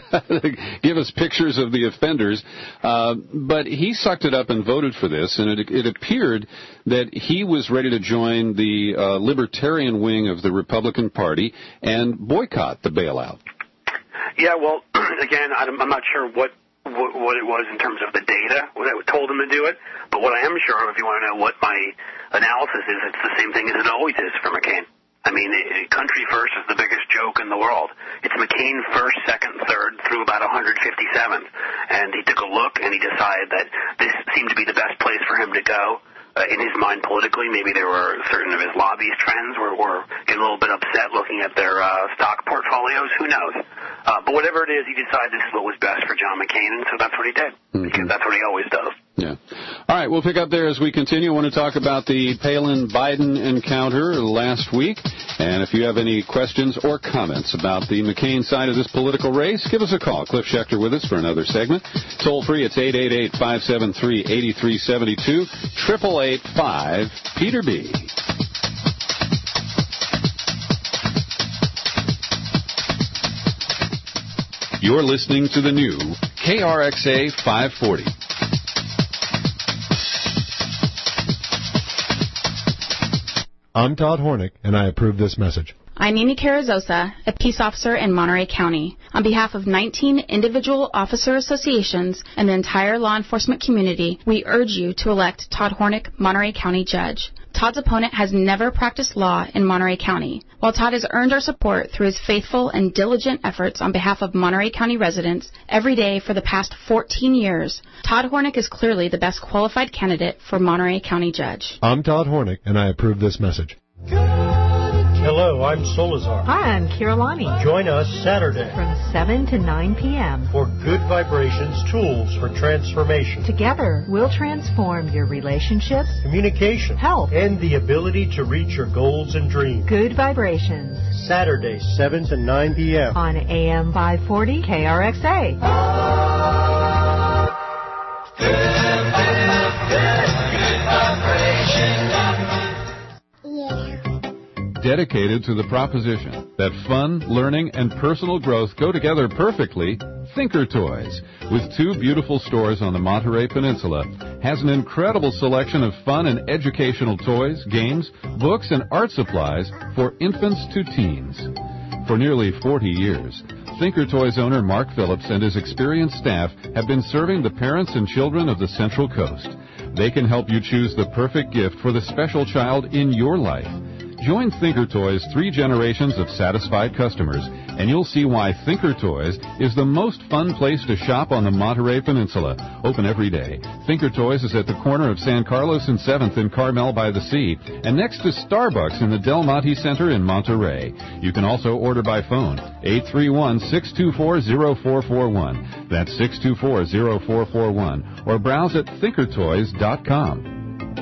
give us pictures of the offenders, uh, but he sucked it up and voted for this, and it, it appeared that he was ready to join the uh, libertarian wing of the Republican Party and boycott the bailout. Yeah, well, again, I'm not sure what, what what it was in terms of the data that told him to do it, but what I am sure of, if you want to know what my analysis is, it's the same thing as it always is for McCain. I mean, it, country first is the biggest joke in the world. It's McCain first, second, third through about one hundred fifty-seven. And he took a look and he decided that this seemed to be the best place for him to go. Uh, in his mind politically, maybe there were certain of his lobbyist friends were, were getting a little bit upset looking at their uh, stock portfolios. Who knows? Uh, but whatever it is, he decided this is what was best for John McCain, and so that's what he did. Mm-hmm. Because that's what he always does. Yeah. All right, we'll pick up there as we continue. I want to talk about the Palin-Biden encounter last week. And if you have any questions or comments about the McCain side of this political race, give us a call. Cliff Schechter with us for another segment. Toll free, it's eight eight eight, five seven three, eight three seven two, eight eight eight, five, Peter B. You're listening to the new K R X A five forty. I'm Todd Hornick, and I approve this message. I'm Amy Carrizosa, a peace officer in Monterey County. On behalf of nineteen individual officer associations and the entire law enforcement community, we urge you to elect Todd Hornick, Monterey County Judge. Todd's opponent has never practiced law in Monterey County. While Todd has earned our support through his faithful and diligent efforts on behalf of Monterey County residents every day for the past fourteen years, Todd Hornick is clearly the best qualified candidate for Monterey County Judge. I'm Todd Hornick, and I approve this message. Hello, I'm Solazar. Hi, I'm Kirillani. Join us Saturday from seven to nine p.m. for Good Vibrations Tools for Transformation. Together, we'll transform your relationships, communication, health, and the ability to reach your goals and dreams. Good Vibrations. Saturday, seven to nine p.m. on A M five forty K R X A. Good, good, good, good vibrations. Dedicated to the proposition that fun, learning, and personal growth go together perfectly, Thinker Toys, with two beautiful stores on the Monterey Peninsula, has an incredible selection of fun and educational toys, games, books, and art supplies for infants to teens. For nearly forty years, Thinker Toys owner Mark Phillips and his experienced staff have been serving the parents and children of the Central Coast. They can help you choose the perfect gift for the special child in your life. Join Thinker Toys' three generations of satisfied customers, and you'll see why Thinker Toys is the most fun place to shop on the Monterey Peninsula. Open every day. Thinker Toys is at the corner of San Carlos and seventh in Carmel by the Sea, and next to Starbucks in the Del Monte Center in Monterey. You can also order by phone, eight three one, six two four, zero four four one. That's six two four, zero four four one. Or browse at thinker toys dot com.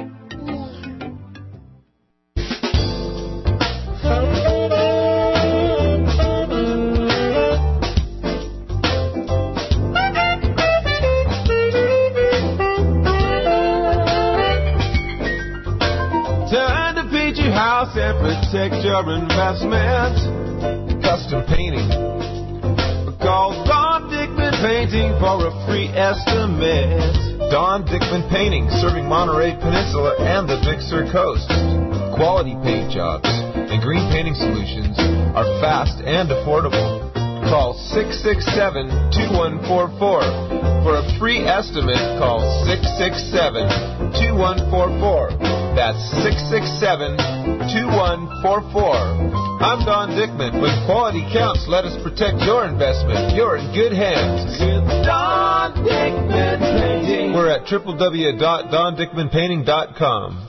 And protect your investment. Custom painting. Call Don Dickman Painting for a free estimate. Don Dickman Painting, serving Monterey Peninsula and the Bixler Coast. Quality paint jobs and green painting solutions are fast and affordable. Call six six seven, two one four four. For a free estimate, call six six seven, two one four four. That's six six seven, two one four four. I'm Don Dickman. When quality counts, let us protect your investment. You're in good hands. With Don Dickman Painting. We're at w w w dot don dickman painting dot com.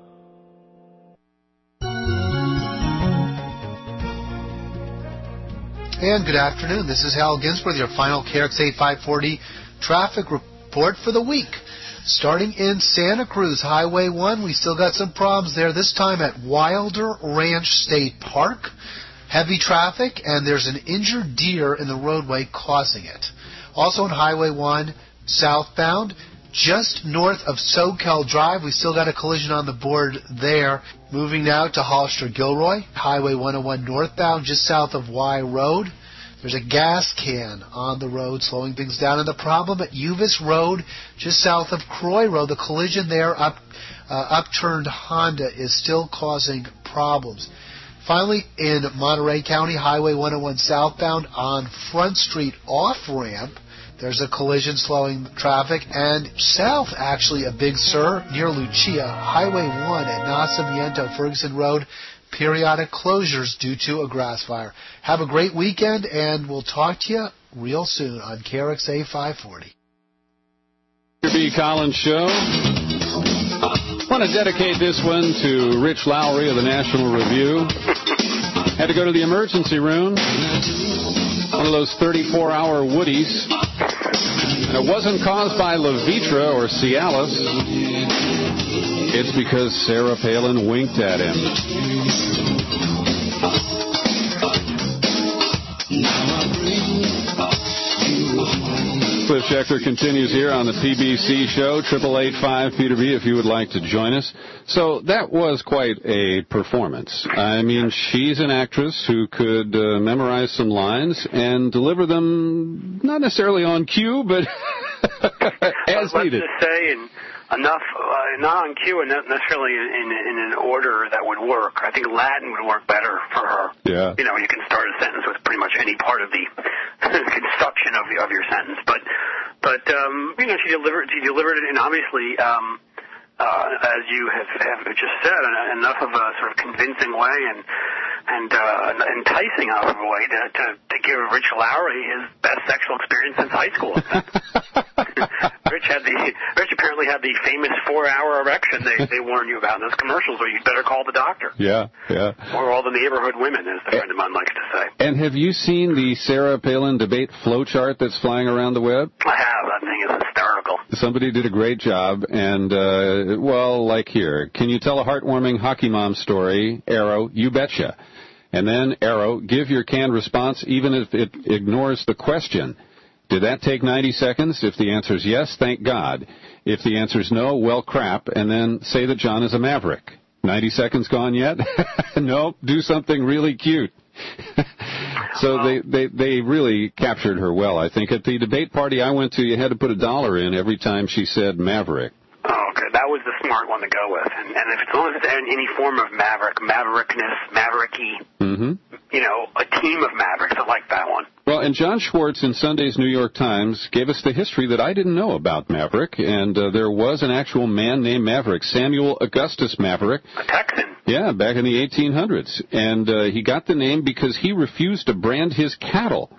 And good afternoon. This is Hal Ginsberg, your final K R X A five forty traffic report for the week. Starting in Santa Cruz, Highway one, we still got some problems there, this time at Wilder Ranch State Park. Heavy traffic, and there's an injured deer in the roadway causing it. Also on Highway one, southbound, just north of Soquel Drive, we still got a collision on the board there. Moving now to Hollister-Gilroy, Highway one oh one northbound, just south of Y Road. There's a gas can on the road, slowing things down. And the problem at Uvis Road, just south of Croy Road, the collision there, up, uh, upturned Honda is still causing problems. Finally, in Monterey County, Highway one oh one southbound on Front Street off-ramp, There's a collision slowing traffic, and south, actually, a Big Sur near Lucia, Highway one at Nacimiento, Ferguson Road, periodic closures due to a grass fire. Have a great weekend, and we'll talk to you real soon on K R X A five forty. Peter B. Collins Show. I want to dedicate this one to Rich Lowry of the National Review. Had to go to the emergency room. One of those thirty-four hour Woodies. And it wasn't caused by Levitra or Cialis. It's because Sarah Palin winked at him. Cliff Schechter continues here on the P B C show, eight eight eight five Peter B, if you would like to join us. So that was quite a performance. I mean, she's an actress who could uh, memorize some lines and deliver them not necessarily on cue, but as Let's needed. Just say, and enough, uh, not on cue and not necessarily in, in, in an order that would work. I think Latin would work better for her. Yeah. You know, you can start a sentence with pretty much any part of the construction of, the, of your sentence. But, but um, you know, she delivered, she delivered it in obviously, um, uh, as you have, have just said, enough of a sort of convincing way and and uh, enticing of a way to, to, to give Rich Lowry his best sexual experience since high school. Rich had the Rich apparently had the famous four-hour erection they they warn you about in those commercials, where you'd better call the doctor. Yeah, yeah. Or all the neighborhood women, as the friend of mine likes to say. And have you seen the Sarah Palin debate flowchart that's flying around the web? I have. That thing is hysterical. Somebody did a great job, and, uh, well, like here, can you tell a heartwarming hockey mom story? Arrow, you betcha. And then, arrow, give your canned response even if it ignores the question. Did that take ninety seconds? If the answer is yes, thank God. If the answer is no, well, crap. And then say that John is a maverick. ninety seconds gone yet? Nope, do something really cute. So they, they, they really captured her well, I think. At the debate party I went to, you had to put a dollar in every time she said maverick. Oh, okay. That was the smart one to go with. And, and if it's, as long as it's any form of maverick, maverickness, mavericky, mm-hmm. you know, a team of mavericks, I like that one. Well, and John Schwartz in Sunday's New York Times gave us the history that I didn't know about Maverick, and uh, there was an actual man named Maverick, Samuel Augustus Maverick. A Texan. Yeah, back in the eighteen hundreds. And uh, he got the name because he refused to brand his cattle,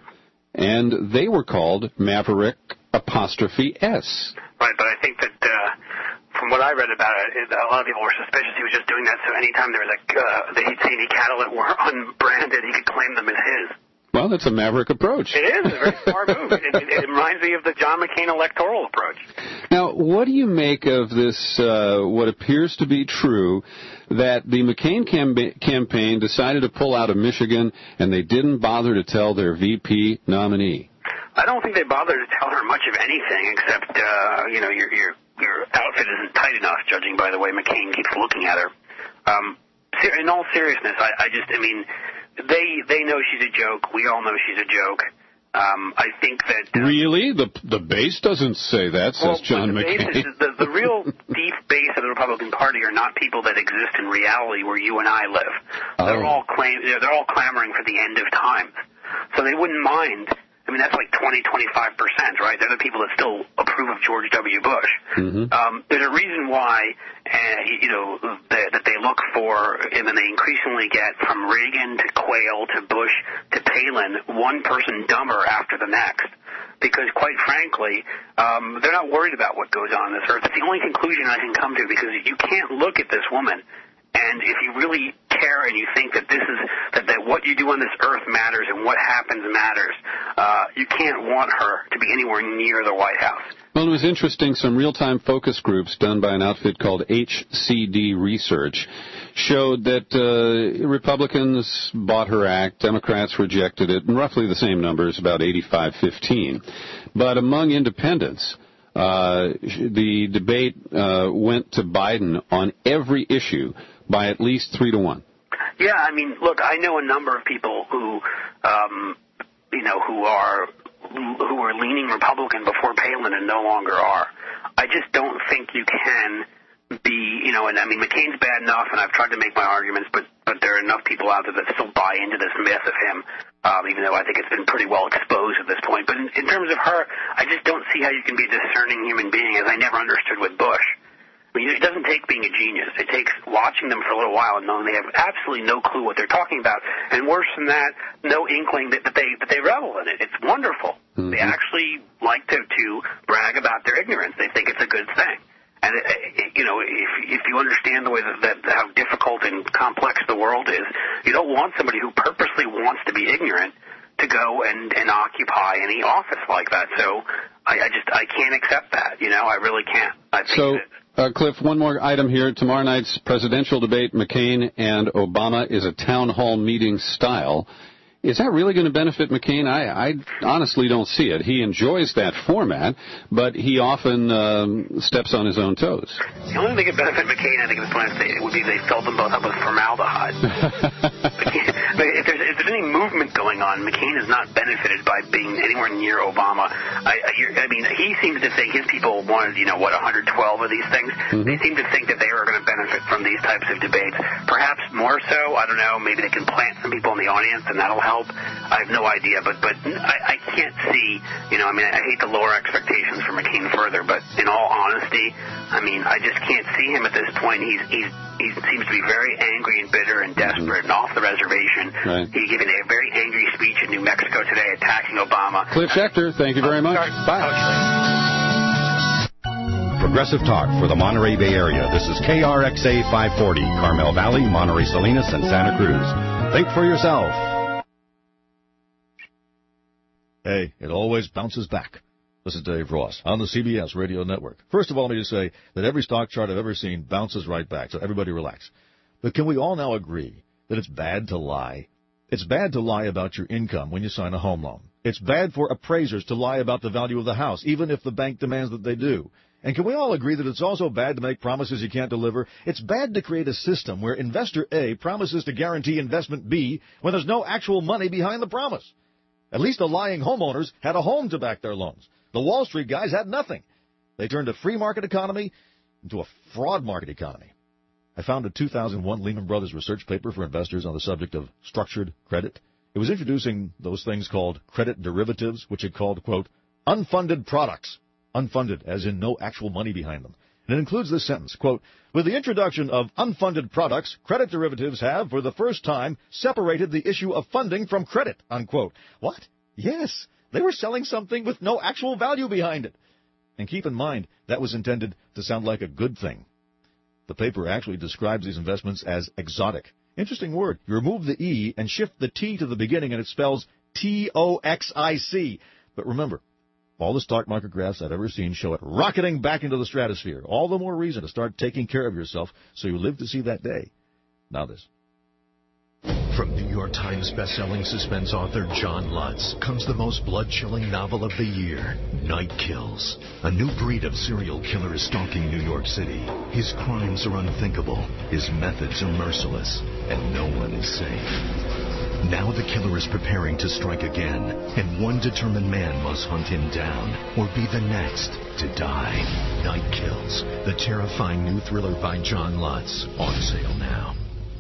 and they were called Maverick apostrophe S. Right, but I think that uh, from what I read about it, it, a lot of people were suspicious he was just doing that so anytime there was a, uh, that he'd see any cattle that were unbranded, he could claim them as his. Well, that's a maverick approach. It is a very smart move. It, it, it reminds me of the John McCain electoral approach. Now, what do you make of this, uh, what appears to be true, that the McCain cam- campaign decided to pull out of Michigan and they didn't bother to tell their V P nominee? I don't think they bothered to tell her much of anything except, uh, you know, your, your, your outfit isn't tight enough, judging by the way McCain keeps looking at her. Um, in all seriousness, I, I just, I mean... They they know she's a joke. We all know she's a joke. Um, I think that... Uh, really? The the base doesn't say that, says well, John the McCain. Base is, the, the real deep base of the Republican Party are not people that exist in reality where you and I live. Oh. They're all claim, they're all clamoring for the end of time. So they wouldn't mind... I mean, that's like twenty, twenty-five percent, right? They're the people that still approve of George W. Bush. Mm-hmm. Um, there's a reason why, uh, you know, they, that they look for, and then they increasingly get from Reagan to Quayle to Bush to Palin, one person dumber after the next. Because, quite frankly, um, they're not worried about what goes on on this earth. It's the only conclusion I can come to, because you can't look at this woman, and if you really care and you think that this is that, that what you do on this earth matters and what happens matters, uh, you can't want her to be anywhere near the White House. Well, it was interesting. Some real-time focus groups done by an outfit called H C D Research showed that uh, Republicans bought her act, Democrats rejected it, in roughly the same numbers, about eighty-five fifteen. But among independents, uh, the debate uh, went to Biden on every issue by at least three to one. Yeah, I mean, look, I know a number of people who, um, you know, who are who were leaning Republican before Palin and no longer are. I just don't think you can be, you know, and I mean, McCain's bad enough, and I've tried to make my arguments, but but there are enough people out there that still buy into this myth of him, um, even though I think it's been pretty well exposed at this point. But in, in terms of her, I just don't see how you can be a discerning human being, as I never understood with Bush. I mean, it doesn't take being a genius. It takes watching them for a little while and knowing they have absolutely no clue what they're talking about, and worse than that, no inkling that, that they that they revel in it. It's wonderful. Mm-hmm. They actually like to, to brag about their ignorance. They think it's a good thing. And, it, it, you know, if if you understand the way that, that how difficult and complex the world is, you don't want somebody who purposely wants to be ignorant to go and, and occupy any office like that. So I, I just I can't accept that. You know, I really can't. I think so, that, uh, Cliff, one more item here. Tomorrow night's presidential debate, McCain and Obama, is a town hall meeting style. Is that really going to benefit McCain? I, I honestly don't see it. He enjoys that format, but he often um, steps on his own toes. The only thing that could benefit McCain, I think, at this point, would be they filled them both up with formaldehyde. But if there's, if there's any movement going on, McCain has not benefited by being anywhere near Obama. I, I, I mean, he seems to think his people wanted, you know, what, one hundred twelve of these things? Mm-hmm. They seem to think that they are going to benefit from these types of debates. Perhaps more so, I don't know, maybe they can plant some people in the audience and that'll help. Help. I have no idea, but but I, I can't see, you know, I mean, I hate to lower expectations for McCain further, but in all honesty, I mean, I just can't see him at this point. He's he's he seems to be very angry and bitter and desperate mm-hmm. and off the reservation. Right. He gave a very angry speech in New Mexico today attacking Obama. Cliff Schechter, thank you very much. Bye. Progressive Talk for the Monterey Bay Area. This is K R X A five forty, Carmel Valley, Monterey Salinas, and Santa Cruz. Think for yourself. Hey, it always bounces back. This is Dave Ross on the C B S Radio Network. First of all, let me just say that every stock chart I've ever seen bounces right back, so everybody relax. But can we all now agree that it's bad to lie? It's bad to lie about your income when you sign a home loan. It's bad for appraisers to lie about the value of the house, even if the bank demands that they do. And can we all agree that it's also bad to make promises you can't deliver? It's bad to create a system where investor A promises to guarantee investment B when there's no actual money behind the promise. At least the lying homeowners had a home to back their loans. The Wall Street guys had nothing. They turned a free market economy into a fraud market economy. I found a two thousand one Lehman Brothers research paper for investors on the subject of structured credit. It was introducing those things called credit derivatives, which it called, quote, unfunded products. Unfunded, as in no actual money behind them. And it includes this sentence, quote, with the introduction of unfunded products, credit derivatives have, for the first time, separated the issue of funding from credit, unquote. What? Yes, they were selling something with no actual value behind it. And keep in mind, that was intended to sound like a good thing. The paper actually describes these investments as exotic. Interesting word. You remove the E and shift the T to the beginning, and it spells T O X I C. But remember, all the stock market graphs I've ever seen show it rocketing back into the stratosphere. All the more reason to start taking care of yourself so you live to see that day. Now this. From New York Times bestselling suspense author John Lutz comes the most blood-chilling novel of the year, Night Kills. A new breed of serial killer is stalking New York City. His crimes are unthinkable, his methods are merciless, and no one is safe. Now the killer is preparing to strike again, and one determined man must hunt him down or be the next to die. Night Kills, the terrifying new thriller by John Lutz, on sale now.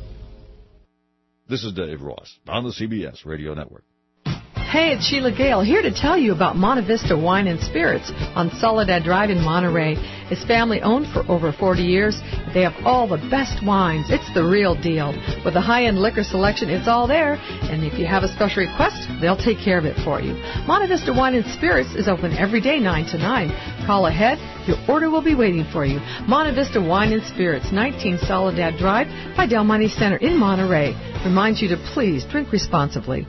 This is Dave Ross on the C B S Radio Network. Hey, it's Sheila Gale here to tell you about Monte Vista Wine and Spirits on Soledad Drive in Monterey. It's family-owned for over forty years. They have all the best wines. It's the real deal. With a high-end liquor selection, it's all there. And if you have a special request, they'll take care of it for you. Monte Vista Wine and Spirits is open every day, nine to nine. Call ahead. Your order will be waiting for you. Monte Vista Wine and Spirits, nineteen Soledad Drive by Del Monte Center in Monterey. Reminds you to please drink responsibly.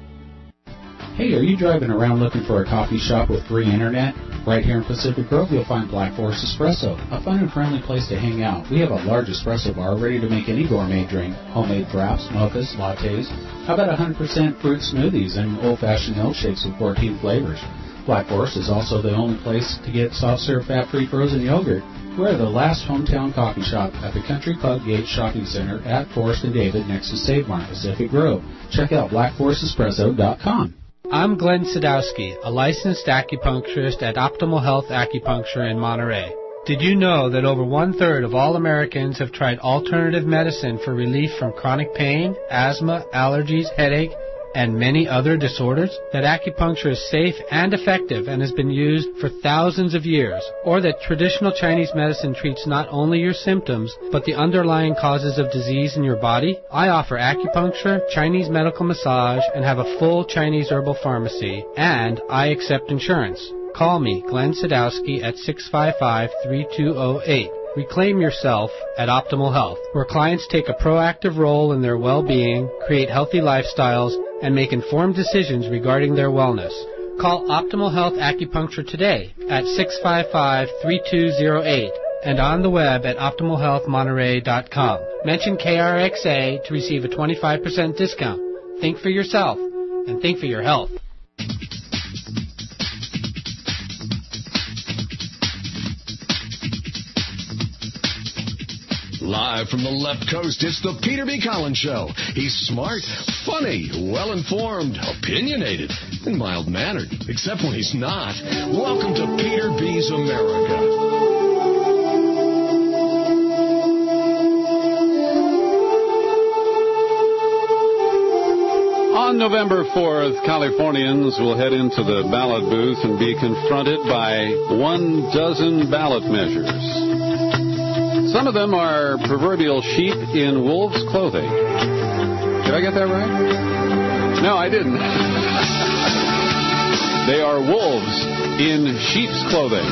Hey, are you driving around looking for a coffee shop with free internet? Right here in Pacific Grove, you'll find Black Forest Espresso, a fun and friendly place to hang out. We have a large espresso bar ready to make any gourmet drink, homemade fraps, mochas, lattes. How about one hundred percent fruit smoothies and old-fashioned milkshakes with fourteen flavors? Black Forest is also the only place to get soft-serve, fat-free frozen yogurt. We're the last hometown coffee shop at the Country Club Gate Shopping Center at Forest and David next to Save Mart, Pacific Grove. Check out black forest espresso dot com. I'm Glenn Sadowski, a licensed acupuncturist at Optimal Health Acupuncture in Monterey. Did you know that over one-third of all Americans have tried alternative medicine for relief from chronic pain, asthma, allergies, headache, and many other disorders? That acupuncture is safe and effective and has been used for thousands of years? Or that traditional Chinese medicine treats not only your symptoms, but the underlying causes of disease in your body? I offer acupuncture, Chinese medical massage, and have a full Chinese herbal pharmacy, and I accept insurance. Call me, Glenn Sadowski, at six five five, three two zero eight. Reclaim yourself at Optimal Health, where clients take a proactive role in their well-being, create healthy lifestyles, and make informed decisions regarding their wellness. Call Optimal Health Acupuncture today at six five five, three two zero eight and on the web at optimal health monterey dot com. Mention K R X A to receive a twenty-five percent discount. Think for yourself and think for your health. Live from the left coast, it's the Peter B. Collins Show. He's smart, funny, well-informed, opinionated, and mild-mannered, except when he's not. Welcome to Peter B's America. On November fourth, Californians will head into the ballot booth and be confronted by one dozen ballot measures. Some of them are proverbial sheep in wolves' clothing. Did I get that right? No, I didn't. They are wolves in sheep's clothing.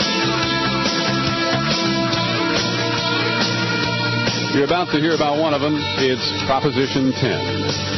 You're about to hear about one of them. It's Proposition ten.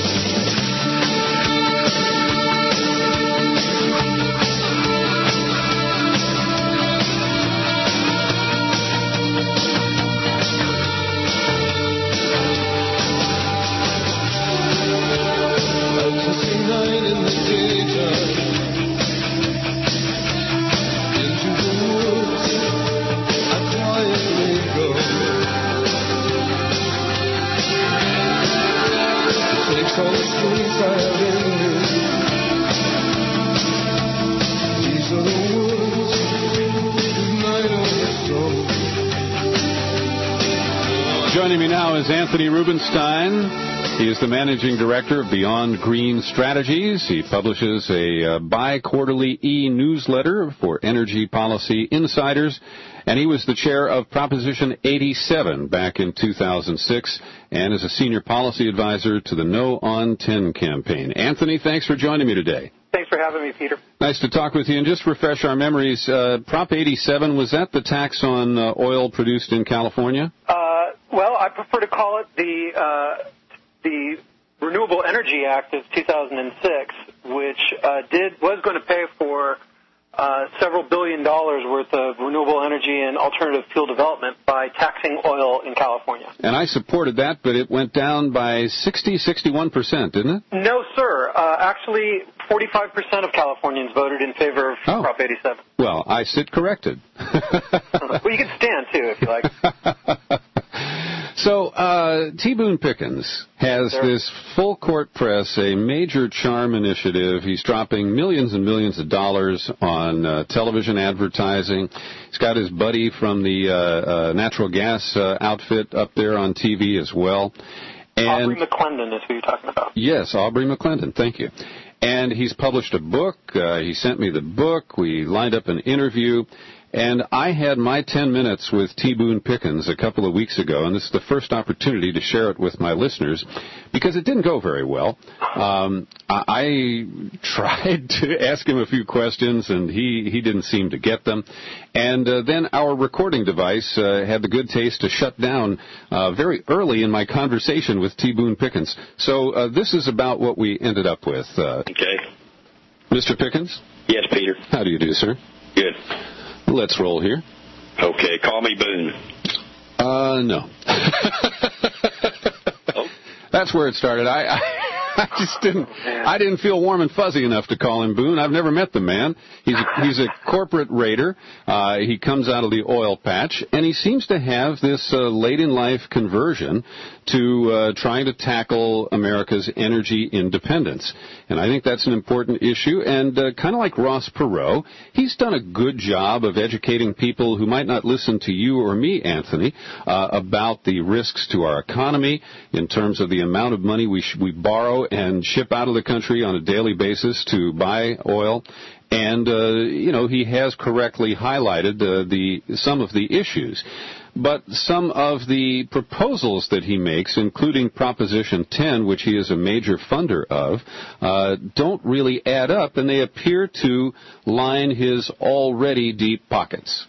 Joining me now is Anthony Rubenstein. He is the managing director of Beyond Green Strategies. He publishes a uh, bi-quarterly e-newsletter for energy policy insiders, and he was the chair of Proposition eighty-seven back in two thousand six and is a senior policy advisor to the No on ten campaign. Anthony, thanks for joining me today. Thanks for having me, Peter. Nice to talk with you. And just refresh our memories, uh, Prop eighty-seven, was that the tax on uh, oil produced in California? Uh, well, I prefer to call it the uh, the Renewable Energy Act of two thousand six, which uh, did was going to pay for uh, several billion dollars worth of renewable energy and alternative fuel development by taxing oil in California. And I supported that, but it went down by sixty, sixty-one percent, didn't it? No, sir. Uh, actually, forty-five percent of Californians voted in favor of oh. Prop eighty-seven. Well, I sit corrected. Well, you can stand, too, if you like. So, uh, T. Boone Pickens has Sir. this full court press, a major charm initiative. He's dropping millions and millions of dollars on uh, television advertising. He's got his buddy from the uh, uh, natural gas uh, outfit up there on T V as well. And Aubrey McClendon is who you're talking about. Yes, Aubrey McClendon. Thank you. And he's published a book. Uh, he sent me the book. We lined up an interview. And I had my ten minutes with T. Boone Pickens a couple of weeks ago, and this is the first opportunity to share it with my listeners, because it didn't go very well. Um, I, I tried to ask him a few questions, and he, he didn't seem to get them. And uh, then our recording device uh, had the good taste to shut down uh, very early in my conversation with T. Boone Pickens. So uh, this is about what we ended up with. Uh, okay. Mister Pickens? Yes, Peter. How do you do, sir? Good. Let's roll here. Okay, call me Boone. Uh, no. oh. That's where it started. I, I I just didn't. I didn't feel warm and fuzzy enough to call him Boone. I've never met the man. He's a, he's a corporate raider. Uh, he comes out of the oil patch, and he seems to have this uh, late in life conversion to uh, trying to tackle America's energy independence. And I think that's an important issue. And uh, kind of like Ross Perot, he's done a good job of educating people who might not listen to you or me, Anthony, uh, about the risks to our economy in terms of the amount of money we sh- we borrow and ship out of the country on a daily basis to buy oil. And, uh, you know, he has correctly highlighted uh, the some of the issues. But some of the proposals that he makes, including Proposition ten, which he is a major funder of, uh, don't really add up, and they appear to line his already deep pockets.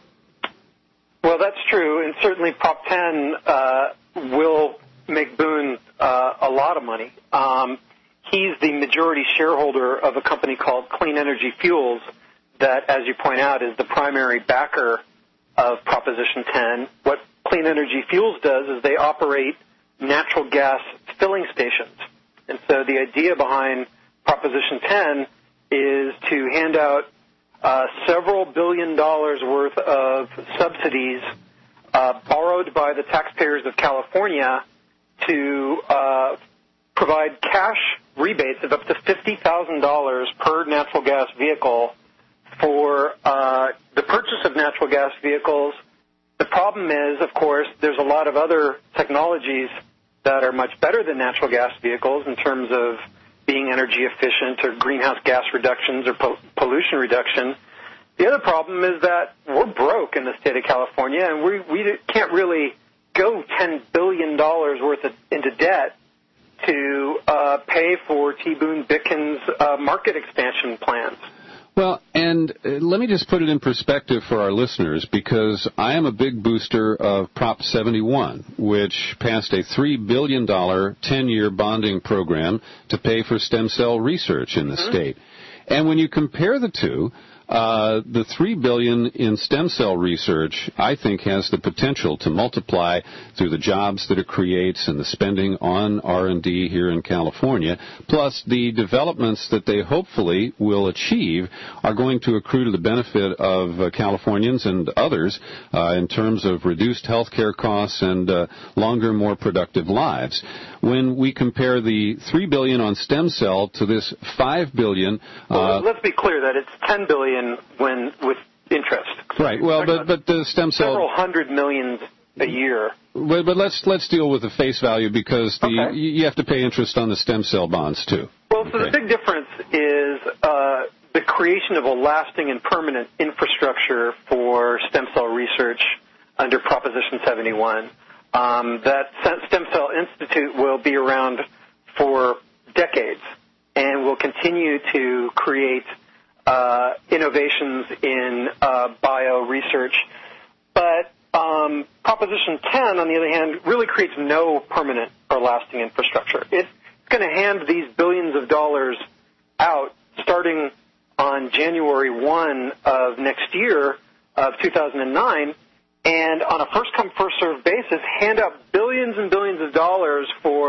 Well, that's true, and certainly Prop ten uh, will make Boone uh, a lot of money. Um, he's the majority shareholder of a company called Clean Energy Fuels that, as you point out, is the primary backer of Proposition ten. What Clean Energy Fuels does is they operate natural gas filling stations. And so the idea behind Proposition ten is to hand out uh, several billion dollars worth of subsidies uh, borrowed by the taxpayers of California to uh, provide cash rebates of up to fifty thousand dollars per natural gas vehicle for uh, the purchase of natural gas vehicles. The problem is, of course, there's a lot of other technologies that are much better than natural gas vehicles in terms of being energy efficient or greenhouse gas reductions or po- pollution reduction. The other problem is that we're broke in the state of California, and we, we can't really go ten billion dollars worth of, into debt to uh, pay for T. Boone Pickens' uh, market expansion plans. Well, and uh, let me just put it in perspective for our listeners, because I am a big booster of Prop seventy-one, which passed a three billion dollars ten-year bonding program to pay for stem cell research in the mm-hmm. state. And when you compare the two, Uh, the three billion dollars in stem cell research, I think, has the potential to multiply through the jobs that it creates and the spending on R and D here in California, plus the developments that they hopefully will achieve are going to accrue to the benefit of uh, Californians and others uh, in terms of reduced health care costs and uh, longer, more productive lives. When we compare the three billion dollars on stem cell to this five billion dollars... Uh, well, let's be clear that it's ten billion dollars when with interest. Right. Well, but but the stem cell several hundred millions a year. But, but let's let's deal with the face value, because the okay. you have to pay interest on the stem cell bonds too. Well, so okay. the big difference is uh, the creation of a lasting and permanent infrastructure for stem cell research under Proposition seventy-one. Um, that Stem Cell Institute will be around for decades and will continue to create Uh, innovations in uh, bio research. But um, Proposition ten, on the other hand, really creates no permanent or lasting infrastructure. It's going to hand these billions of dollars out starting on January first of next year, of two thousand nine, and on a first-come, first-served basis, hand out billions and billions of dollars for,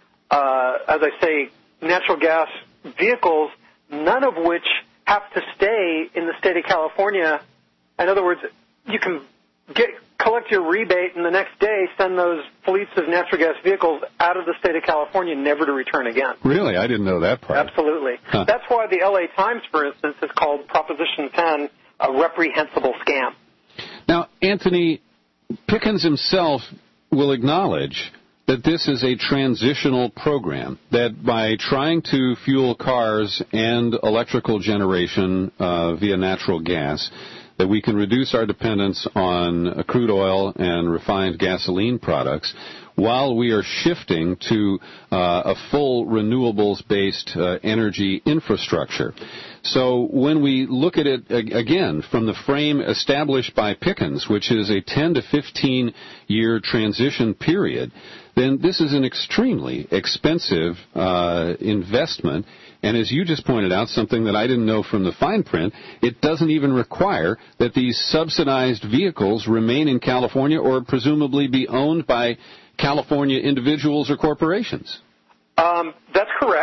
uh, as I say, natural gas vehicles, none of which have to stay in the state of California. In other words, you can get collect your rebate and the next day send those fleets of natural gas vehicles out of the state of California, never to return again. Really? I didn't know that part. Absolutely. Huh. That's why the L A Times, for instance, has called Proposition ten a reprehensible scam. Now, Anthony, Pickens himself will acknowledge that this is a transitional program, that by trying to fuel cars and electrical generation uh, via natural gas, that we can reduce our dependence on uh, crude oil and refined gasoline products while we are shifting to uh, a full renewables-based uh, energy infrastructure. So when we look at it, again, from the frame established by Pickens, which is a ten to fifteen year transition period, then this is an extremely expensive uh, investment. And as you just pointed out, something that I didn't know from the fine print, it doesn't even require that these subsidized vehicles remain in California or presumably be owned by California individuals or corporations. Um, that's correct.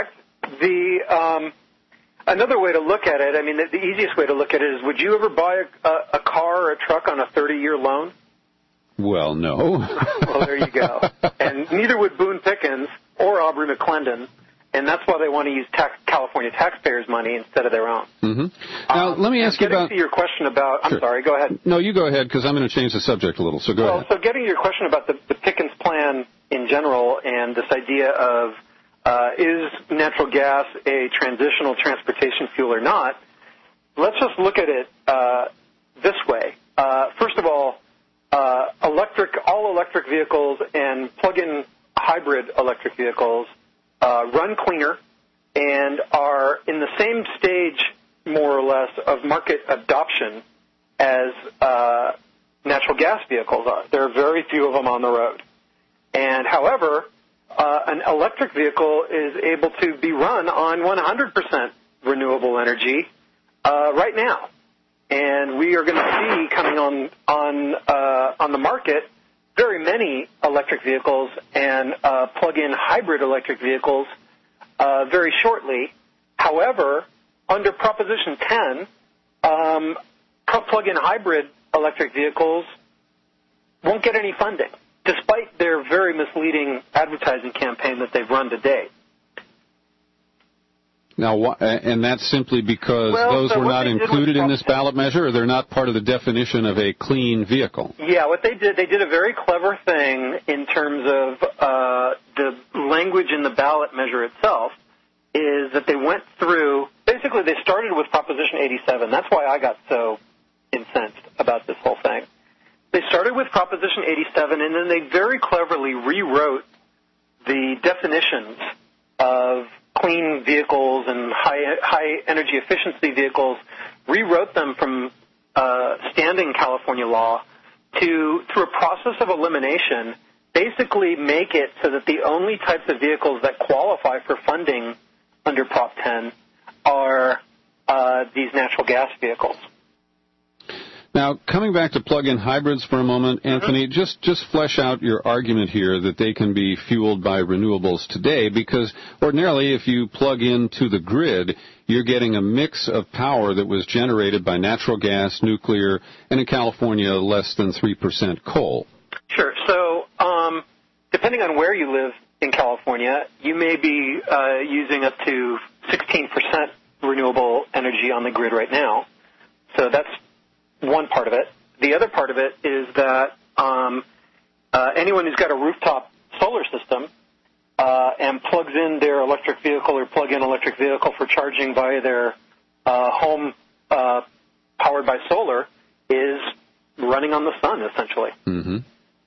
The um, another way to look at it, I mean, the, the easiest way to look at it is: would you ever buy a, a, a car or a truck on a thirty-year loan? Well, no. Well, there you go. And neither would Boone Pickens or Aubrey McClendon, and that's why they want to use tax, California taxpayers' money instead of their own. Mm-hmm. Now, um, let me ask you about... Getting to your question about... I'm Sure. sorry, go ahead. No, you go ahead, because I'm going to change the subject a little, so go well, ahead. So getting to your question about the, the Pickens plan in general and this idea of uh, is natural gas a transitional transportation fuel or not, let's just look at it uh, this way. Uh, first of all, Uh, electric, all electric vehicles and plug-in hybrid electric vehicles uh, run cleaner and are in the same stage, more or less, of market adoption as uh, natural gas vehicles are. There are very few of them on the road. And however, uh, an electric vehicle is able to be run on one hundred percent renewable energy uh, right now. And we are going to see coming on on uh, on the market very many electric vehicles and uh, plug-in hybrid electric vehicles uh, very shortly. However, under Proposition ten, um, plug-in hybrid electric vehicles won't get any funding, despite their very misleading advertising campaign that they've run to date. Now, and that's simply because well, those so were not included in this ballot measure, or they're not part of the definition of a clean vehicle? Yeah, what they did, they did a very clever thing in terms of uh, the language in the ballot measure itself, is that they went through, basically they started with Proposition eighty-seven. That's why I got so incensed about this whole thing. They started with Proposition eighty-seven, and then they very cleverly rewrote the definitions of clean vehicles and high high energy efficiency vehicles, rewrote them from uh, standing California law to, through a process of elimination, basically make it so that the only types of vehicles that qualify for funding under Prop ten are uh, these natural gas vehicles. Now, coming back to plug-in hybrids for a moment, Anthony, mm-hmm. just, just flesh out your argument here that they can be fueled by renewables today, because ordinarily if you plug into the grid, you're getting a mix of power that was generated by natural gas, nuclear, and in California, less than three percent coal. Sure. So um, depending on where you live in California, you may be uh, using up to sixteen percent renewable energy on the grid right now. So that's one part of it. The other part of it is that um, uh, anyone who's got a rooftop solar system uh, and plugs in their electric vehicle or plug-in electric vehicle for charging via their uh, home uh, powered by solar is running on the sun, essentially. Mm-hmm.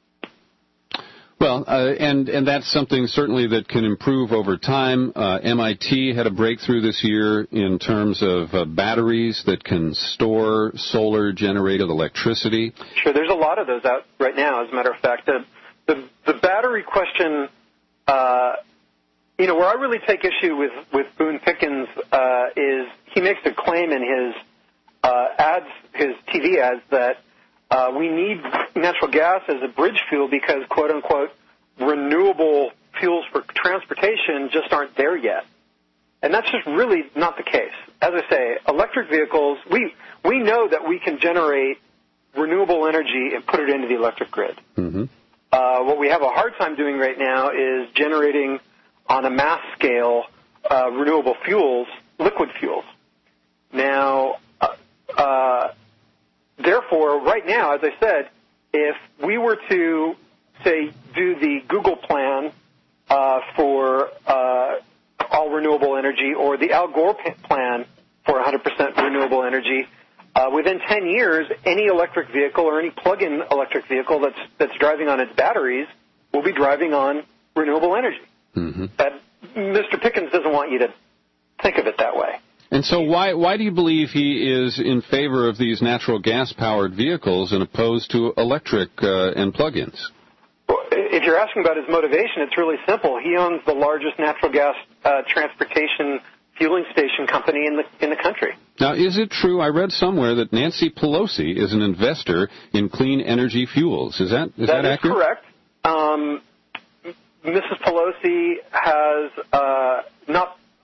Well, uh, and, and that's something certainly that can improve over time. Uh, M I T had a breakthrough this year in terms of uh, batteries that can store solar-generated electricity. Sure, there's a lot of those out right now, as a matter of fact. The, the, the battery question, uh, you know, where I really take issue with, with Boone Pickens uh, is he makes a claim in his uh, ads, his T V ads, that Uh, we need natural gas as a bridge fuel because, quote unquote, renewable fuels for transportation just aren't there yet. And that's just really not the case. As I say, electric vehicles, we we know that we can generate renewable energy and put it into the electric grid. Mm-hmm. Uh, what we have a hard time doing right now is generating on a mass scale uh, renewable fuels, liquid fuels. Now, uh, uh Therefore, right now, as I said, if we were to, say, do the Google plan uh, for uh, all renewable energy or the Al Gore plan for one hundred percent renewable energy, uh, within ten years, any electric vehicle or any plug-in electric vehicle that's, that's driving on its batteries will be driving on renewable energy. Mm-hmm. But Mister Pickens doesn't want you to think of it that way. And so why why do you believe he is in favor of these natural gas-powered vehicles and opposed to electric uh, and plug-ins? Well, if you're asking about his motivation, it's really simple. He owns the largest natural gas uh, transportation fueling station company in the in the country. Now, is it true, I read somewhere, that Nancy Pelosi is an investor in clean energy fuels? Is that is that, that is accurate? Correct. Um, Missus Pelosi has uh, not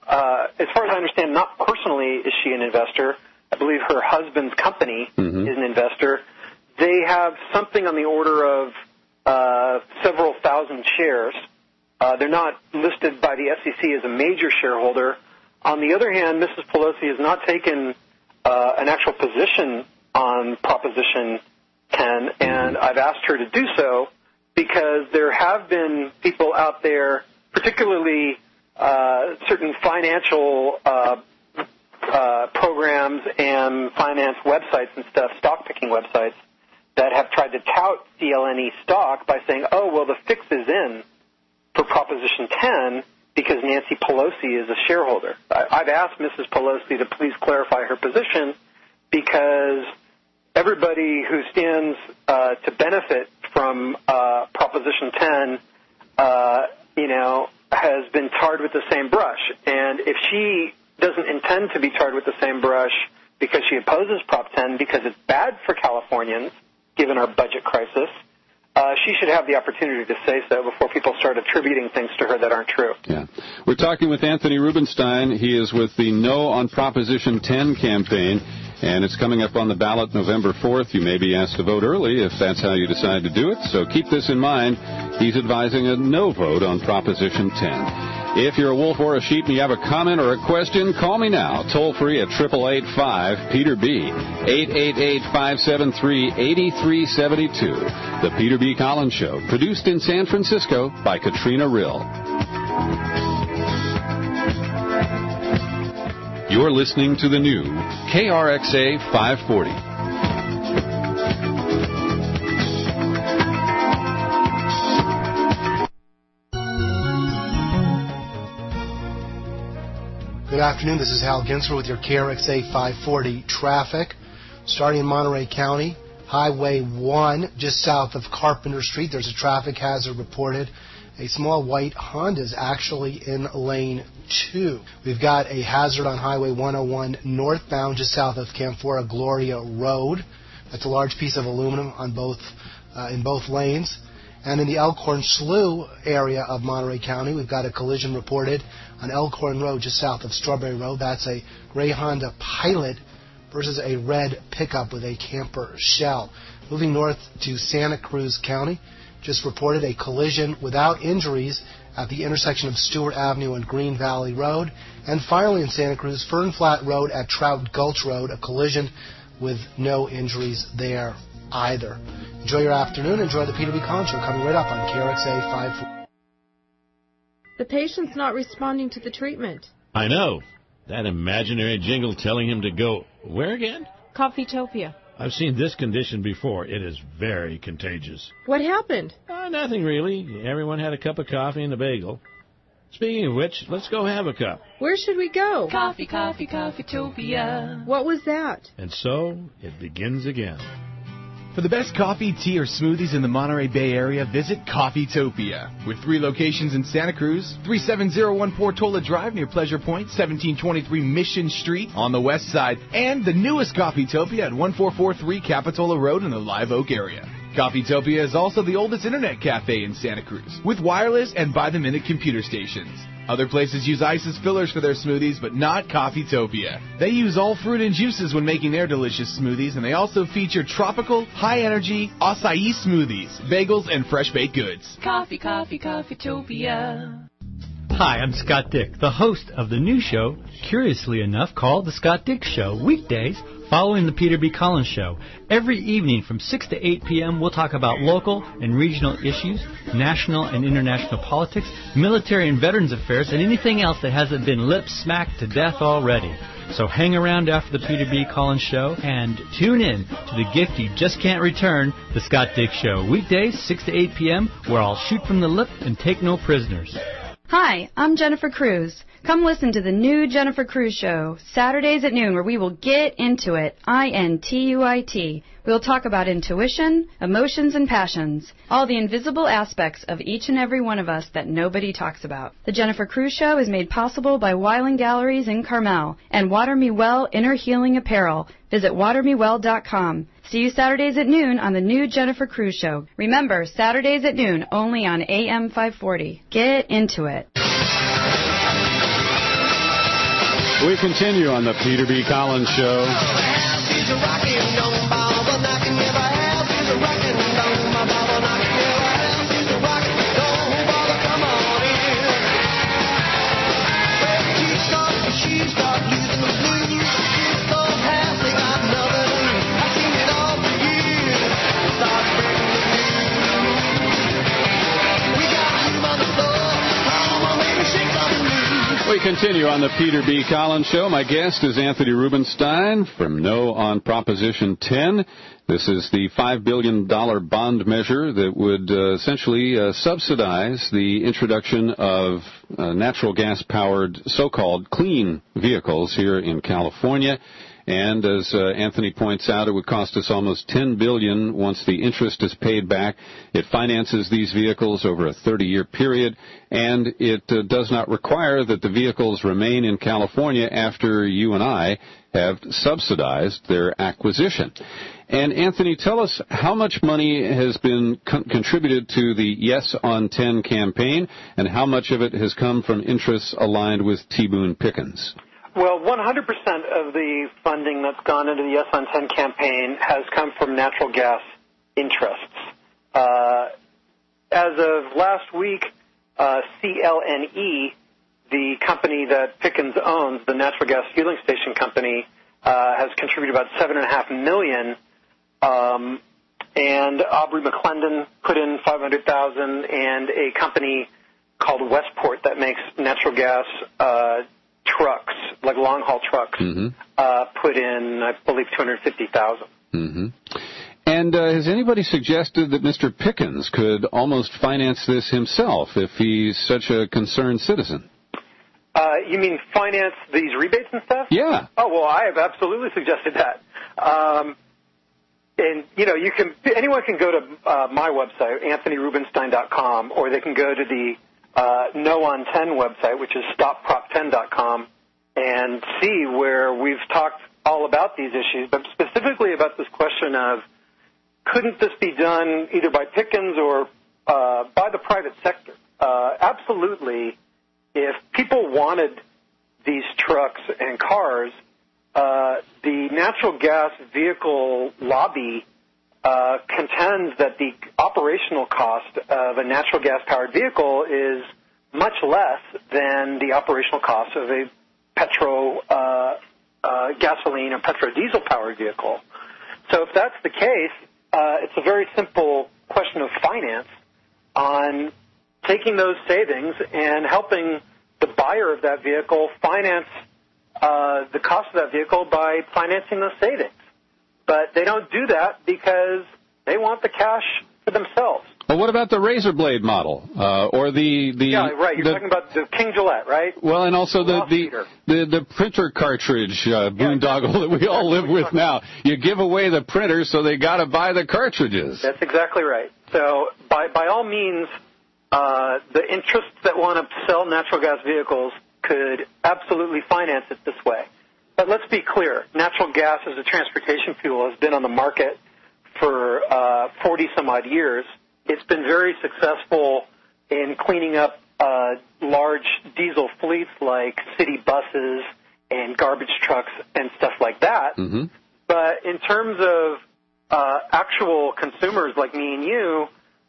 uh, as far as I understand, not personally is she an investor. I believe her husband's company mm-hmm. is an investor. They have something on the order of uh, several thousand shares. Uh, they're not listed by the S E C as a major shareholder. On the other hand, Missus Pelosi has not taken uh, an actual position on Proposition ten, and I've asked her to do so because there have been people out there, particularly uh, certain financial uh, uh, programs and finance websites and stuff, stock-picking websites, that have tried to tout C L N E stock by saying, oh, well, the fix is in for Proposition ten because Nancy Pelosi is a shareholder. I, I've asked Missus Pelosi to please clarify her position because everybody who stands uh, to benefit from uh, Proposition ten, uh, you know, has been tarred with the same brush. And if she doesn't intend to be tarred with the same brush because she opposes Prop ten because it's bad for Californians, given our budget crisis, uh, she should have the opportunity to say so before people start attributing things to her that aren't true. Yeah. We're talking with Anthony Rubenstein. He is with the No on Proposition ten campaign, and it's coming up on the ballot November fourth. You may be asked to vote early if that's how you decide to do it, so keep this in mind. He's advising a no vote on Proposition ten. If you're a wolf or a sheep and you have a comment or a question, call me now. Toll free at eight eight eight five Peter B. eight eight eight, five seven three, eight three seven two. The Peter B. Collins Show, produced in San Francisco by Katrina Rill. You're listening to the new K R X A five forty. Good afternoon. This is Hal Ginsberg with your K R X A five forty traffic. Starting in Monterey County, Highway one, just south of Carpenter Street, there's a traffic hazard reported. A small white Honda is actually in lane two. We've got a hazard on Highway one oh one northbound, just south of Camphora Gloria Road. That's a large piece of aluminum on both uh, in both lanes. And in the Elkhorn Slough area of Monterey County, we've got a collision reported on Elkhorn Road, just south of Strawberry Road. That's a gray Honda Pilot versus a red pickup with a camper shell. Moving north to Santa Cruz County, just reported a collision without injuries at the intersection of Stewart Avenue and Green Valley Road. And finally in Santa Cruz, Fern Flat Road at Trout Gulch Road, a collision with no injuries there either. Enjoy your afternoon. Enjoy the Peter B. Collins Show coming right up on K R X A five forty. The patient's not responding to the treatment. I know. That imaginary jingle telling him to go where again? Coffeetopia. I've seen this condition before. It is very contagious. What happened? Uh, nothing really. Everyone had a cup of coffee and a bagel. Speaking of which, let's go have a cup. Where should we go? Coffee, coffee, Coffeetopia. What was that? And so it begins again. For the best coffee, tea, or smoothies in the Monterey Bay Area, visit Coffeetopia. With three locations in Santa Cruz, thirty-seven oh one Portola Drive near Pleasure Point, seventeen twenty-three Mission Street on the west side, and the newest Coffeetopia at fourteen forty-three Capitola Road in the Live Oak area. Coffeetopia is also the oldest internet cafe in Santa Cruz, with wireless and by-the-minute computer stations. Other places use ice as fillers for their smoothies, but not Coffeetopia. They use all fruit and juices when making their delicious smoothies, and they also feature tropical, high-energy acai smoothies, bagels, and fresh-baked goods. Coffee, coffee, Coffeetopia. Hi, I'm Scott Dick, the host of the new show, curiously enough, called The Scott Dick Show, weekdays following the Peter B. Collins Show. Every evening from six to eight p.m., we'll talk about local and regional issues, national and international politics, military and veterans affairs, and anything else that hasn't been lip-smacked to death already. So hang around after the Peter B. Collins Show and tune in to the gift you just can't return, The Scott Dick Show, weekdays six to eight p.m., where I'll shoot from the lip and take no prisoners. Hi, I'm Jennifer Cruz. Come listen to the new Jennifer Cruz Show, Saturdays at noon, where we will get into it, I N T U I T. We'll talk about intuition, emotions, and passions, all the invisible aspects of each and every one of us that nobody talks about. The Jennifer Cruz Show is made possible by Weiland Galleries in Carmel and Water Me Well Inner Healing Apparel. Visit water me well dot com. See you Saturdays at noon on the new Jennifer Cruz Show. Remember, Saturdays at noon, only on A M five forty. Get into it. We continue on the Peter B. Collins Show. We continue on the Peter B. Collins Show. My guest is Anthony Rubenstein from No on Proposition ten. This is the five billion dollars bond measure that would uh, essentially uh, subsidize the introduction of uh, natural gas-powered so-called clean vehicles here in California. And as uh, Anthony points out, it would cost us almost ten billion dollars once the interest is paid back. It finances these vehicles over a thirty-year period, and it uh, does not require that the vehicles remain in California after you and I have subsidized their acquisition. And Anthony, tell us how much money has been con- contributed to the Yes on ten campaign, and how much of it has come from interests aligned with T. Boone Pickens. Well, one hundred percent of the funding that's gone into the Yes on ten campaign has come from natural gas interests. Uh, as of last week, uh, C L N E, the company that Pickens owns, the natural gas fueling station company, uh, has contributed about seven and a half million. Um, and Aubrey McClendon put in five hundred thousand, and a company called Westport that makes natural gas uh, trucks, like long-haul trucks, mm-hmm. uh, put in, I believe, two hundred fifty thousand. Mm-hmm. And uh, has anybody suggested that Mister Pickens could almost finance this himself if he's such a concerned citizen? Uh, you mean finance these rebates and stuff? Yeah. Oh, well, I have absolutely suggested that. Um, and, you know, you can anyone can go to uh, my website, anthony rubenstein dot com, or they can go to the Uh, No on ten website, which is stop prop ten dot com, and see where we've talked all about these issues, but specifically about this question of couldn't this be done either by Pickens or uh, by the private sector? Uh, absolutely. If people wanted these trucks and cars, uh, the natural gas vehicle lobby Uh, contends that the operational cost of a natural gas-powered vehicle is much less than the operational cost of a petro uh, uh, gasoline or petro diesel-powered vehicle. So if that's the case, uh, it's a very simple question of finance on taking those savings and helping the buyer of that vehicle finance uh, the cost of that vehicle by financing those savings. But they don't do that because they want the cash for themselves. Well, what about the razor blade model, uh, or the the? Yeah, right. You're the, talking about the King Gillette, right? Well, and also the the, the the printer cartridge uh, boondoggle yeah, that we all live with now. You give away the printer, so they got to buy the cartridges. That's exactly right. So, by by all means, uh, the interests that want to sell natural gas vehicles could absolutely finance it this way. But let's be clear, natural gas as a transportation fuel has been on the market for uh, forty-some-odd years. It's been very successful in cleaning up uh, large diesel fleets like city buses and garbage trucks and stuff like that. Mm-hmm. But in terms of uh, actual consumers like me and you,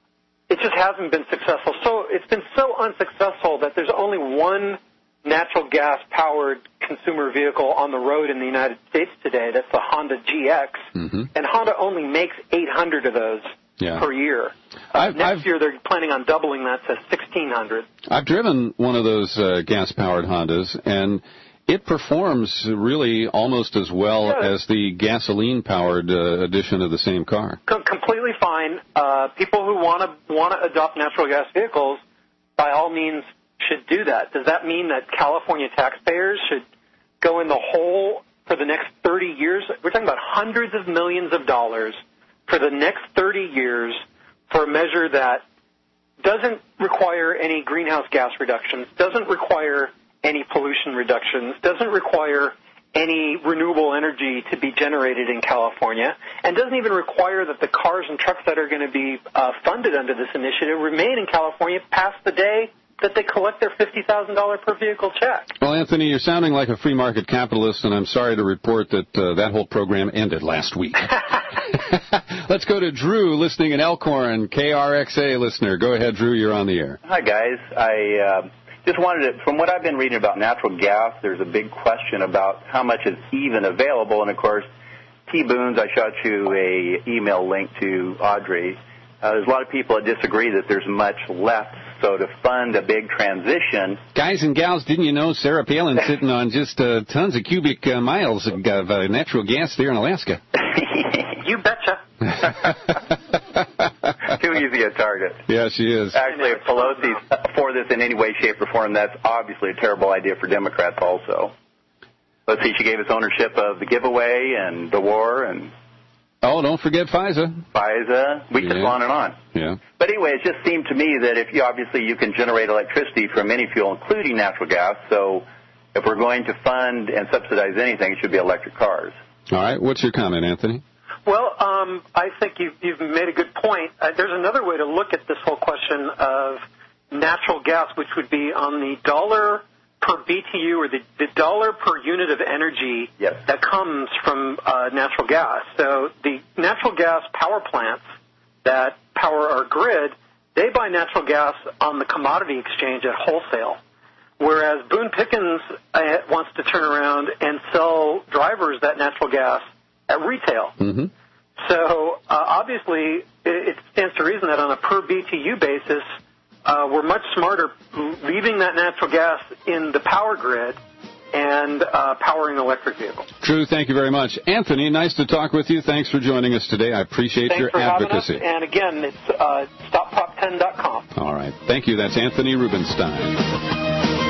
it just hasn't been successful. So it's been so unsuccessful that there's only one natural gas-powered consumer vehicle on the road in the United States today. That's the Honda G X, mm-hmm. and Honda only makes eight hundred of those yeah. per year. Uh, I've, next I've, year, they're planning on doubling that to sixteen hundred. I've driven one of those uh, gas-powered Hondas, and it performs really almost as well yeah. as the gasoline-powered uh, edition of the same car. Com- completely fine. Uh, people who want to want to adopt natural gas vehicles, by all means, should do that. Does that mean that California taxpayers should go in the hole for the next thirty years? We're talking about hundreds of millions of dollars for the next thirty years for a measure that doesn't require any greenhouse gas reductions, doesn't require any pollution reductions, doesn't require any renewable energy to be generated in California, and doesn't even require that the cars and trucks that are going to be uh, funded under this initiative remain in California past the day that they collect their fifty thousand dollars per vehicle check. Well, Anthony, you're sounding like a free market capitalist, and I'm sorry to report that uh, that whole program ended last week. Let's go to Drew, listening in Elkhorn, K R X A listener. Go ahead, Drew. You're on the air. Hi, guys. I uh, just wanted to, from what I've been reading about natural gas, there's a big question about how much is even available. And, of course, T. Boons, I shot you a email link to Audrey. Uh, there's a lot of people that disagree that there's much left. So to fund a big transition. Guys and gals, didn't you know Sarah Palin's sitting on just uh, tons of cubic uh, miles of uh, natural gas there in Alaska? You betcha. Too easy a target. Yeah, she is. Actually, if Pelosi's for this in any way, shape, or form, that's obviously a terrible idea for Democrats also. Let's see, she gave us ownership of the giveaway and the war and... Oh, don't forget FISA. FISA. We could yeah. go on and on. Yeah. But anyway, it just seemed to me that if you obviously you can generate electricity from any fuel, including natural gas, so if we're going to fund and subsidize anything, it should be electric cars. All right. What's your comment, Anthony? Well, um, I think you've, you've made a good point. Uh, there's another way to look at this whole question of natural gas, which would be on the dollar per B T U, or the, the dollar per unit of energy yes. that comes from uh, natural gas. So the natural gas power plants that power our grid, they buy natural gas on the commodity exchange at wholesale, whereas Boone Pickens uh, wants to turn around and sell drivers that natural gas at retail. Mm-hmm. So uh, obviously it, it stands to reason that on a per B T U basis, Uh, we're much smarter leaving that natural gas in the power grid and uh, powering electric vehicles. Drew, thank you very much. Anthony, nice to talk with you. Thanks for joining us today. I appreciate Thanks your for advocacy. Having us. And again, it's uh, stop prop ten dot com. All right. Thank you. That's Anthony Rubenstein.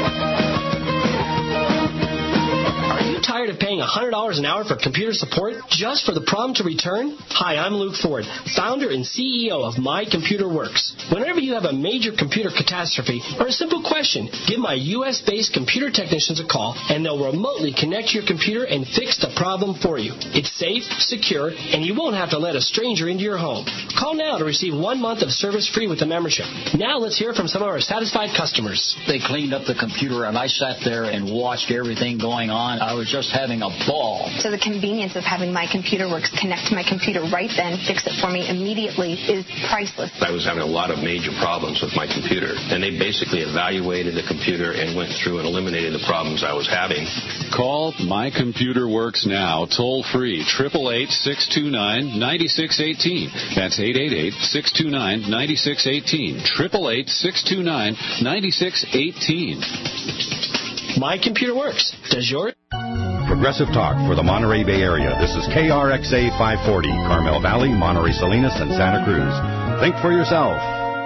Tired of paying one hundred dollars an hour for computer support just for the problem to return? Hi, I'm Luke Ford, founder and C E O of My Computer Works. Whenever you have a major computer catastrophe or a simple question, give my U S-based computer technicians a call, and they'll remotely connect your computer and fix the problem for you. It's safe, secure, and you won't have to let a stranger into your home. Call now to receive one month of service free with a membership. Now let's hear from some of our satisfied customers. They cleaned up the computer, and I sat there and watched everything going on. I was just having a ball. So the convenience of having My Computer Works connect to my computer right then, fix it for me immediately is priceless. I was having a lot of major problems with my computer, and they basically evaluated the computer and went through and eliminated the problems I was having. Call My Computer Works now, toll free, eight eight eight, six two nine, nine six one eight. That's eight eight eight, six two nine, nine six one eight. eight eight eight, six two nine, nine six one eight. My Computer Works. Does yours? Progressive Talk for the Monterey Bay Area. This is K R X A five forty, Carmel Valley, Monterey Salinas, and Santa Cruz. Think for yourself.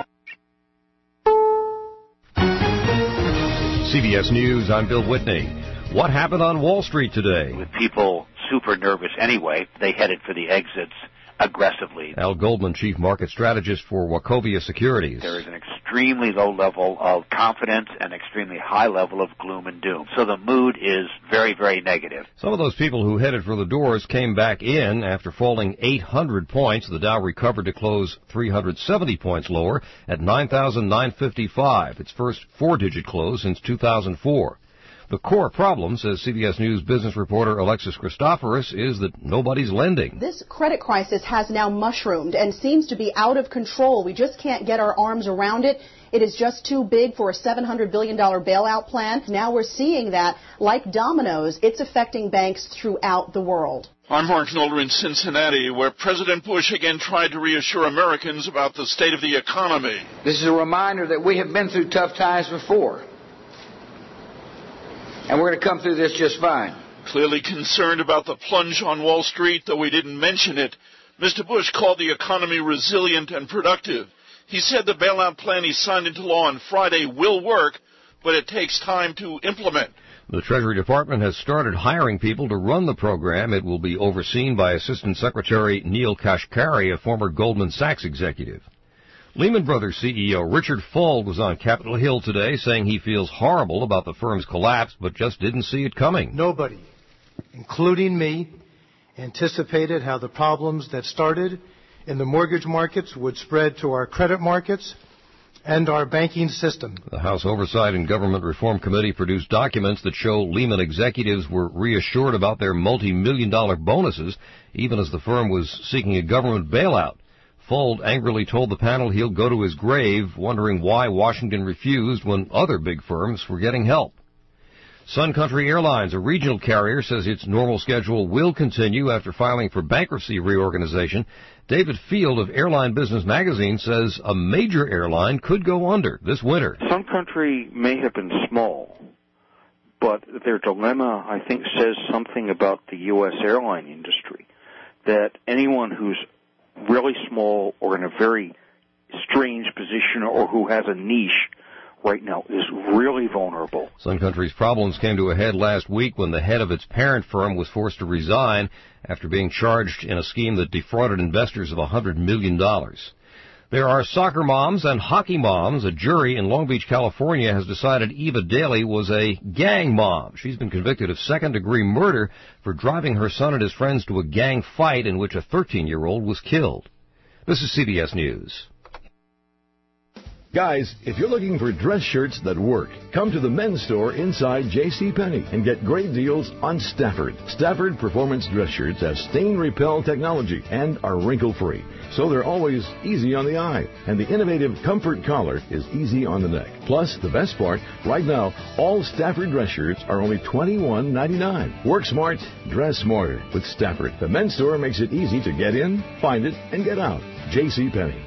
C B S News, I'm Bill Whitney. What happened on Wall Street today? With people super nervous anyway, they headed for the exits aggressively. Al Goldman, Chief Market Strategist for Wachovia Securities. There is an extremely low level of confidence and extremely high level of gloom and doom. So the mood is very, very negative. Some of those people who headed for the doors came back in after falling eight hundred points. The Dow recovered to close three hundred seventy points lower at nine thousand nine hundred fifty-five, its first four-digit close since two thousand four. The core problem, says C B S News business reporter Alexis Christoforous, is that nobody's lending. This credit crisis has now mushroomed and seems to be out of control. We just can't get our arms around it. It is just too big for a seven hundred billion dollars bailout plan. Now we're seeing that, like dominoes, it's affecting banks throughout the world. I'm Mark Nolder in Cincinnati, where President Bush again tried to reassure Americans about the state of the economy. This is a reminder that we have been through tough times before, and we're going to come through this just fine. Clearly concerned about the plunge on Wall Street, though he didn't mention it, Mister Bush called the economy resilient and productive. He said the bailout plan he signed into law on Friday will work, but it takes time to implement. The Treasury Department has started hiring people to run the program. It will be overseen by Assistant Secretary Neil Kashkari, a former Goldman Sachs executive. Lehman Brothers C E O Richard Fuld was on Capitol Hill today saying he feels horrible about the firm's collapse, but just didn't see it coming. Nobody, including me, anticipated how the problems that started in the mortgage markets would spread to our credit markets and our banking system. The House Oversight and Government Reform Committee produced documents that show Lehman executives were reassured about their multi-million dollar bonuses, even as the firm was seeking a government bailout. Fuld angrily told the panel he'll go to his grave, wondering why Washington refused when other big firms were getting help. Sun Country Airlines, a regional carrier, says its normal schedule will continue after filing for bankruptcy reorganization. David Field of Airline Business Magazine says a major airline could go under this winter. Sun Country may have been small, but their dilemma, I think, says something about the U S airline industry, that anyone who's really small or in a very strange position or who has a niche right now is really vulnerable. Sun Country's problems came to a head last week when the head of its parent firm was forced to resign after being charged in a scheme that defrauded investors of one hundred million dollars. There are soccer moms and hockey moms. A jury in Long Beach, California has decided Eva Daly was a gang mom. She's been convicted of second-degree murder for driving her son and his friends to a gang fight in which a thirteen-year-old was killed. This is C B S News. Guys, if you're looking for dress shirts that work, come to the men's store inside JCPenney and get great deals on Stafford. Stafford Performance dress shirts have stain repel technology and are wrinkle-free, so they're always easy on the eye. And the innovative Comfort Collar is easy on the neck. Plus, the best part, right now, all Stafford dress shirts are only twenty-one ninety-nine. Work smart, dress smarter with Stafford. The men's store makes it easy to get in, find it, and get out. JCPenney.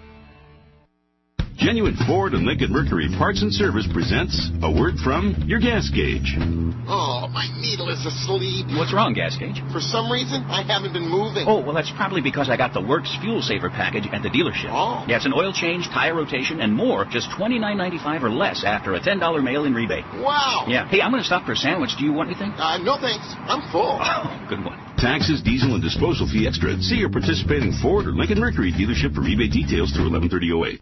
Genuine Ford and Lincoln Mercury Parts and Service presents a word from your gas gauge. Oh, my needle is asleep. What's wrong, gas gauge? For some reason, I haven't been moving. Oh, well, that's probably because I got the Works Fuel Saver package at the dealership. Oh. Yeah, it's an oil change, tire rotation, and more, just twenty-nine ninety-five or less after a ten dollar mail-in rebate. Wow. Yeah. Hey, I'm going to stop for a sandwich. Do you want anything? Uh, no, thanks. I'm full. Oh, good one. Taxes, diesel, and disposal fee extra. See your participating Ford or Lincoln Mercury dealership for rebate details through eleven thirty oh eight.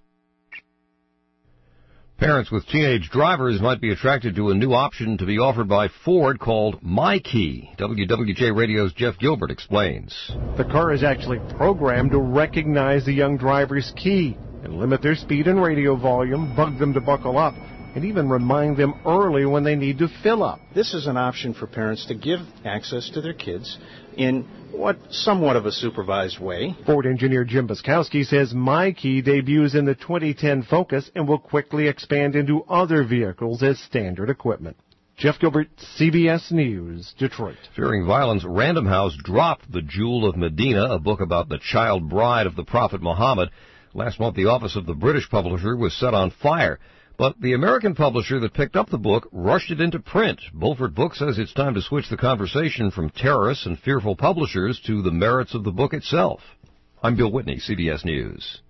Parents with teenage drivers might be attracted to a new option to be offered by Ford called MyKey. W W J Radio's Jeff Gilbert explains. The car is actually programmed to recognize the young driver's key and limit their speed and radio volume, bug them to buckle up, and even remind them early when they need to fill up. This is an option for parents to give access to their kids in what somewhat of a supervised way. Ford engineer Jim Boskowski says MyKey debuts in the twenty ten Focus and will quickly expand into other vehicles as standard equipment. Jeff Gilbert, C B S News, Detroit. Fearing violence, Random House dropped The Jewel of Medina, a book about the child bride of the Prophet Muhammad. Last month, the office of the British publisher was set on fire. But the American publisher that picked up the book rushed it into print. Bulford Books says it's time to switch the conversation from terrorists and fearful publishers to the merits of the book itself. I'm Bill Whitney, C B S News.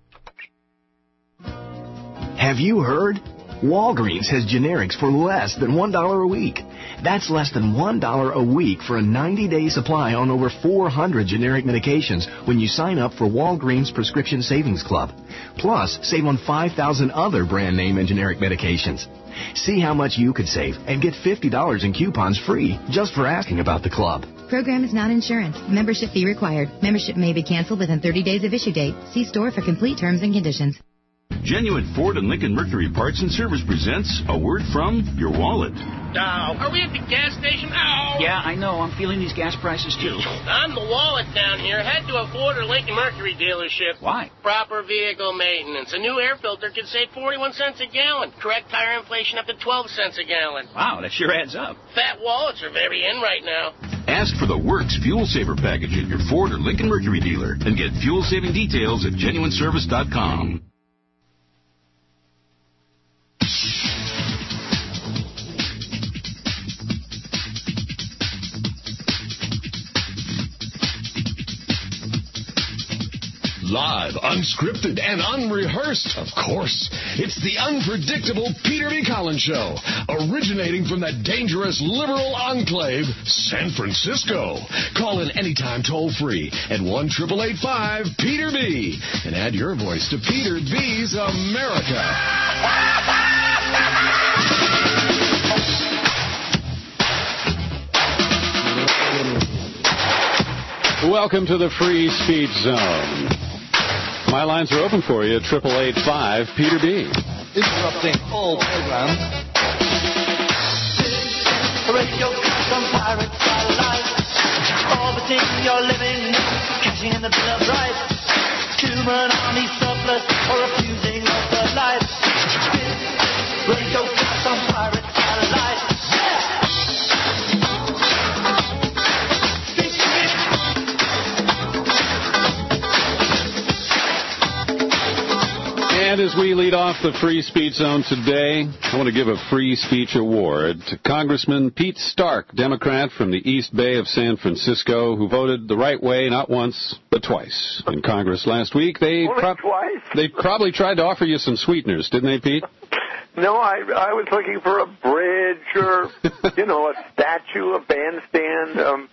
Have you heard? Walgreens has generics for less than one dollar a week. That's less than one dollar a week for a ninety-day supply on over four hundred generic medications when you sign up for Walgreens Prescription Savings Club. Plus, save on five thousand other brand name and generic medications. See how much you could save and get fifty dollars in coupons free just for asking about the club. Program is not insurance. Membership fee required. Membership may be canceled within thirty days of issue date. See store for complete terms and conditions. Genuine Ford and Lincoln Mercury Parts and Service presents a word from your wallet. Oh, are we at the gas station? Oh. Yeah, I know. I'm feeling these gas prices, too. I'm the wallet down here. Head to a Ford or Lincoln Mercury dealership. Why? Proper vehicle maintenance. A new air filter could save forty-one cents a gallon. Correct tire inflation up to twelve cents a gallon. Wow, that sure adds up. Fat wallets are very in right now. Ask for the Works Fuel Saver package at your Ford or Lincoln Mercury dealer and get fuel-saving details at genuine service dot com. Live, unscripted, and unrehearsed, of course. It's the unpredictable Peter B. Collins Show, originating from that dangerous liberal enclave, San Francisco. Call in anytime toll-free at one eight eight five Peter B. and add your voice to Peter B's America. Welcome to the Free Speech Zone. My lines are open for you at eight eight eight five Peter B. interrupting all programs. Radio cast on pirate satellite, orbiting your living, cashing in the Bill of Rights. Human army surplus or refusing of the light. Radio cast on pirate satellite. And as we lead off the Free Speech Zone today, I want to give a Free Speech Award to Congressman Pete Stark, Democrat from the East Bay of San Francisco, who voted the right way not once, but twice in Congress last week. They, Only twice? They probably tried to offer you some sweeteners, didn't they, Pete? No, I I was looking for a bridge or, you know, a statue, a bandstand. Um,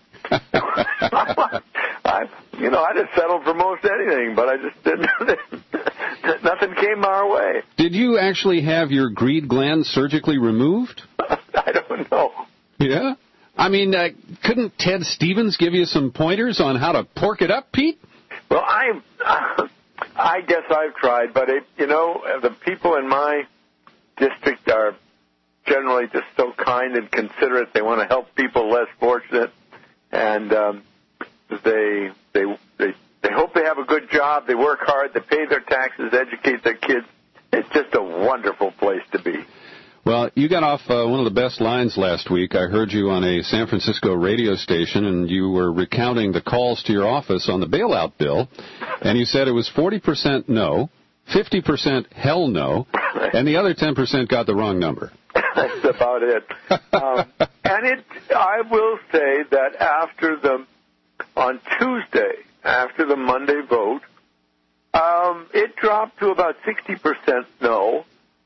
I, you know, I just settled for most anything, but I just didn't. Nothing came our way. Did you actually have your greed gland surgically removed? I don't know. Yeah? I mean, uh, couldn't Ted Stevens give you some pointers on how to pork it up, Pete? Well, I, uh, I guess I've tried, but, it, you know, the people in my district are generally just so kind and considerate. They want to help people less fortunate, and um, they they they they hope they have a good job. They work hard. They pay their taxes, educate their kids. It's just a wonderful place to be. Well, you got off uh, one of the best lines last week. I heard you on a San Francisco radio station, and you were recounting the calls to your office on the bailout bill, and you said it was forty percent no, fifty percent hell no, and the other ten percent got the wrong number. That's about it. Um, and it, I will say that after the, on Tuesday, after the Monday vote, um, it dropped to about sixty percent no,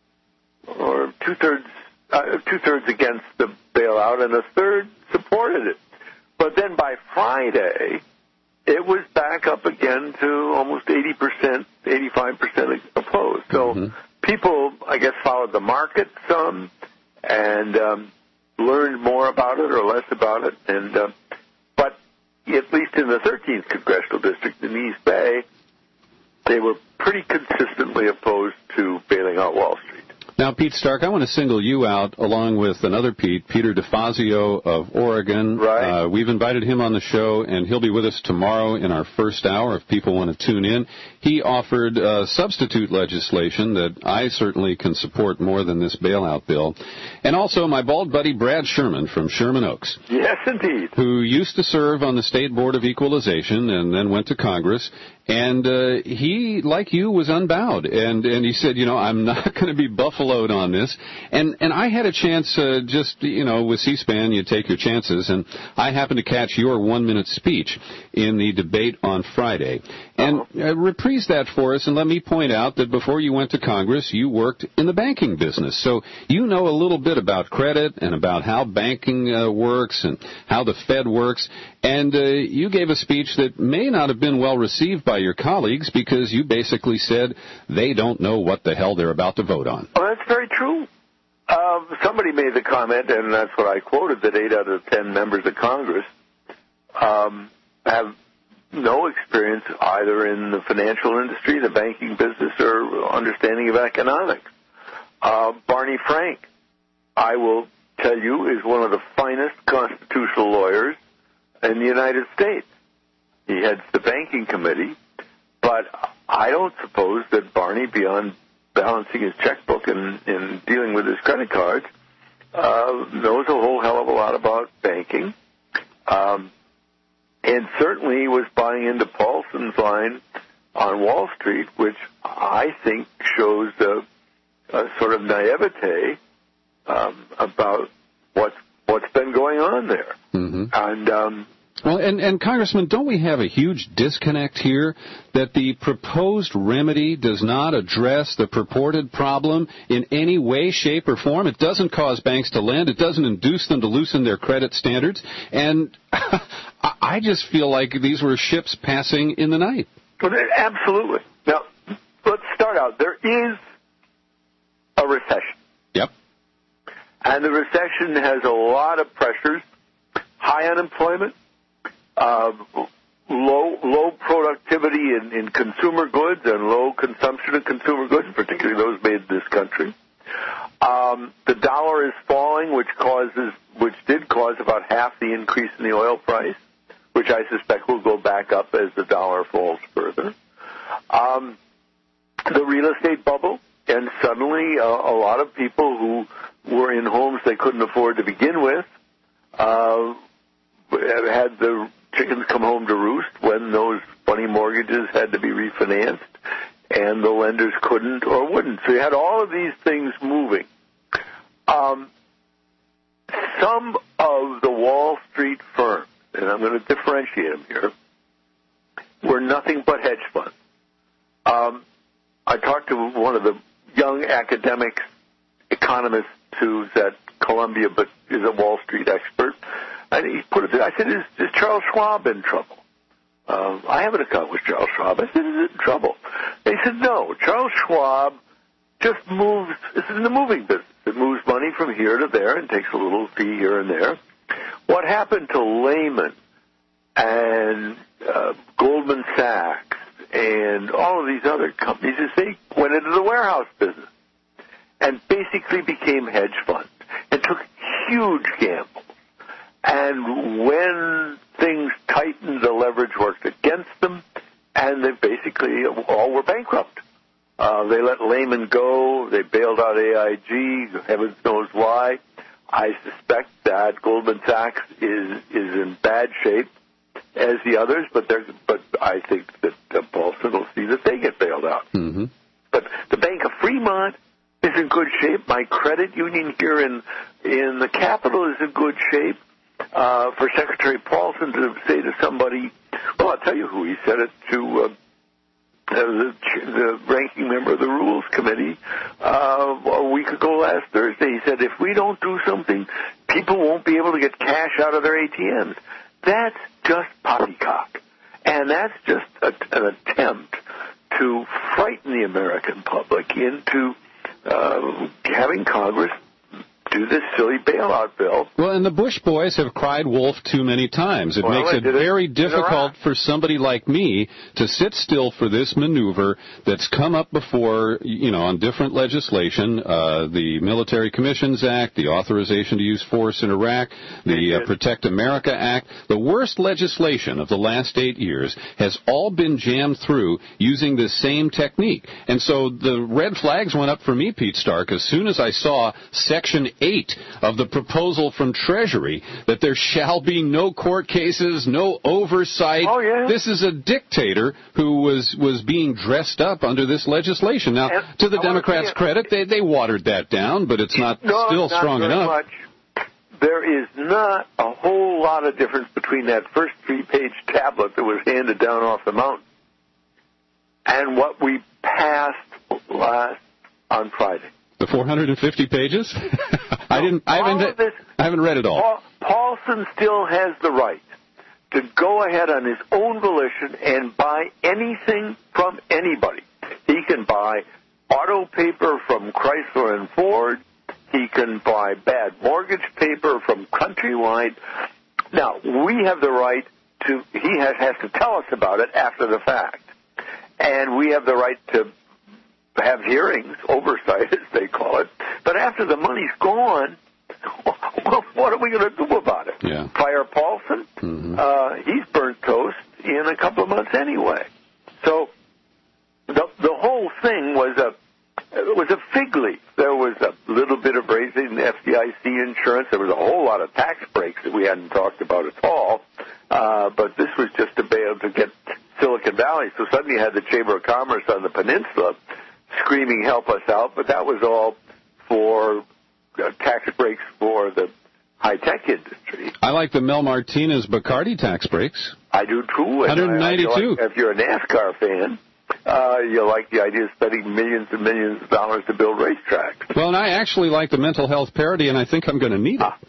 or two-thirds, uh, two-thirds against the bailout, and a third supported it. But then by Friday, it was back up again to almost eighty percent, eighty-five percent opposed. So mm-hmm. people, I guess, followed the market some and um, learned more about it or less about it. And uh, but at least in the thirteenth Congressional District in the East Bay, they were pretty consistently opposed to bailing out Wall Street. Now, Pete Stark, I want to single you out along with another Pete, Peter DeFazio of Oregon. Right. Uh, we've invited him on the show, and he'll be with us tomorrow in our first hour if people want to tune in. He offered uh, substitute legislation that I certainly can support more than this bailout bill. And also my bald buddy Brad Sherman from Sherman Oaks. Yes, indeed. Who used to serve on the State Board of Equalization and then went to Congress. And uh, he, like you, was unbowed. And, and he said, you know, I'm not going to be buffaloed on this. And, and I had a chance uh, just, you know, with C-SPAN, you take your chances. And I happened to catch your one-minute speech in the debate on Friday. And uh, reprise that for us, and let me point out that before you went to Congress, you worked in the banking business. So you know a little bit about credit and about how banking uh, works and how the Fed works. And uh, you gave a speech that may not have been well received by your colleagues because you basically said they don't know what the hell they're about to vote on. Well, that's very true. Uh, somebody made the comment, and that's what I quoted, that eight out of ten members of Congress um, have no experience either in the financial industry, the banking business, or understanding of economics. Uh, Barney Frank, I will tell you, is one of the finest constitutional lawyers in the United States. He heads the banking committee, but I don't suppose that Barney, beyond balancing his checkbook and, and dealing with his credit cards, uh, knows a whole hell of a lot about banking. Um, and certainly he was buying into Paulson's line on Wall Street, which I think shows a, a sort of naivete um, about what's what's been going on there. Mm-hmm. And um, Well, and, and Congressman, don't we have a huge disconnect here that the proposed remedy does not address the purported problem in any way, shape, or form? It doesn't cause banks to lend. It doesn't induce them to loosen their credit standards. And I just feel like these were ships passing in the night. Well, absolutely. Now, let's start out. There is a recession. Yep. And the recession has a lot of pressures, high unemployment, Uh, low low productivity in, in consumer goods and low consumption of consumer goods, particularly those made in this country. Um, the dollar is falling, which causes, which did cause about half the increase in the oil price, which I suspect will go back up as the dollar falls further. Um, the real estate bubble, and suddenly uh, a lot of people who were in homes they couldn't afford to begin with uh, had the chickens come home to roost when those funny mortgages had to be refinanced, and the lenders couldn't or wouldn't. So you had all of these things moving. Um, some of the Wall Street firms, and I'm going to differentiate them here, were nothing but hedge funds. Um, I talked to one of the young academic economists who's at Columbia but is a Wall Street expert, and he put it, I said, is, is Charles Schwab in trouble? Um, I have an account with Charles Schwab. I said, is it in trouble? And he said, no, Charles Schwab just moves, this is in the moving business. It moves money from here to there and takes a little fee here and there. What happened to Lehman and uh, Goldman Sachs and all of these other companies is they went into the warehouse business and basically became hedge funds and took huge gambles. And when things tightened, the leverage worked against them, and they basically all were bankrupt. Uh, they let Lehman go. They bailed out A I G. Heavens knows why. I suspect that Goldman Sachs is is in bad shape as the others, but they're, but I think that uh, Paulson will see that they get bailed out. Mm-hmm. But the Bank of Fremont is in good shape. My credit union here in in the capital is in good shape. Uh, for Secretary Paulson to say to somebody, well, I'll tell you who he said it to, uh, the, the ranking member of the Rules Committee uh, a week ago last Thursday. He said, if we don't do something, people won't be able to get cash out of their A T Ms. That's just poppycock. And that's just a, an attempt to frighten the American public into uh, having Congress do this silly bailout bill. Well, and the Bush boys have cried wolf too many times. It well, makes it very it difficult for somebody like me to sit still for this maneuver that's come up before, you know, on different legislation, uh, the Military Commissions Act, the Authorization to Use Force in Iraq, the uh, Protect America Act. The worst legislation of the last eight years has all been jammed through using this same technique. And so the red flags went up for me, Pete Stark, as soon as I saw Section eight of the proposal from Treasury that there shall be no court cases, no oversight. Oh, yeah. This is a dictator who was, was being dressed up under this legislation. Now, and to the I Democrats' credit, they, they watered that down, but it's not no, still not strong very enough. Much. There is not a whole lot of difference between that first three-page tablet that was handed down off the mountain and what we passed last on Friday. The four hundred fifty pages? I didn't. I haven't. This, I haven't read it all. Paul, Paulson still has the right to go ahead on his own volition and buy anything from anybody. He can buy auto paper from Chrysler and Ford. He can buy bad mortgage paper from Countrywide. Now, we have the right to. He has, has to tell us about it after the fact, and we have the right to have hearings, oversight as they call it. But after the money's gone, what are we going to do about it? Yeah. Fire Paulson? Mm-hmm. Uh, he's burnt toast in a couple of months anyway. So the the whole thing was a it was a fig leaf. There was a little bit of raising the F D I C insurance. There was a whole lot of tax breaks that we hadn't talked about at all. Uh, but this was just to be able to get Silicon Valley. So suddenly you had the Chamber of Commerce on the peninsula screaming, help us out, but that was all for uh, tax breaks for the high-tech industry. I like the Mel Martinez Bacardi tax breaks. I do, too. one hundred ninety-two. I, I like, if you're a NASCAR fan, uh, you like the idea of spending millions and millions of dollars to build racetracks. Well, and I actually like the mental health parity, and I think I'm going to need it. Ah.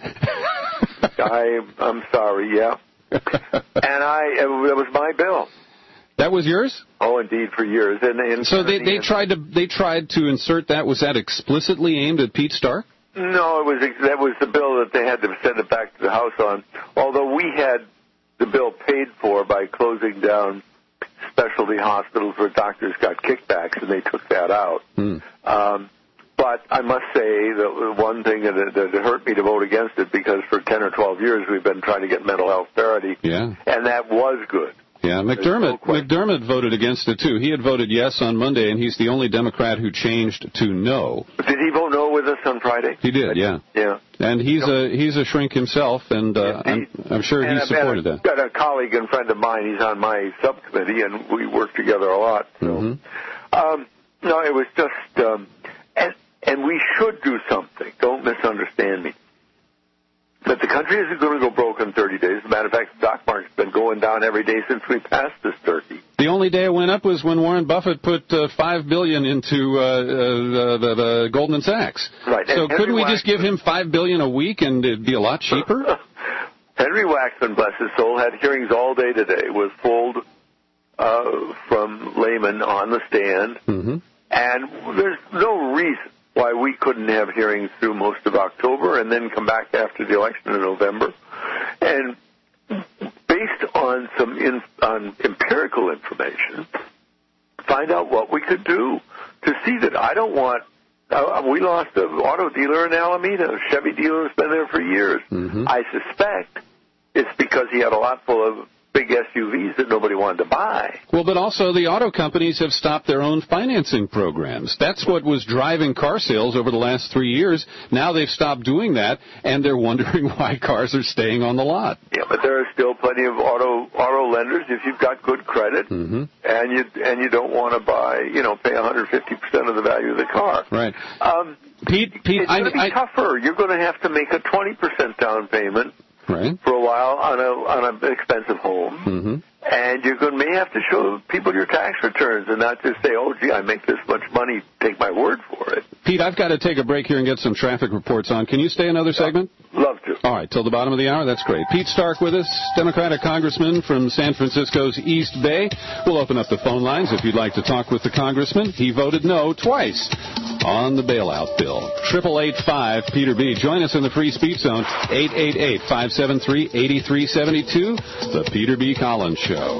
I, I'm sorry, yeah. And I, it was my bill. That was yours? Oh, indeed, for years. And, and so they, they tried to they tried to insert that. Was that explicitly aimed at Pete Stark? No, it was that was the bill that they had to send it back to the House on. Although we had the bill paid for or by closing down specialty hospitals where doctors got kickbacks, and they took that out. Hmm. Um, but I must say that one thing that, that hurt me to vote against it, because for ten or twelve years we've been trying to get mental health parity, Yeah. and that was good. Yeah, McDermott McDermott voted against it, too. He had voted yes on Monday, and he's the only Democrat who changed to no. Did he vote no with us on Friday? He did, yeah. Yeah. And he's a he's a shrink himself, and uh, I'm, I'm sure And he I've supported got a, that. got a colleague and friend of mine. He's on my subcommittee, and we work together a lot. So. Mm-hmm. Um, no, it was just, um, and, and we should do something. Don't misunderstand me. But the country isn't going to go broke in thirty days. As a matter of fact, the stock market's been going down every day since we passed this turkey. The only day it went up was when Warren Buffett put uh, five billion into uh, uh, the, the, the Goldman Sachs. Right. So and couldn't Henry we Wax- just give him five billion a week and it'd be a lot cheaper? Henry Waxman, bless his soul, had hearings all day today. Was pulled uh, from layman on the stand, mm-hmm. and there's no reason why we couldn't have hearings through most of October and then come back after the election in November. And based on some in, on empirical information, find out what we could do to see that. I don't want, uh, we lost an auto dealer in Alameda, a Chevy dealer who's been there for years. Mm-hmm. I suspect it's because he had a lot full of big S U Vs that nobody wanted to buy. Well, but also the auto companies have stopped their own financing programs. That's what was driving car sales over the last three years. Now they've stopped doing that, and they're wondering why cars are staying on the lot. Yeah, but there are still plenty of auto auto lenders if you've got good credit, mm-hmm. and you and you don't want to buy, you know, pay one hundred fifty percent of the value of the car. Right. Um, Pete, Pete, it's going to be I, tougher. You're going to have to make a twenty percent down payment. Right. For a while on a on an expensive home, mm-hmm. and you're going to may have to show people your tax returns and not just say, "Oh, gee, I make this much money. Take my word for it." Pete, I've got to take a break here and get some traffic reports on. Can you stay another segment? Love to. All right, till the bottom of the hour. That's great. Pete Stark with us, Democratic congressman from San Francisco's East Bay. We'll open up the phone lines if you'd like to talk with the congressman. He voted no twice on the bailout bill. Triple eight five Peter B. Join us in the free speech zone. Eight eight eight five seven three eight three seven two. The Peter B. Collins Show.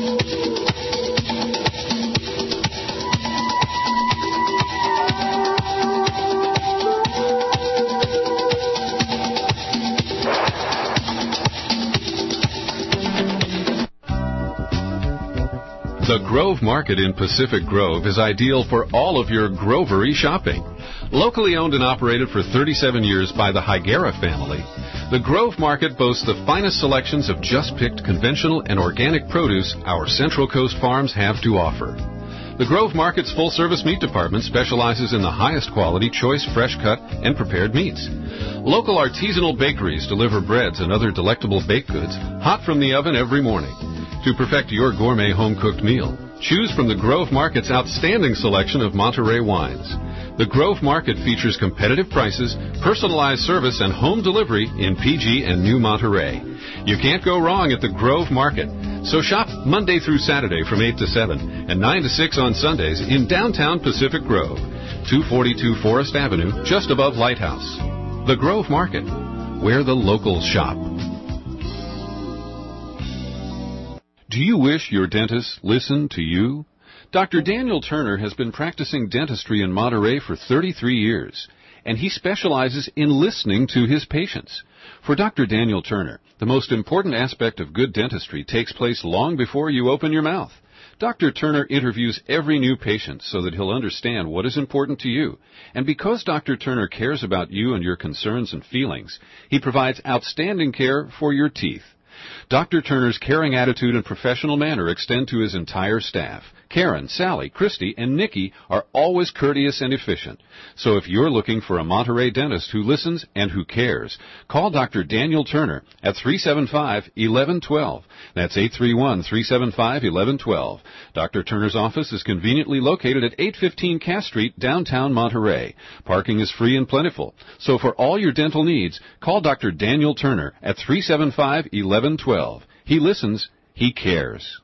The Grove Market in Pacific Grove is ideal for all of your grovery shopping. Locally owned and operated for thirty-seven years by the Higuera family, the Grove Market boasts the finest selections of just-picked conventional and organic produce our Central Coast farms have to offer. The Grove Market's full-service meat department specializes in the highest quality, choice, fresh-cut, and prepared meats. Local artisanal bakeries deliver breads and other delectable baked goods hot from the oven every morning. To perfect your gourmet home-cooked meal, choose from the Grove Market's outstanding selection of Monterey wines. The Grove Market features competitive prices, personalized service, and home delivery in P G and New Monterey. You can't go wrong at the Grove Market. So shop Monday through Saturday from eight to seven and nine to six on Sundays in downtown Pacific Grove, two forty-two Forest Avenue, just above Lighthouse. The Grove Market, where the locals shop. Do you wish your dentist listened to you? Doctor Daniel Turner has been practicing dentistry in Monterey for thirty-three years, and he specializes in listening to his patients. For Doctor Daniel Turner, the most important aspect of good dentistry takes place long before you open your mouth. Doctor Turner interviews every new patient so that he'll understand what is important to you. And because Doctor Turner cares about you and your concerns and feelings, he provides outstanding care for your teeth. Doctor Turner's caring attitude and professional manner extend to his entire staff. Karen, Sally, Christy, and Nikki are always courteous and efficient. So if you're looking for a Monterey dentist who listens and who cares, call Doctor Daniel Turner at three seven five, one one one two. That's eight three one, three seven five, one one one two. Doctor Turner's office is conveniently located at eight fifteen Cass Street, downtown Monterey. Parking is free and plentiful. So for all your dental needs, call Doctor Daniel Turner at three seven five, one one one two. He listens. He cares.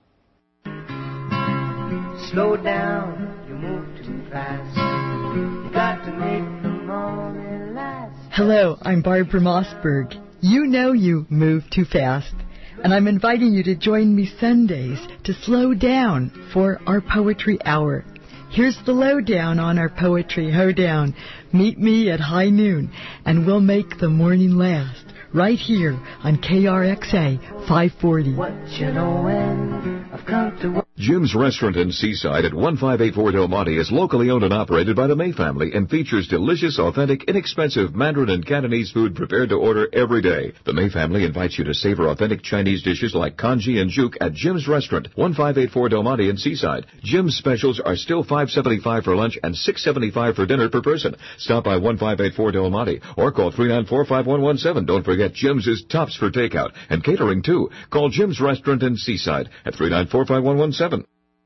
Slow down, you move too fast. You got to make the moment last. Hello, I'm Barbara Mossberg. You know you move too fast. and I'm inviting you to join me Sundays to slow down for our Poetry Hour. Here's the lowdown on our Poetry Hoedown. Meet me at high noon, and we'll make the morning last right here on K R X A five forty. What you know when I've come to work. Jim's Restaurant in Seaside at one five eight four Del Monte is locally owned and operated by the May family and features delicious, authentic, inexpensive Mandarin and Cantonese food prepared to order every day. The May family invites you to savor authentic Chinese dishes like congee and juke at Jim's Restaurant, one five eight four Del Monte in Seaside. Jim's specials are still five seventy-five for lunch and six seventy-five for dinner per person. Stop by one five eight four Del Monte or call three nine four five one one seven. Don't forget Jim's is tops for takeout and catering too. Call Jim's Restaurant in Seaside at three nine four five one one seven.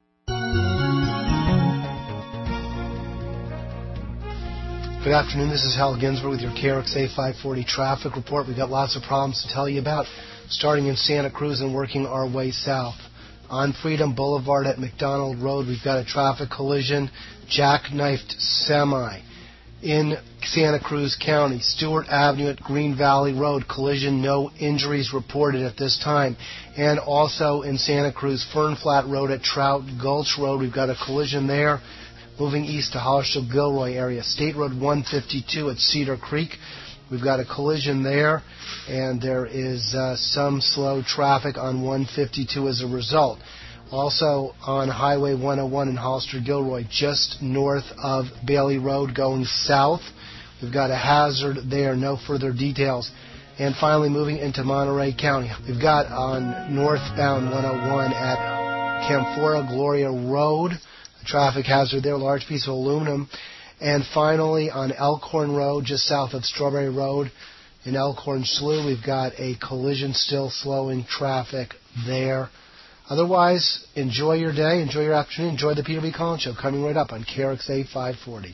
Good afternoon, this is Hal Ginsberg with your K R X A five forty traffic report. We've got lots of problems to tell you about, starting in Santa Cruz and working our way south. On Freedom Boulevard at McDonald Road, we've got a traffic collision, jackknifed semi. In Santa Cruz County, Stewart Avenue at Green Valley Road, collision, no injuries reported at this time. And also in Santa Cruz, Fern Flat Road at Trout Gulch Road, we've got a collision there. Moving east to Hollister-Gilroy area, State Road one fifty-two at Cedar Creek, we've got a collision there, and there is uh, some slow traffic on one fifty-two as a result. Also on Highway one oh one in Hollister-Gilroy, just north of Bailey Road going south. We've got a hazard there, no further details. And finally, moving into Monterey County, we've got on northbound one oh one at Camphora Gloria Road, a traffic hazard there, large piece of aluminum. And finally, on Elkhorn Road, just south of Strawberry Road in Elkhorn Slough, we've got a collision still slowing traffic there. Otherwise, enjoy your day, enjoy your afternoon, enjoy the Peter B. Collins Show coming right up on K R X A five forty.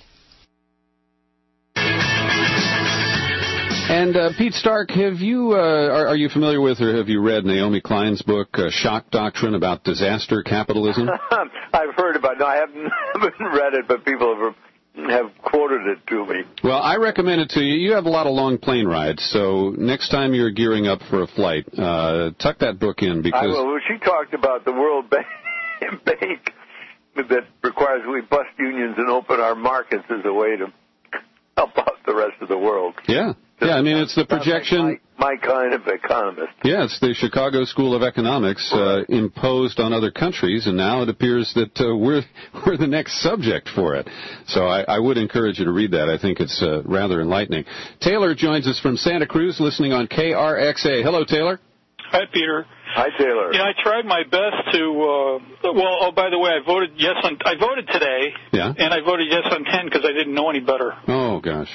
And uh, Pete Stark, have you uh, are, are you familiar with or have you read Naomi Klein's book, uh, Shock Doctrine, about disaster capitalism? I've heard about it. No, I haven't, haven't read it, but people have have quoted it to me. Well, I recommend it to you. You have a lot of long plane rides, so next time you're gearing up for a flight, uh, tuck that book in because... I will. She talked about the World Bank that requires we bust unions and open our markets as a way to help out the rest of the world. Yeah. Yeah, I mean, it's the projection... My, my kind of economist. Yeah, it's the Chicago School of Economics uh, imposed on other countries, and now it appears that uh, we're we're the next subject for it. So I, I would encourage you to read that. I think it's uh, rather enlightening. Taylor joins us from Santa Cruz, listening on K R X A. Hello, Taylor. Hi, Peter. Hi, Taylor. Yeah, I tried my best to. Uh, well, oh, by the way, I voted yes on. I voted today. Yeah. And I voted yes on ten because I didn't know any better. Oh gosh.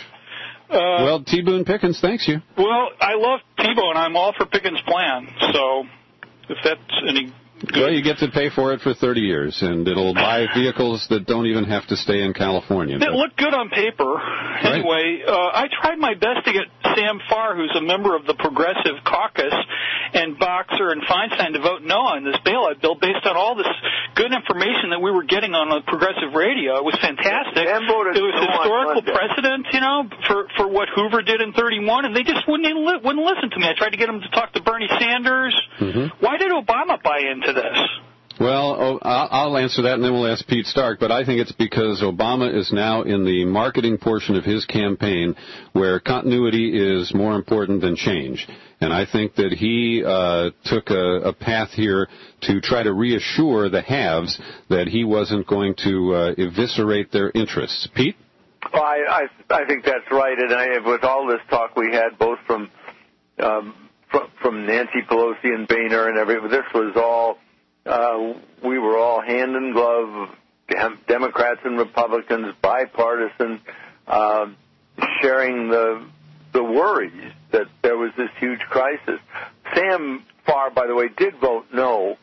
Uh, well, T. Boone Pickens thanks you. Well, I love T-Bone. I'm all for Pickens' plan. So, if that's any good. Well, you get to pay for it for thirty years, and it'll buy vehicles that don't even have to stay in California. It looked good on paper. Right. Anyway, uh, I tried my best to get Sam Farr, who's a member of the Progressive Caucus, and Boxer and Feinstein to vote no on this bailout bill based on all this good information that we were getting on the Progressive radio. It was fantastic. Sam voted it was no historical on Monday. precedent, you know, for, for what Hoover did in thirty-one, and they just wouldn't even li- wouldn't listen to me. I tried to get them to talk to Bernie Sanders. Mm-hmm. Why did Obama buy into this? Well, oh, I'll answer that, and then we'll ask Pete Stark. But I think it's because Obama is now in the marketing portion of his campaign where continuity is more important than change. And I think that he uh, took a, a path here to try to reassure the haves that he wasn't going to uh, eviscerate their interests. Pete? Well, I, I, I think that's right. And I, with all this talk we had, both from um, from, from Nancy Pelosi and Boehner and everything, this was all... Uh, we were all hand in glove, Democrats and Republicans, bipartisan, uh, sharing the the worries that there was this huge crisis. Sam Farr, by the way, did vote no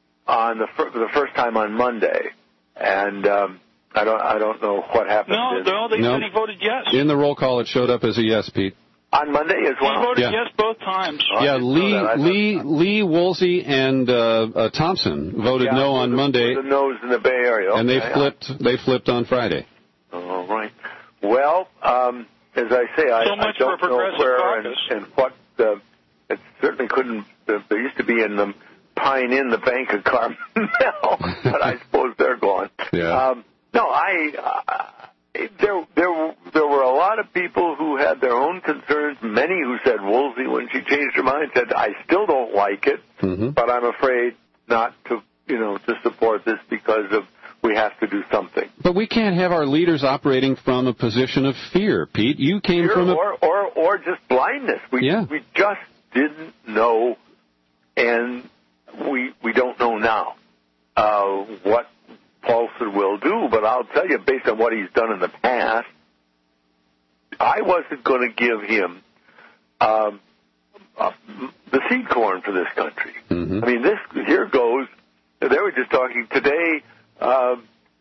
on the fir- the first time on Monday, and um, I don't I don't know what happened. No, no, they no. said he voted yes. In the roll call, it showed up as a yes, Pete. On Monday as well? He voted yeah. yes both times. Oh, yeah, Lee, Lee, Lee, Woolsey, and uh, uh, Thompson voted yeah, no on the, Monday. The no's in the Bay Area. Okay. And they flipped. They flipped on Friday. All right. Well, um, as I say, I, so much I don't for know where and, caucus. and what. Uh, it certainly couldn't. Uh, there used to be be in the Pine Inn, the Bank of Carmel, but I suppose they're gone. Yeah. Um, no, I uh, there there there were a lot of people who had their own concerns. Many who said Woolsey, when she changed her mind, said I still don't like it, mm-hmm. but I'm afraid not to you know to support this because of we have to do something. But we can't have our leaders operating from a position of fear, Pete. You came fear from a or or or just blindness. We yeah. we just didn't know, and we we don't know now uh, what Paulson will do. But I'll tell you, based on what he's done in the past, I wasn't going to give him um, uh, the seed corn for this country. Mm-hmm. I mean, this here goes. They were just talking today. Uh,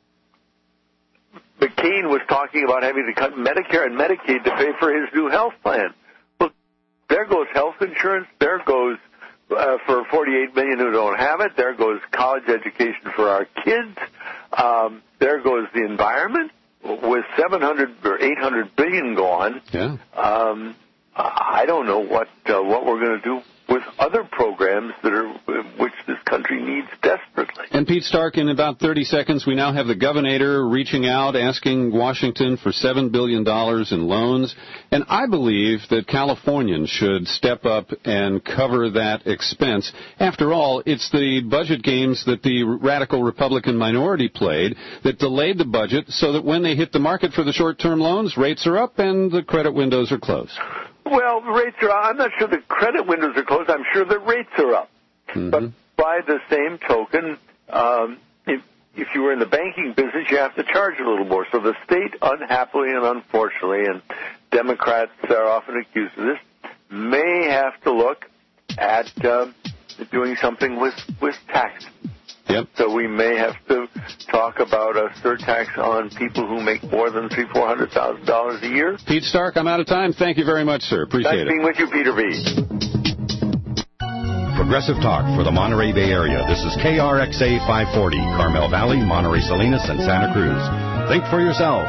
McCain was talking about having to cut Medicare and Medicaid to pay for his new health plan. Look, there goes health insurance. There goes uh, for forty-eight million who don't have it. There goes college education for our kids. Um, there goes the environment with seven hundred or eight hundred billion gone. Yeah. Um, I don't know what uh, what we're going to do with other programs that are which this country needs desperately. And Pete Stark, in about thirty seconds, we now have the governor reaching out, asking Washington for seven billion dollars in loans. And I believe that Californians should step up and cover that expense. After all, it's the budget games that the radical Republican minority played that delayed the budget so that when they hit the market for the short-term loans, rates are up and the credit windows are closed. Well, the rates are I'm not sure the credit windows are closed. I'm sure the rates are up. Mm-hmm. But by the same token, um, if, if you were in the banking business, you have to charge a little more. So the state, unhappily and unfortunately, and Democrats are often accused of this, may have to look at uh, doing something with, with tax. Yep. So we may have to talk about a surtax on people who make more than three, four hundred thousand dollars a year. Pete Stark, I'm out of time. Thank you very much, sir. Appreciate nice it. Nice being with you, Peter V. Progressive Talk for the Monterey Bay Area. This is K R X A five forty, Carmel Valley, Monterey Salinas, and Santa Cruz. Think for yourself.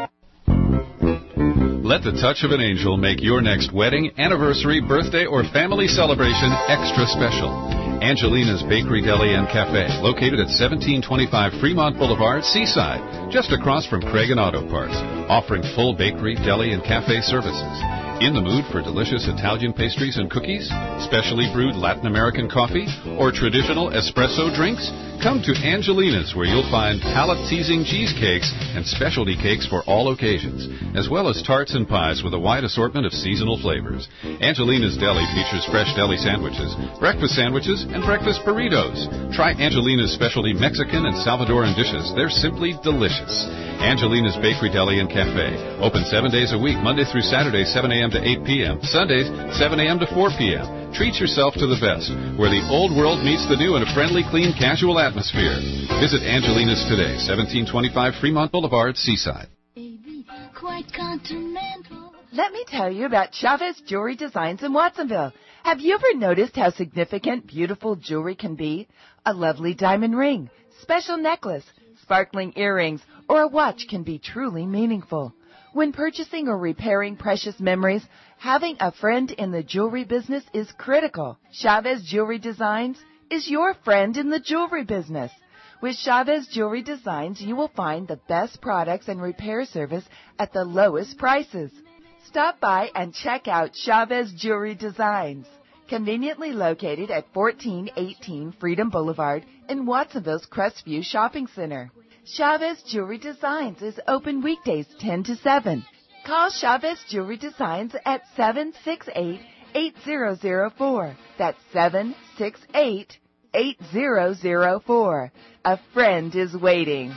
Let the touch of an angel make your next wedding, anniversary, birthday, or family celebration extra special. Angelina's Bakery, Deli, and Cafe, located at seventeen twenty-five Fremont Boulevard, Seaside, just across from Craig and Auto Parts, offering full bakery, deli, and cafe services. In the mood for delicious Italian pastries and cookies, specially brewed Latin American coffee, or traditional espresso drinks? Come to Angelina's, where you'll find palate-teasing cheesecakes and specialty cakes for all occasions, as well as tarts and pies with a wide assortment of seasonal flavors. Angelina's Deli features fresh deli sandwiches, breakfast sandwiches, and breakfast burritos. Try Angelina's specialty Mexican and Salvadoran dishes. They're simply delicious. Angelina's Bakery, Deli, and Cafe. Open seven days a week, Monday through Saturday, seven a.m. to eight p.m., Sundays, seven a.m. to four p.m. Treat yourself to the best, where the old world meets the new in a friendly, clean, casual atmosphere. Visit Angelina's today, seventeen twenty-five Fremont Boulevard, Seaside. Quite continental. Let me tell you about Chavez Jewelry Designs in Watsonville. Have you ever noticed how significant beautiful jewelry can be? A lovely diamond ring, special necklace, sparkling earrings, or a watch can be truly meaningful. When purchasing or repairing precious memories, having a friend in the jewelry business is critical. Chavez Jewelry Designs is your friend in the jewelry business. With Chavez Jewelry Designs, you will find the best products and repair service at the lowest prices. Stop by and check out Chavez Jewelry Designs, conveniently located at fourteen eighteen Freedom Boulevard in Watsonville's Crestview Shopping Center. Chavez Jewelry Designs is open weekdays ten to seven. Call Chavez Jewelry Designs at seven six eight, eight zero zero four. That's seven six eight, eight zero zero four. A friend is waiting.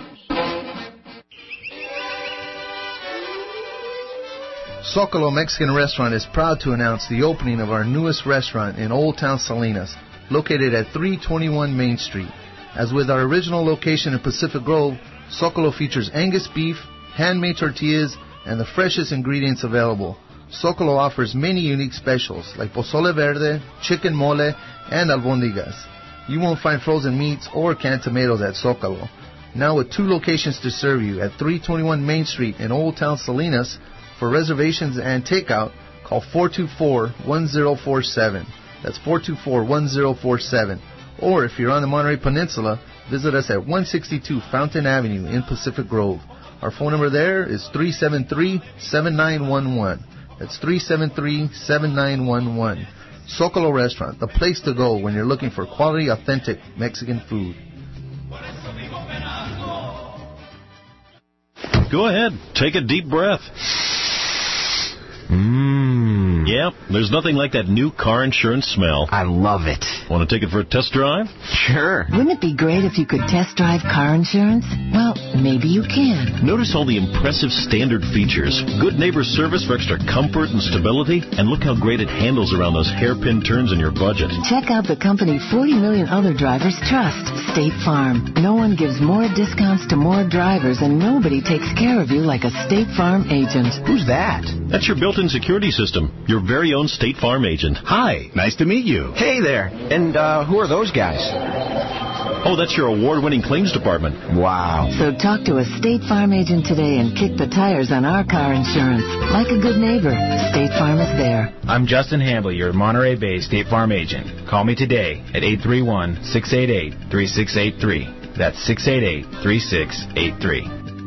Zocalo Mexican Restaurant is proud to announce the opening of our newest restaurant in Old Town Salinas, located at three twenty-one Main Street. As with our original location in Pacific Grove, Zocalo features Angus beef, handmade tortillas, and the freshest ingredients available. Zocalo offers many unique specials like pozole verde, chicken mole, and albondigas. You won't find frozen meats or canned tomatoes at Zocalo. Now with two locations to serve you at three twenty-one Main Street in Old Town Salinas. For reservations and takeout, call four two four, one zero four seven. That's four two four, one zero four seven. Or if you're on the Monterey Peninsula, visit us at one sixty-two Fountain Avenue in Pacific Grove. Our phone number there is three seven three, seven nine one one. That's three seven three, seven nine one one. Zocalo Restaurant, the place to go when you're looking for quality, authentic Mexican food. Go ahead. Take a deep breath. Mmm. Yep, there's nothing like that new car insurance smell. I love it. Want to take it for a test drive? Sure. Wouldn't it be great if you could test drive car insurance? Well, maybe you can. Notice all the impressive standard features. Good neighbor service for extra comfort and stability. And look how great it handles around those hairpin turns in your budget. Check out the company forty million other drivers trust, State Farm. No one gives more discounts to more drivers, and nobody takes care of you like a State Farm agent. Who's that? That's your built-in security system. Your very own State Farm agent. Hi, nice to meet you. Hey there. And uh, who are those guys? Oh, that's your award-winning claims department. Wow. So talk to a State Farm agent today and kick the tires on our car insurance. Like a good neighbor, State Farm is there. I'm Justin Hamble, your Monterey Bay State Farm agent. Call me today at eight three one, six eight eight, three six eight three. That's six eight eight, three six eight three.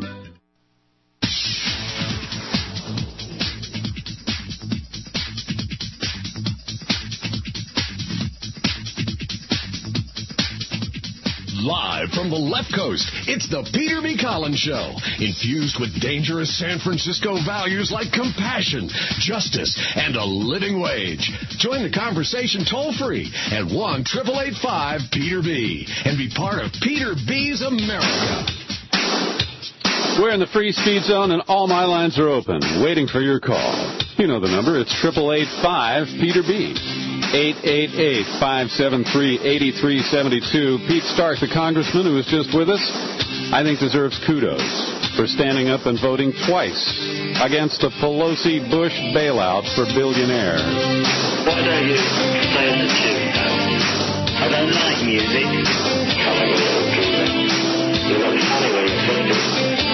Live from the left coast, it's the Peter B. Collins Show. Infused with dangerous San Francisco values like compassion, justice, and a living wage. Join the conversation toll-free at one eight eight eight five Peter B. and be part of Peter B's America. We're in the free speed zone, and all my lines are open, waiting for your call. You know the number. It's eight eight eight five Peter B. eight eight eight, five seven three, eight three seven two. Pete Stark, the congressman who was just with us, I think deserves kudos for standing up and voting twice against a Pelosi-Bush bailout for billionaires. Why don't you play the tune? I don't like music. Come on, you look funny when you put it.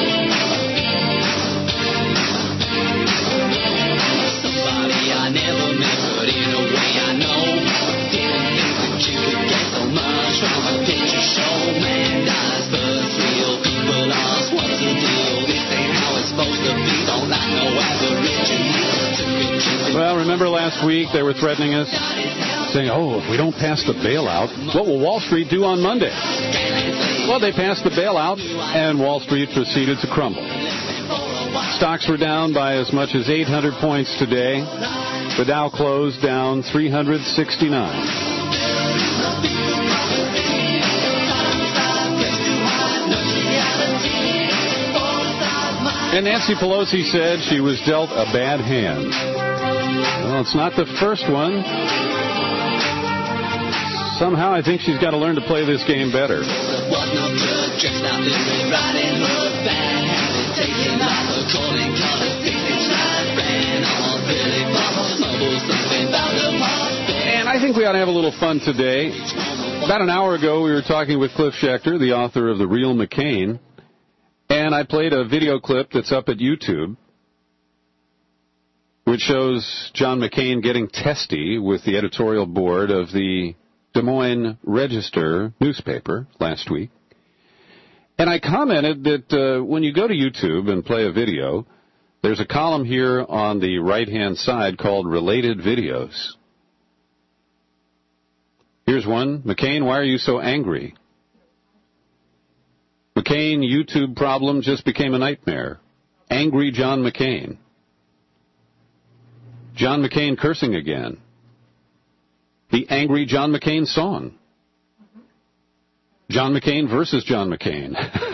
Somebody I never met, but in a way I know. Didn't think that you could get so much from a picture show. Man dies first, real people lost. What's the deal? This ain't how it's supposed to be. Don't like no aborigines. Well, remember last week they were threatening us, saying, oh, if we don't pass the bailout, what will Wall Street do on Monday? Well, they passed the bailout, and Wall Street proceeded to crumble. Stocks were down by as much as eight hundred points today. The Dow closed down three hundred sixty-nine. And Nancy Pelosi said she was dealt a bad hand. Well, it's not the first one. Somehow I think she's got to learn to play this game better. And I think we ought to have a little fun today. About an hour ago, we were talking with Cliff Schechter, the author of The Real McCain, and I played a video clip that's up at YouTube, which shows John McCain getting testy with the editorial board of the Des Moines Register newspaper last week. And I commented that uh, when you go to YouTube and play a video, there's a column here on the right-hand side called Related Videos. Here's one. McCain, why are you so angry? McCain, YouTube problem just became a nightmare. Angry John McCain. John McCain cursing again. The Angry John McCain song. John McCain versus John McCain.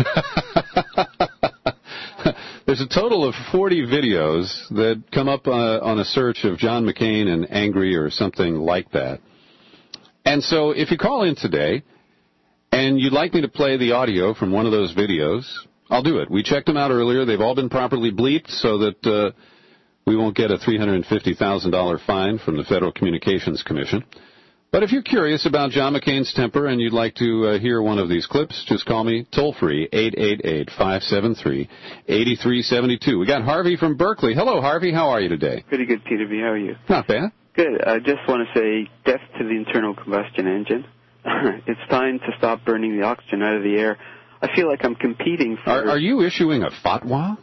There's a total of forty videos that come up uh, on a search of John McCain and angry or something like that. And so if you call in today and you'd like me to play the audio from one of those videos, I'll do it. We checked them out earlier. They've all been properly bleeped so that uh, we won't get a three hundred fifty thousand dollars fine from the Federal Communications Commission. But if you're curious about John McCain's temper and you'd like to uh, hear one of these clips, just call me toll-free, eight eight eight, five seven three, eight three seven two. We got Harvey from Berkeley. Hello, Harvey. How are you today? Pretty good, Peter B. How are you? Not bad. Good. I just want to say death to the internal combustion engine. It's time to stop burning the oxygen out of the air. I feel like I'm competing for... Are, are you issuing a fatwa?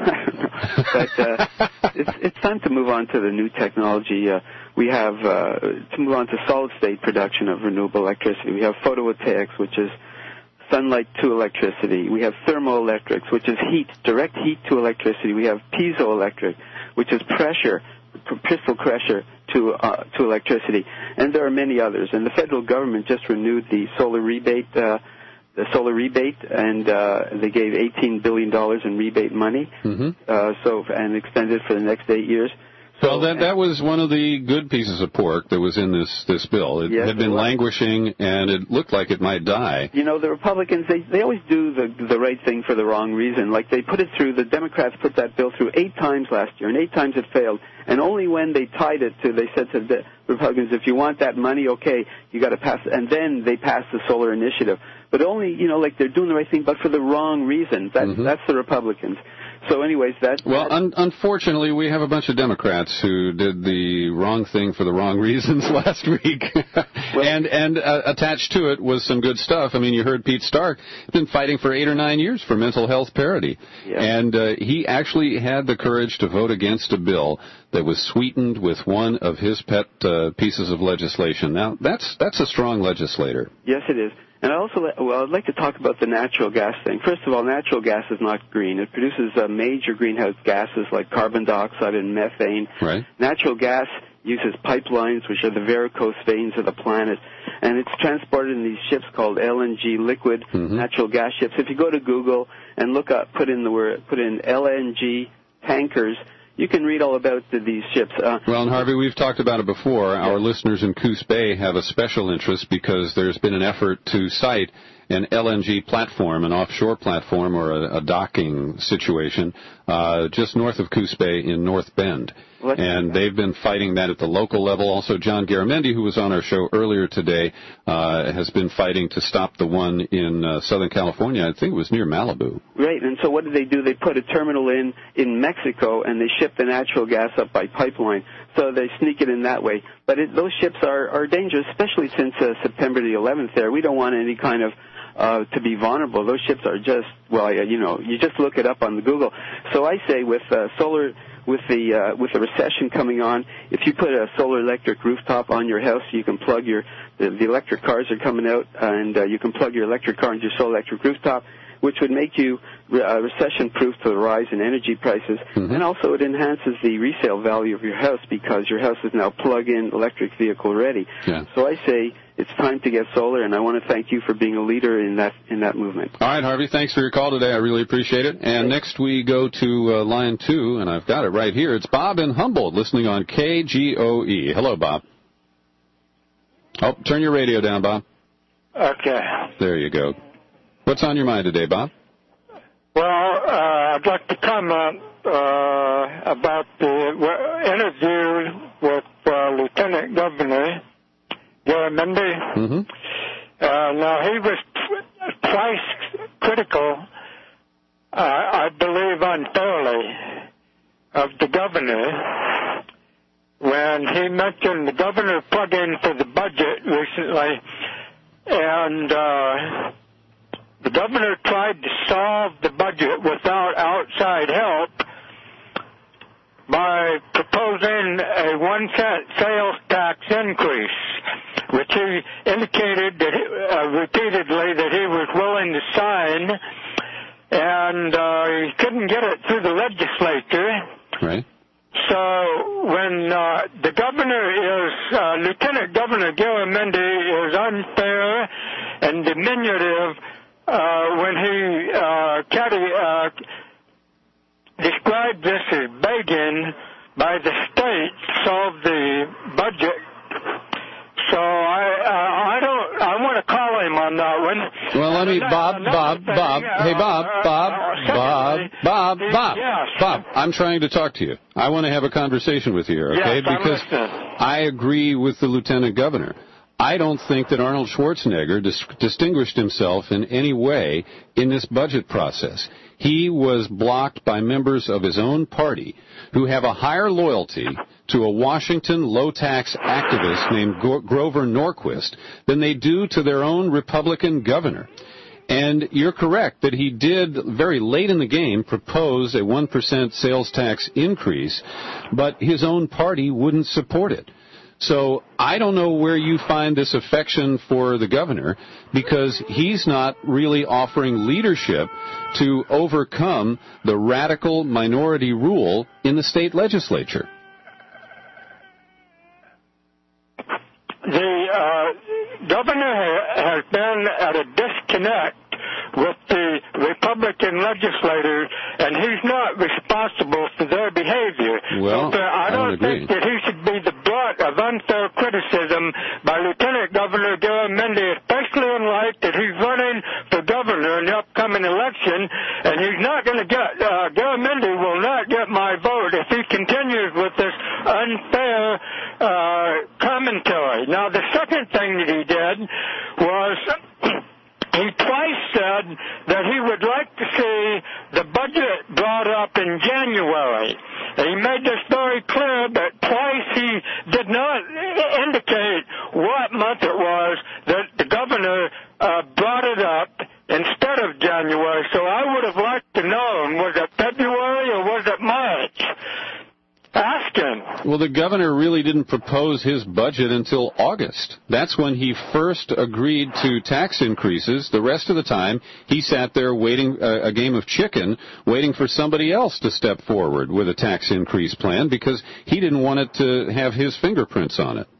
but uh, it's, it's time to move on to the new technology. Uh, we have uh, to move on to solid-state production of renewable electricity. We have photovoltaics, which is sunlight to electricity. We have thermoelectrics, which is heat, direct heat to electricity. We have piezoelectric, which is pressure, crystal pressure to uh, to electricity. And there are many others. And the federal government just renewed the solar rebate uh, the solar rebate, and uh, they gave eighteen billion dollars in rebate money, mm-hmm. uh, so and extended for the next eight years. So, well, that that was one of the good pieces of pork that was in this, this bill. It yes, had been it languishing, and it looked like it might die. You know, the Republicans, they, they always do the the right thing for the wrong reason. Like, they put it through, the Democrats put that bill through eight times last year, and eight times it failed. And only when they tied it to, they said to the Republicans, if you want that money, okay, you got to pass it. And then they passed the solar initiative. But only, you know, like, they're doing the right thing, but for the wrong reasons. That, mm-hmm. That's the Republicans. So anyways, that... Well, un- unfortunately, we have a bunch of Democrats who did the wrong thing for the wrong reasons last week. well, and and uh, attached to it was some good stuff. I mean, you heard Pete Stark has been fighting for eight or nine years for mental health parity. Yeah. And uh, he actually had the courage to vote against a bill that was sweetened with one of his pet uh, pieces of legislation. Now, that's that's a strong legislator. Yes, it is. And I also, well, I'd like to talk about the natural gas thing. First of all, natural gas is not green. It produces uh, major greenhouse gases like carbon dioxide and methane. Right. Natural gas uses pipelines, which are the varicose veins of the planet, and it's transported in these ships called L N G, liquid mm-hmm. natural gas ships. If you go to Google and look up, put in the word, put in L N G tankers, you can read all about the, these ships. Uh, well, and Harvey, we've talked about it before. Yeah. Our listeners in Coos Bay have a special interest because there's been an effort to site an L N G platform, an offshore platform or a, a docking situation uh, just north of Coos Bay in North Bend. Let's and they've been fighting that at the local level. Also, John Garamendi, who was on our show earlier today, uh, has been fighting to stop the one in uh, Southern California. I think it was near Malibu. Right, and so what did they do? They put a terminal in in Mexico, and they ship the natural gas up by pipeline. So they sneak it in that way. But it, those ships are, are dangerous, especially since uh, September the eleventh there. We don't want any kind of Uh, to be vulnerable. Those ships are just, well, you know, you just look it up on the Google. So I say with uh, solar, with the uh, with the recession coming on, if you put a solar electric rooftop on your house, you can plug your, the, the electric cars are coming out, and uh, you can plug your electric car into your solar electric rooftop, which would make you uh, recession-proof to the rise in energy prices. Mm-hmm. And also it enhances the resale value of your house because your house is now plug-in electric vehicle ready. Yeah. So I say it's time to get solar, and I want to thank you for being a leader in that in that movement. All right, Harvey, thanks for your call today. I really appreciate it. And next we go to uh, line two, and I've got it right here. It's Bob in Humboldt listening on K G O E. Hello, Bob. Oh, turn your radio down, Bob. Okay. There you go. What's on your mind today, Bob? Well, uh, I'd like to comment uh, about the interview with uh, Lieutenant Governor Garamendi. Mm-hmm. Uh, now, he was t- twice critical, uh, I believe unfairly, of the governor when he mentioned the governor plug-in for the budget recently, and uh, the governor tried to solve the budget without outside help by proposing a one cent sales tax increase, which he indicated that he, uh, repeatedly that he was willing to sign, and uh, he couldn't get it through the legislature. Right. So when uh, the governor is, uh, Lieutenant Governor Garamendi is unfair and diminutive uh, when he uh, caddy, uh, described this as begging by the state to solve the budget. So I uh, I don't I want to call him on that one. Well, let me, Bob, Bob, Bob, hey, Bob, Bob, Bob, Bob, Bob, Bob, I'm trying to talk to you. I want to have a conversation with you, okay? Yes, I'm because listening. I agree with the Lieutenant Governor. I don't think that Arnold Schwarzenegger dis- distinguished himself in any way in this budget process. He was blocked by members of his own party who have a higher loyalty to a Washington low-tax activist named Go- Grover Norquist than they do to their own Republican governor. And you're correct that he did, very late in the game, propose a one percent sales tax increase, but his own party wouldn't support it. So I don't know where you find this affection for the governor, because he's not really offering leadership to overcome the radical minority rule in the state legislature. The uh, governor has been at a disconnect with the Republican legislators, and he's not responsible for their behavior. Well, so, uh, I, I don't, don't think agree. that he should be the butt of unfair criticism by Lieutenant Governor Garamendi, especially in light that he's running for governor in the upcoming election, and he's not going to get, uh, Garamendi will not get my vote if he continues with this unfair uh, commentary. Now, the second thing that he did was he twice said that he would like to see the budget brought up in January. He made this very clear, but twice he did not indicate what month it was that the governor uh, brought it up instead of January. So I would have liked to know, was it February or was it March? Ask him. Well, the governor really didn't propose his budget until August. That's when he first agreed to tax increases. The rest of the time, he sat there waiting uh, a game of chicken, waiting for somebody else to step forward with a tax increase plan, because he didn't want it to have his fingerprints on it.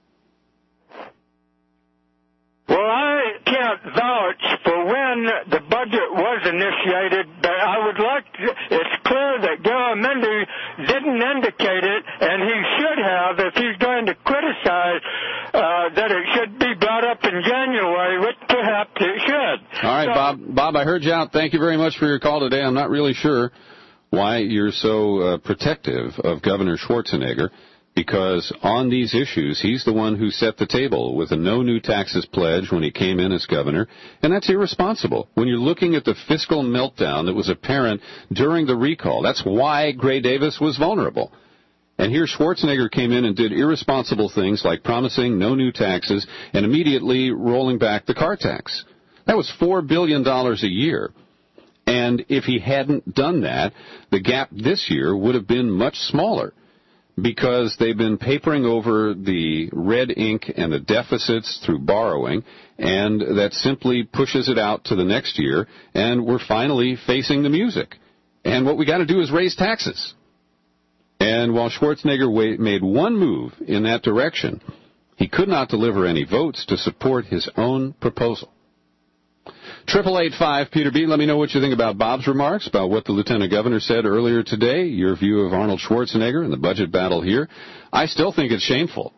Well, I can't vouch for when the budget was initiated, but I would like to, it's clear that Garamendi didn't indicate it, and he should have if he's going to criticize uh, that it should be brought up in January, which perhaps it should. All right, so, Bob. Bob, I heard you out. Thank you very much for your call today. I'm not really sure why you're so uh, protective of Governor Schwarzenegger, because on these issues, he's the one who set the table with a no new taxes pledge when he came in as governor, and that's irresponsible. When you're looking at the fiscal meltdown that was apparent during the recall, that's why Gray Davis was vulnerable. And here Schwarzenegger came in and did irresponsible things like promising no new taxes and immediately rolling back the car tax. That was four billion dollars a year. And if he hadn't done that, the gap this year would have been much smaller, because they've been papering over the red ink and the deficits through borrowing, and that simply pushes it out to the next year, and we're finally facing the music. And what we got to do is raise taxes. And while Schwarzenegger made one move in that direction, he could not deliver any votes to support his own proposal. Triple eight five Peter B. Let me know what you think about Bob's remarks, about what the Lieutenant Governor said earlier today, your view of Arnold Schwarzenegger and the budget battle here. I still think it's shameful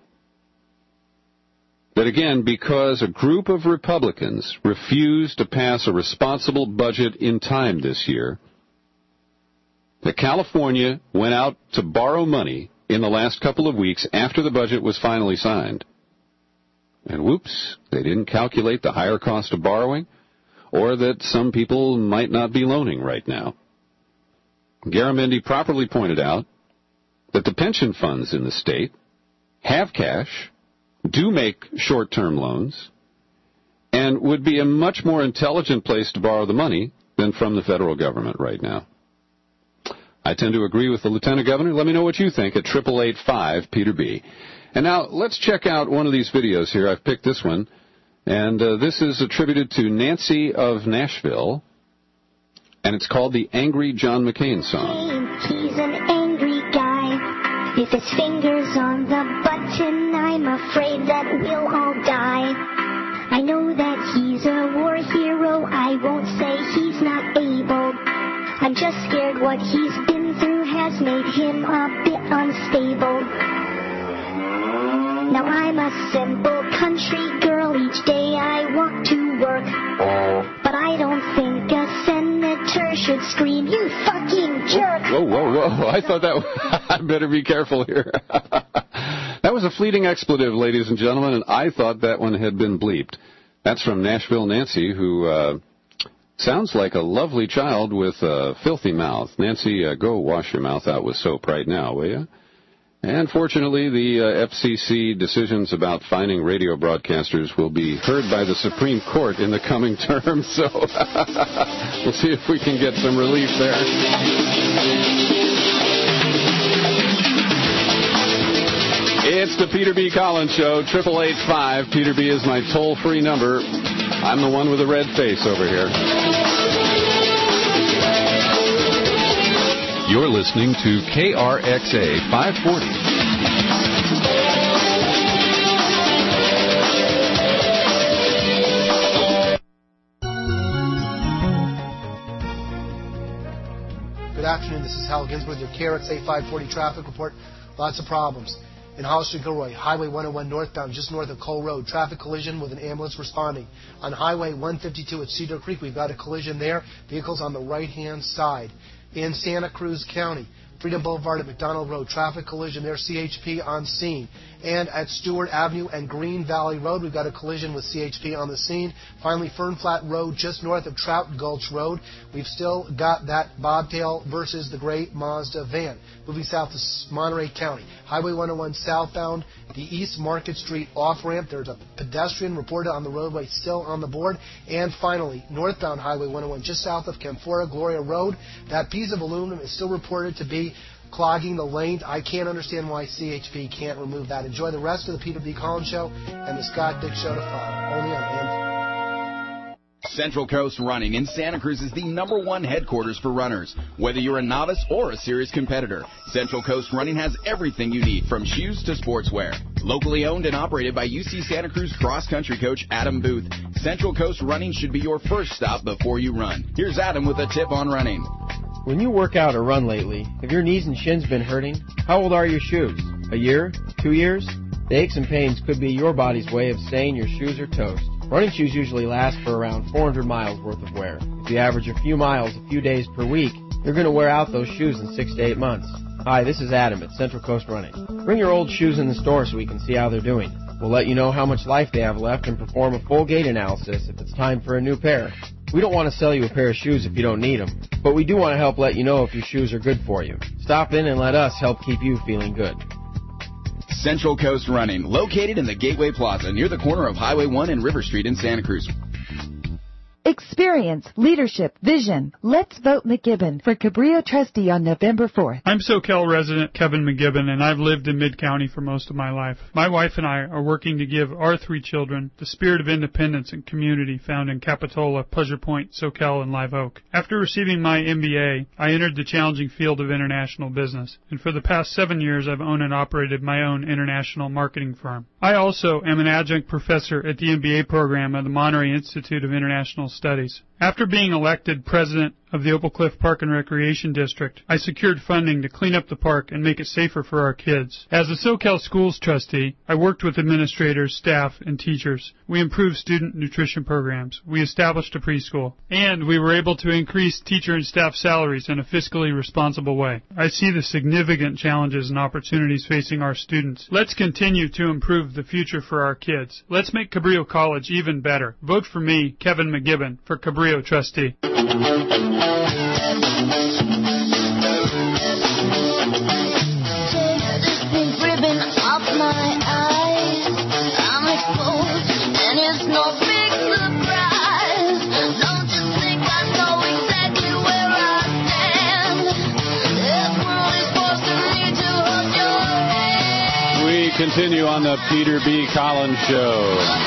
that, again, because a group of Republicans refused to pass a responsible budget in time this year, that California went out to borrow money in the last couple of weeks after the budget was finally signed. And whoops, they didn't calculate the higher cost of borrowing, or that some people might not be loaning right now. Garamendi properly pointed out that the pension funds in the state have cash, do make short-term loans, and would be a much more intelligent place to borrow the money than from the federal government right now. I tend to agree with the Lieutenant Governor. Let me know what you think at eight eight eight five Peter B. And now let's check out one of these videos here. I've picked this one. And uh, this is attributed to Nancy of Nashville, and it's called the Angry John McCain song. He's an angry guy. With his fingers on the button, I'm afraid that we'll all die. I know that he's a war hero. I won't say he's not able. I'm just scared what he's been through has made him a bit unstable. Now I'm a simple country girl, each day I walk to work. But I don't think a senator should scream, "You fucking jerk!" Whoa, whoa, whoa, I thought that... I better be careful here. That was a fleeting expletive, ladies and gentlemen, and I thought that one had been bleeped. That's from Nashville Nancy, who uh, sounds like a lovely child with a filthy mouth. Nancy, uh, go wash your mouth out with soap right now, will you? And fortunately, the uh, F C C decisions about fining radio broadcasters will be heard by the Supreme Court in the coming term, so we'll see if we can get some relief there. It's the Peter B. Collins Show, eight eight eight five. Peter B. is my toll-free number. I'm the one with the red face over here. You're listening to K R X A five forty. Good afternoon. This is Hal Ginsberg with your K R X A five forty traffic report. Lots of problems. In Hollister-Gilroy, Highway one oh one northbound, just north of Cole Road, traffic collision with an ambulance responding. On Highway one fifty-two at Cedar Creek, we've got a collision there. Vehicles on the right-hand side. In Santa Cruz County, Freedom Boulevard at McDonald Road, traffic collision there, C H P on scene. And at Stewart Avenue and Green Valley Road, we've got a collision with C H P on the scene. Finally, Fern Flat Road, just north of Trout Gulch Road, we've still got that bobtail versus the gray Mazda van. Moving south to Monterey County, Highway one oh one southbound, the East Market Street off-ramp. There's a pedestrian reported on the roadway, still on the board. And finally, northbound Highway one oh one, just south of Camphora Gloria Road, that piece of aluminum is still reported to be clogging the lanes. I can't understand why C H P can't remove that. Enjoy the rest of the Peter B. Collins Show and the Scott Dick Show to follow, only on A M. Central Coast Running in Santa Cruz is the number one headquarters for runners. Whether you're a novice or a serious competitor, Central Coast Running has everything you need from shoes to sportswear. Locally owned and operated by U C Santa Cruz cross-country coach Adam Booth, Central Coast Running should be your first stop before you run. Here's Adam with a tip on running. When you work out or run lately, have your knees and shins been hurting? How old are your shoes? A year? Two years? The aches and pains could be your body's way of saying your shoes are toast. Running shoes usually last for around four hundred miles worth of wear. If you average a few miles a few days per week, you're going to wear out those shoes in six to eight months. Hi, this is Adam at Central Coast Running. Bring your old shoes in the store so we can see how they're doing. We'll let you know how much life they have left and perform a full gait analysis if it's time for a new pair. We don't want to sell you a pair of shoes if you don't need them, but we do want to help let you know if your shoes are good for you. Stop in and let us help keep you feeling good. Central Coast Running, located in the Gateway Plaza near the corner of Highway one and River Street in Santa Cruz. Experience, leadership, vision. Let's vote McGibbon for Cabrillo trustee on November fourth. I'm SoCal resident Kevin McGibbon, and I've lived in Mid-County for most of my life. My wife and I are working to give our three children the spirit of independence and community found in Capitola, Pleasure Point, SoCal, and Live Oak. After receiving my M B A, I entered the challenging field of international business, and for the past seven years I've owned and operated my own international marketing firm. I also am an adjunct professor at the M B A program at the Monterey Institute of International Studies. After being elected president of the Opal Cliff Park and Recreation District, I secured funding to clean up the park and make it safer for our kids. As a SoCal Schools trustee, I worked with administrators, staff, and teachers. We improved student nutrition programs. We established a preschool. And we were able to increase teacher and staff salaries in a fiscally responsible way. I see the significant challenges and opportunities facing our students. Let's continue to improve the future for our kids. Let's make Cabrillo College even better. Vote for me, Kevin McGibbon, for Cabrillo trustee. We continue on the Peter B. Collins Show.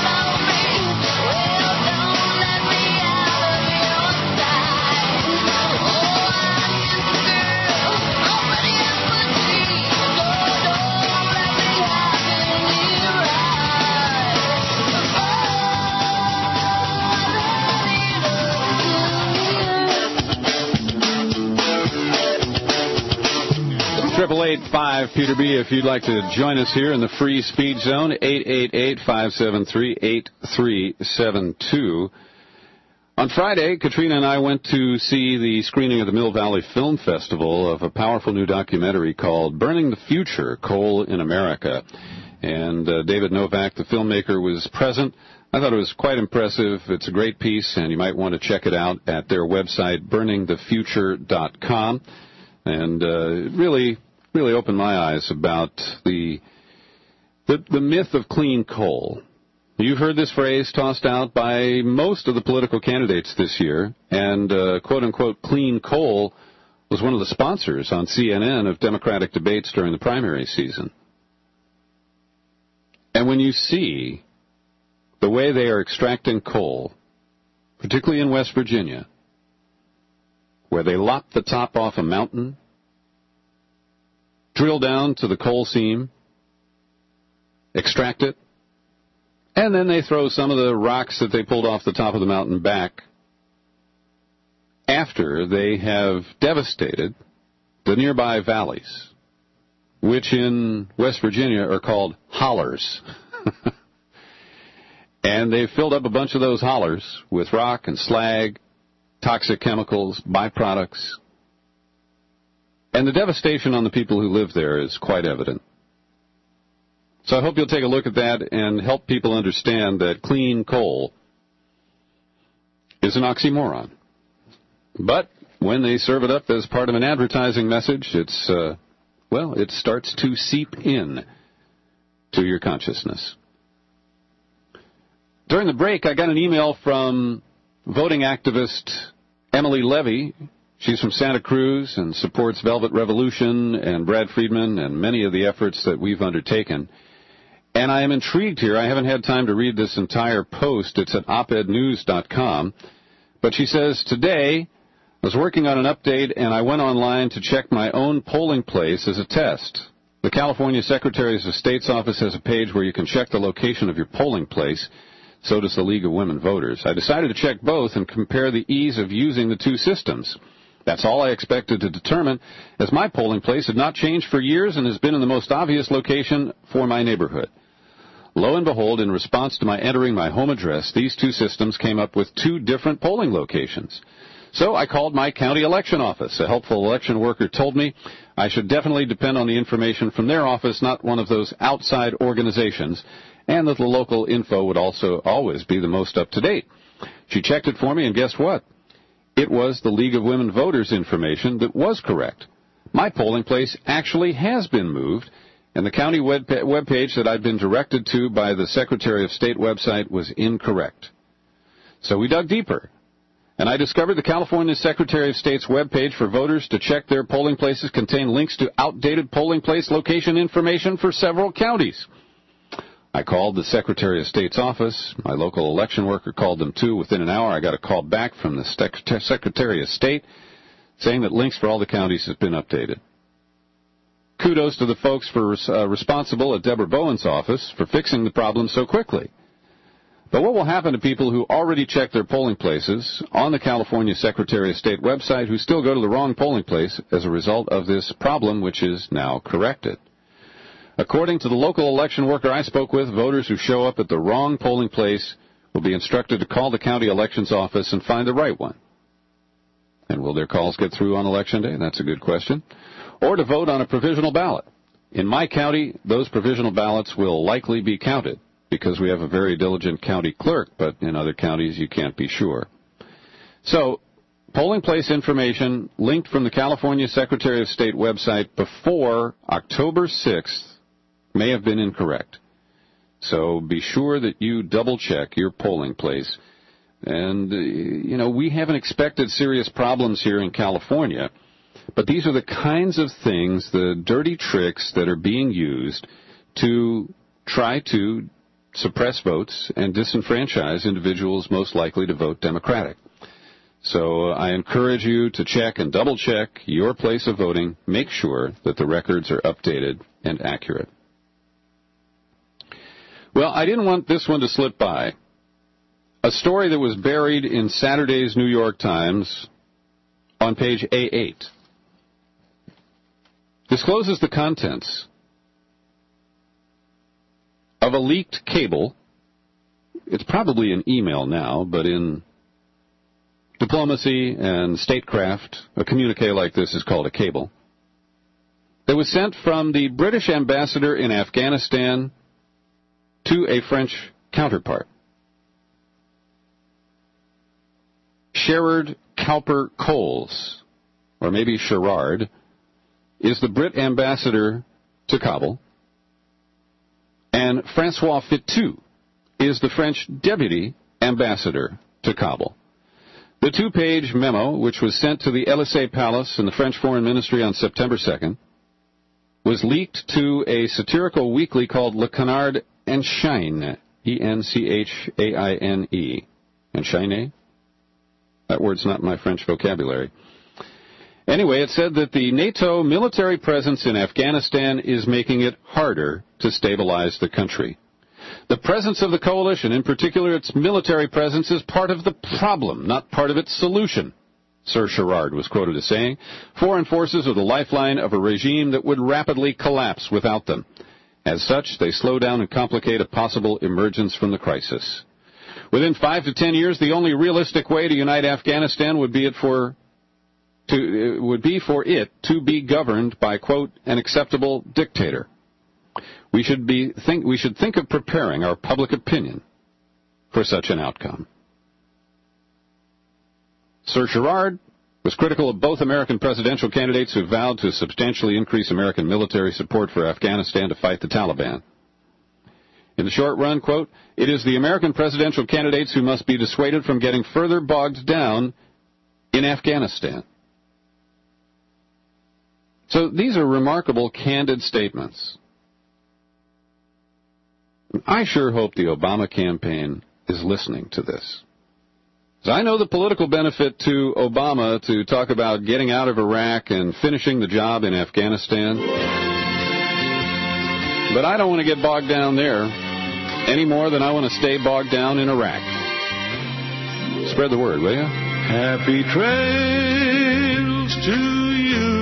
Triple eight five Peter B. If you'd like to join us here in the free speed zone, eight eight eight, five seven three, eight three seven two. On Friday, Katrina and I went to see the screening of the Mill Valley Film Festival of a powerful new documentary called Burning the Future, Coal in America. And uh, David Novak, the filmmaker, was present. I thought it was quite impressive. It's a great piece, and you might want to check it out at their website, burning the future dot com. And uh, it really, really opened my eyes about the, the the myth of clean coal. You've heard this phrase tossed out by most of the political candidates this year, and uh, quote-unquote clean coal was one of the sponsors on C N N of Democratic debates during the primary season. And when you see the way they are extracting coal, particularly in West Virginia, where they lop the top off a mountain, drill down to the coal seam, extract it, and then they throw some of the rocks that they pulled off the top of the mountain back after they have devastated the nearby valleys, which in West Virginia are called hollers. And they've filled up a bunch of those hollers with rock and slag, toxic chemicals, byproducts. And the devastation on the people who live there is quite evident. So I hope you'll take a look at that and help people understand that clean coal is an oxymoron. But when they serve it up as part of an advertising message, it's, uh, well, it starts to seep in to your consciousness. During the break, I got an email from voting activist Emily Levy. She's from Santa Cruz and supports Velvet Revolution and Brad Friedman and many of the efforts that we've undertaken. And I am intrigued here. I haven't had time to read this entire post. It's at op ed news dot com. But she says, today I was working on an update and I went online to check my own polling place as a test. The California Secretary of State's office has a page where you can check the location of your polling place. So does the League of Women Voters. I decided to check both and compare the ease of using the two systems. That's all I expected to determine, as my polling place had not changed for years and has been in the most obvious location for my neighborhood. Lo and behold, in response to my entering my home address, these two systems came up with two different polling locations. So I called my county election office. A helpful election worker told me I should definitely depend on the information from their office, not one of those outside organizations, and that the local info would also always be the most up-to-date. She checked it for me, and guess what? It was the League of Women Voters information that was correct. My polling place actually has been moved, and the county web page that I'd been directed to by the Secretary of State website was incorrect. So we dug deeper, and I discovered the California Secretary of State's webpage for voters to check their polling places contained links to outdated polling place location information for several counties. I called the Secretary of State's office. My local election worker called them too. Within an hour, I got a call back from the Secretary of State saying that links for all the counties have been updated. Kudos to the folks for uh, responsible at Deborah Bowen's office for fixing the problem so quickly. But what will happen to people who already checked their polling places on the California Secretary of State website who still go to the wrong polling place as a result of this problem, which is now corrected? According to the local election worker I spoke with, voters who show up at the wrong polling place will be instructed to call the county elections office and find the right one. And will their calls get through on Election Day? That's a good question. Or to vote on a provisional ballot. In my county, those provisional ballots will likely be counted because we have a very diligent county clerk, but in other counties you can't be sure. So, polling place information linked from the California Secretary of State website before October sixth may have been incorrect. So be sure that you double-check your polling place. And, uh, you know, we haven't expected serious problems here in California, but these are the kinds of things, the dirty tricks that are being used to try to suppress votes and disenfranchise individuals most likely to vote Democratic. So uh, I encourage you to check and double-check your place of voting. Make sure that the records are updated and accurate. Well, I didn't want this one to slip by. A story that was buried in Saturday's New York Times on page A eight discloses the contents of a leaked cable. It's probably an email now, but in diplomacy and statecraft, a communique like this is called a cable. It was sent from the British ambassador in Afghanistan to a French counterpart. Sherard Cowper Coles, or maybe Sherard, is the Brit ambassador to Kabul, and Francois Fitou is the French deputy ambassador to Kabul. The two-page memo, which was sent to the Élysée Palace in the French Foreign Ministry on September second, was leaked to a satirical weekly called Le Canard Enchaîné, E N C H A I N E. Enchaîné? That word's not in my French vocabulary. Anyway, it said that the NATO military presence in Afghanistan is making it harder to stabilize the country. The presence of the coalition, in particular its military presence, is part of the problem, not part of its solution, Sir Sherard was quoted as saying. Foreign forces are the lifeline of a regime that would rapidly collapse without them. As such, they slow down and complicate a possible emergence from the crisis. Within five to ten years, the only realistic way to unite Afghanistan would be it for to would be for it to be governed by, quote, an acceptable dictator. We should be think we should think of preparing our public opinion for such an outcome. Sir Sherard was critical of both American presidential candidates who vowed to substantially increase American military support for Afghanistan to fight the Taliban. In the short run, quote, it is the American presidential candidates who must be dissuaded from getting further bogged down in Afghanistan. So these are remarkable, candid statements. I sure hope the Obama campaign is listening to this. So I know the political benefit to Obama to talk about getting out of Iraq and finishing the job in Afghanistan. But I don't want to get bogged down there any more than I want to stay bogged down in Iraq. Spread the word, will you? Happy trails to you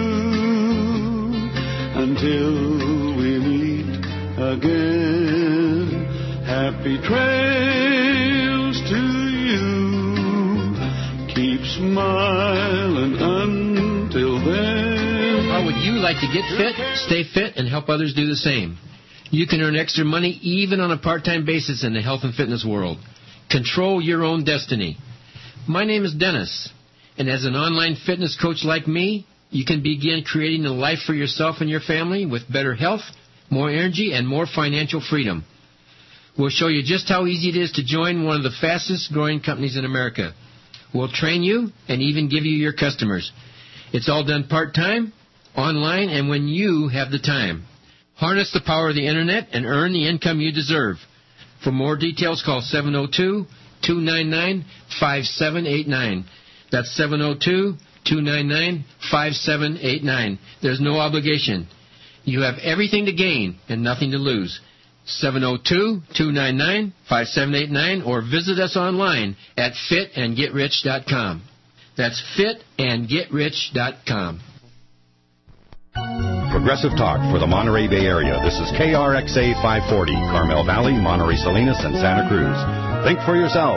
until we meet again. Happy trails to you. Keep smiling until then. How would you like to get fit, stay fit, and help others do the same? You can earn extra money even on a part-time basis in the health and fitness world. Control your own destiny. My name is Dennis, and as an online fitness coach like me, you can begin creating a life for yourself and your family with better health, more energy, and more financial freedom. We'll show you just how easy it is to join one of the fastest-growing companies in America. We'll train you and even give you your customers. It's all done part-time, online, and when you have the time. Harness the power of the Internet and earn the income you deserve. For more details, call seven oh two, two nine nine, five seven eight nine. That's seven oh two, two nine nine, five seven eight nine. There's no obligation. You have everything to gain and nothing to lose. seven oh two, two nine nine, five seven eight nine or visit us online at fit and get rich dot com. That's fit and get rich dot com. Progressive Talk for the Monterey Bay Area. This is K R X A five forty, Carmel Valley, Monterey Salinas, and Santa Cruz. Think for yourself.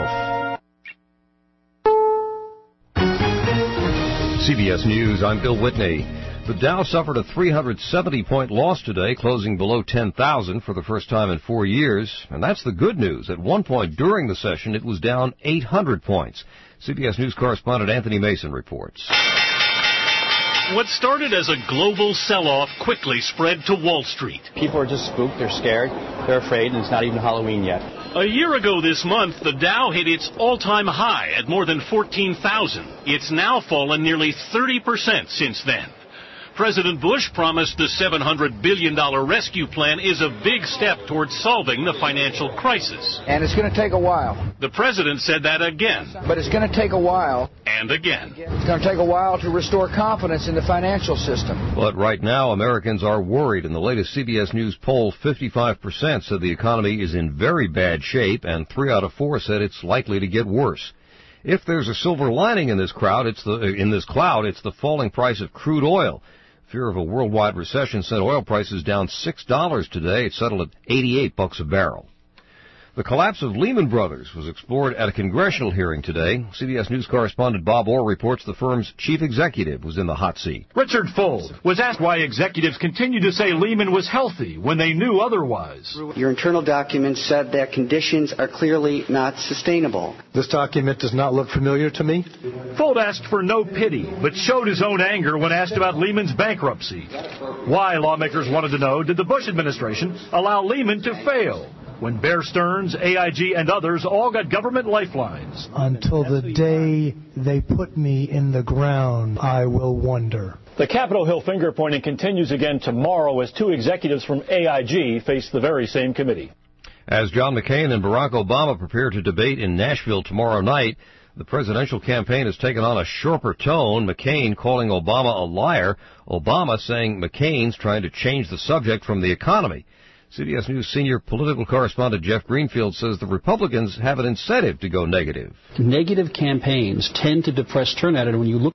C B S News, I'm Bill Whitney. The Dow suffered a three hundred seventy point loss today, closing below ten thousand for the first time in four years. And that's the good news. At one point during the session, it was down eight hundred points. C B S News correspondent Anthony Mason reports. What started as a global sell-off quickly spread to Wall Street. People are just spooked, they're scared, they're afraid, and it's not even Halloween yet. A year ago this month, the Dow hit its all-time high at more than fourteen thousand. It's now fallen nearly thirty percent since then. President Bush promised the seven hundred billion dollars rescue plan is a big step towards solving the financial crisis. And it's going to take a while. The president said that again. But it's going to take a while. And again. It's going to take a while to restore confidence in the financial system. But right now, Americans are worried. In the latest C B S News poll, fifty-five percent said the economy is in very bad shape, and three out of four said it's likely to get worse. If there's a silver lining in this crowd, it's the in this cloud, it's the falling price of crude oil. Fear of a worldwide recession sent oil prices down six dollars today. It settled at eighty-eight bucks a barrel. The collapse of Lehman Brothers was explored at a congressional hearing today. C B S News correspondent Bob Orr reports the firm's chief executive was in the hot seat. Richard Fuld was asked why executives continue to say Lehman was healthy when they knew otherwise. Your internal documents said that conditions are clearly not sustainable. This document does not look familiar to me. Fuld asked for no pity, but showed his own anger when asked about Lehman's bankruptcy. Why, lawmakers wanted to know, did the Bush administration allow Lehman to fail when Bear Stearns, A I G, and others all got government lifelines? Until the day they put me in the ground, I will wonder. The Capitol Hill finger-pointing continues again tomorrow as two executives from A I G face the very same committee. As John McCain and Barack Obama prepare to debate in Nashville tomorrow night, the presidential campaign has taken on a sharper tone, McCain calling Obama a liar, Obama saying McCain's trying to change the subject from the economy. C B S News senior political correspondent Jeff Greenfield says the Republicans have an incentive to go negative. Negative campaigns tend to depress turnout, and when you look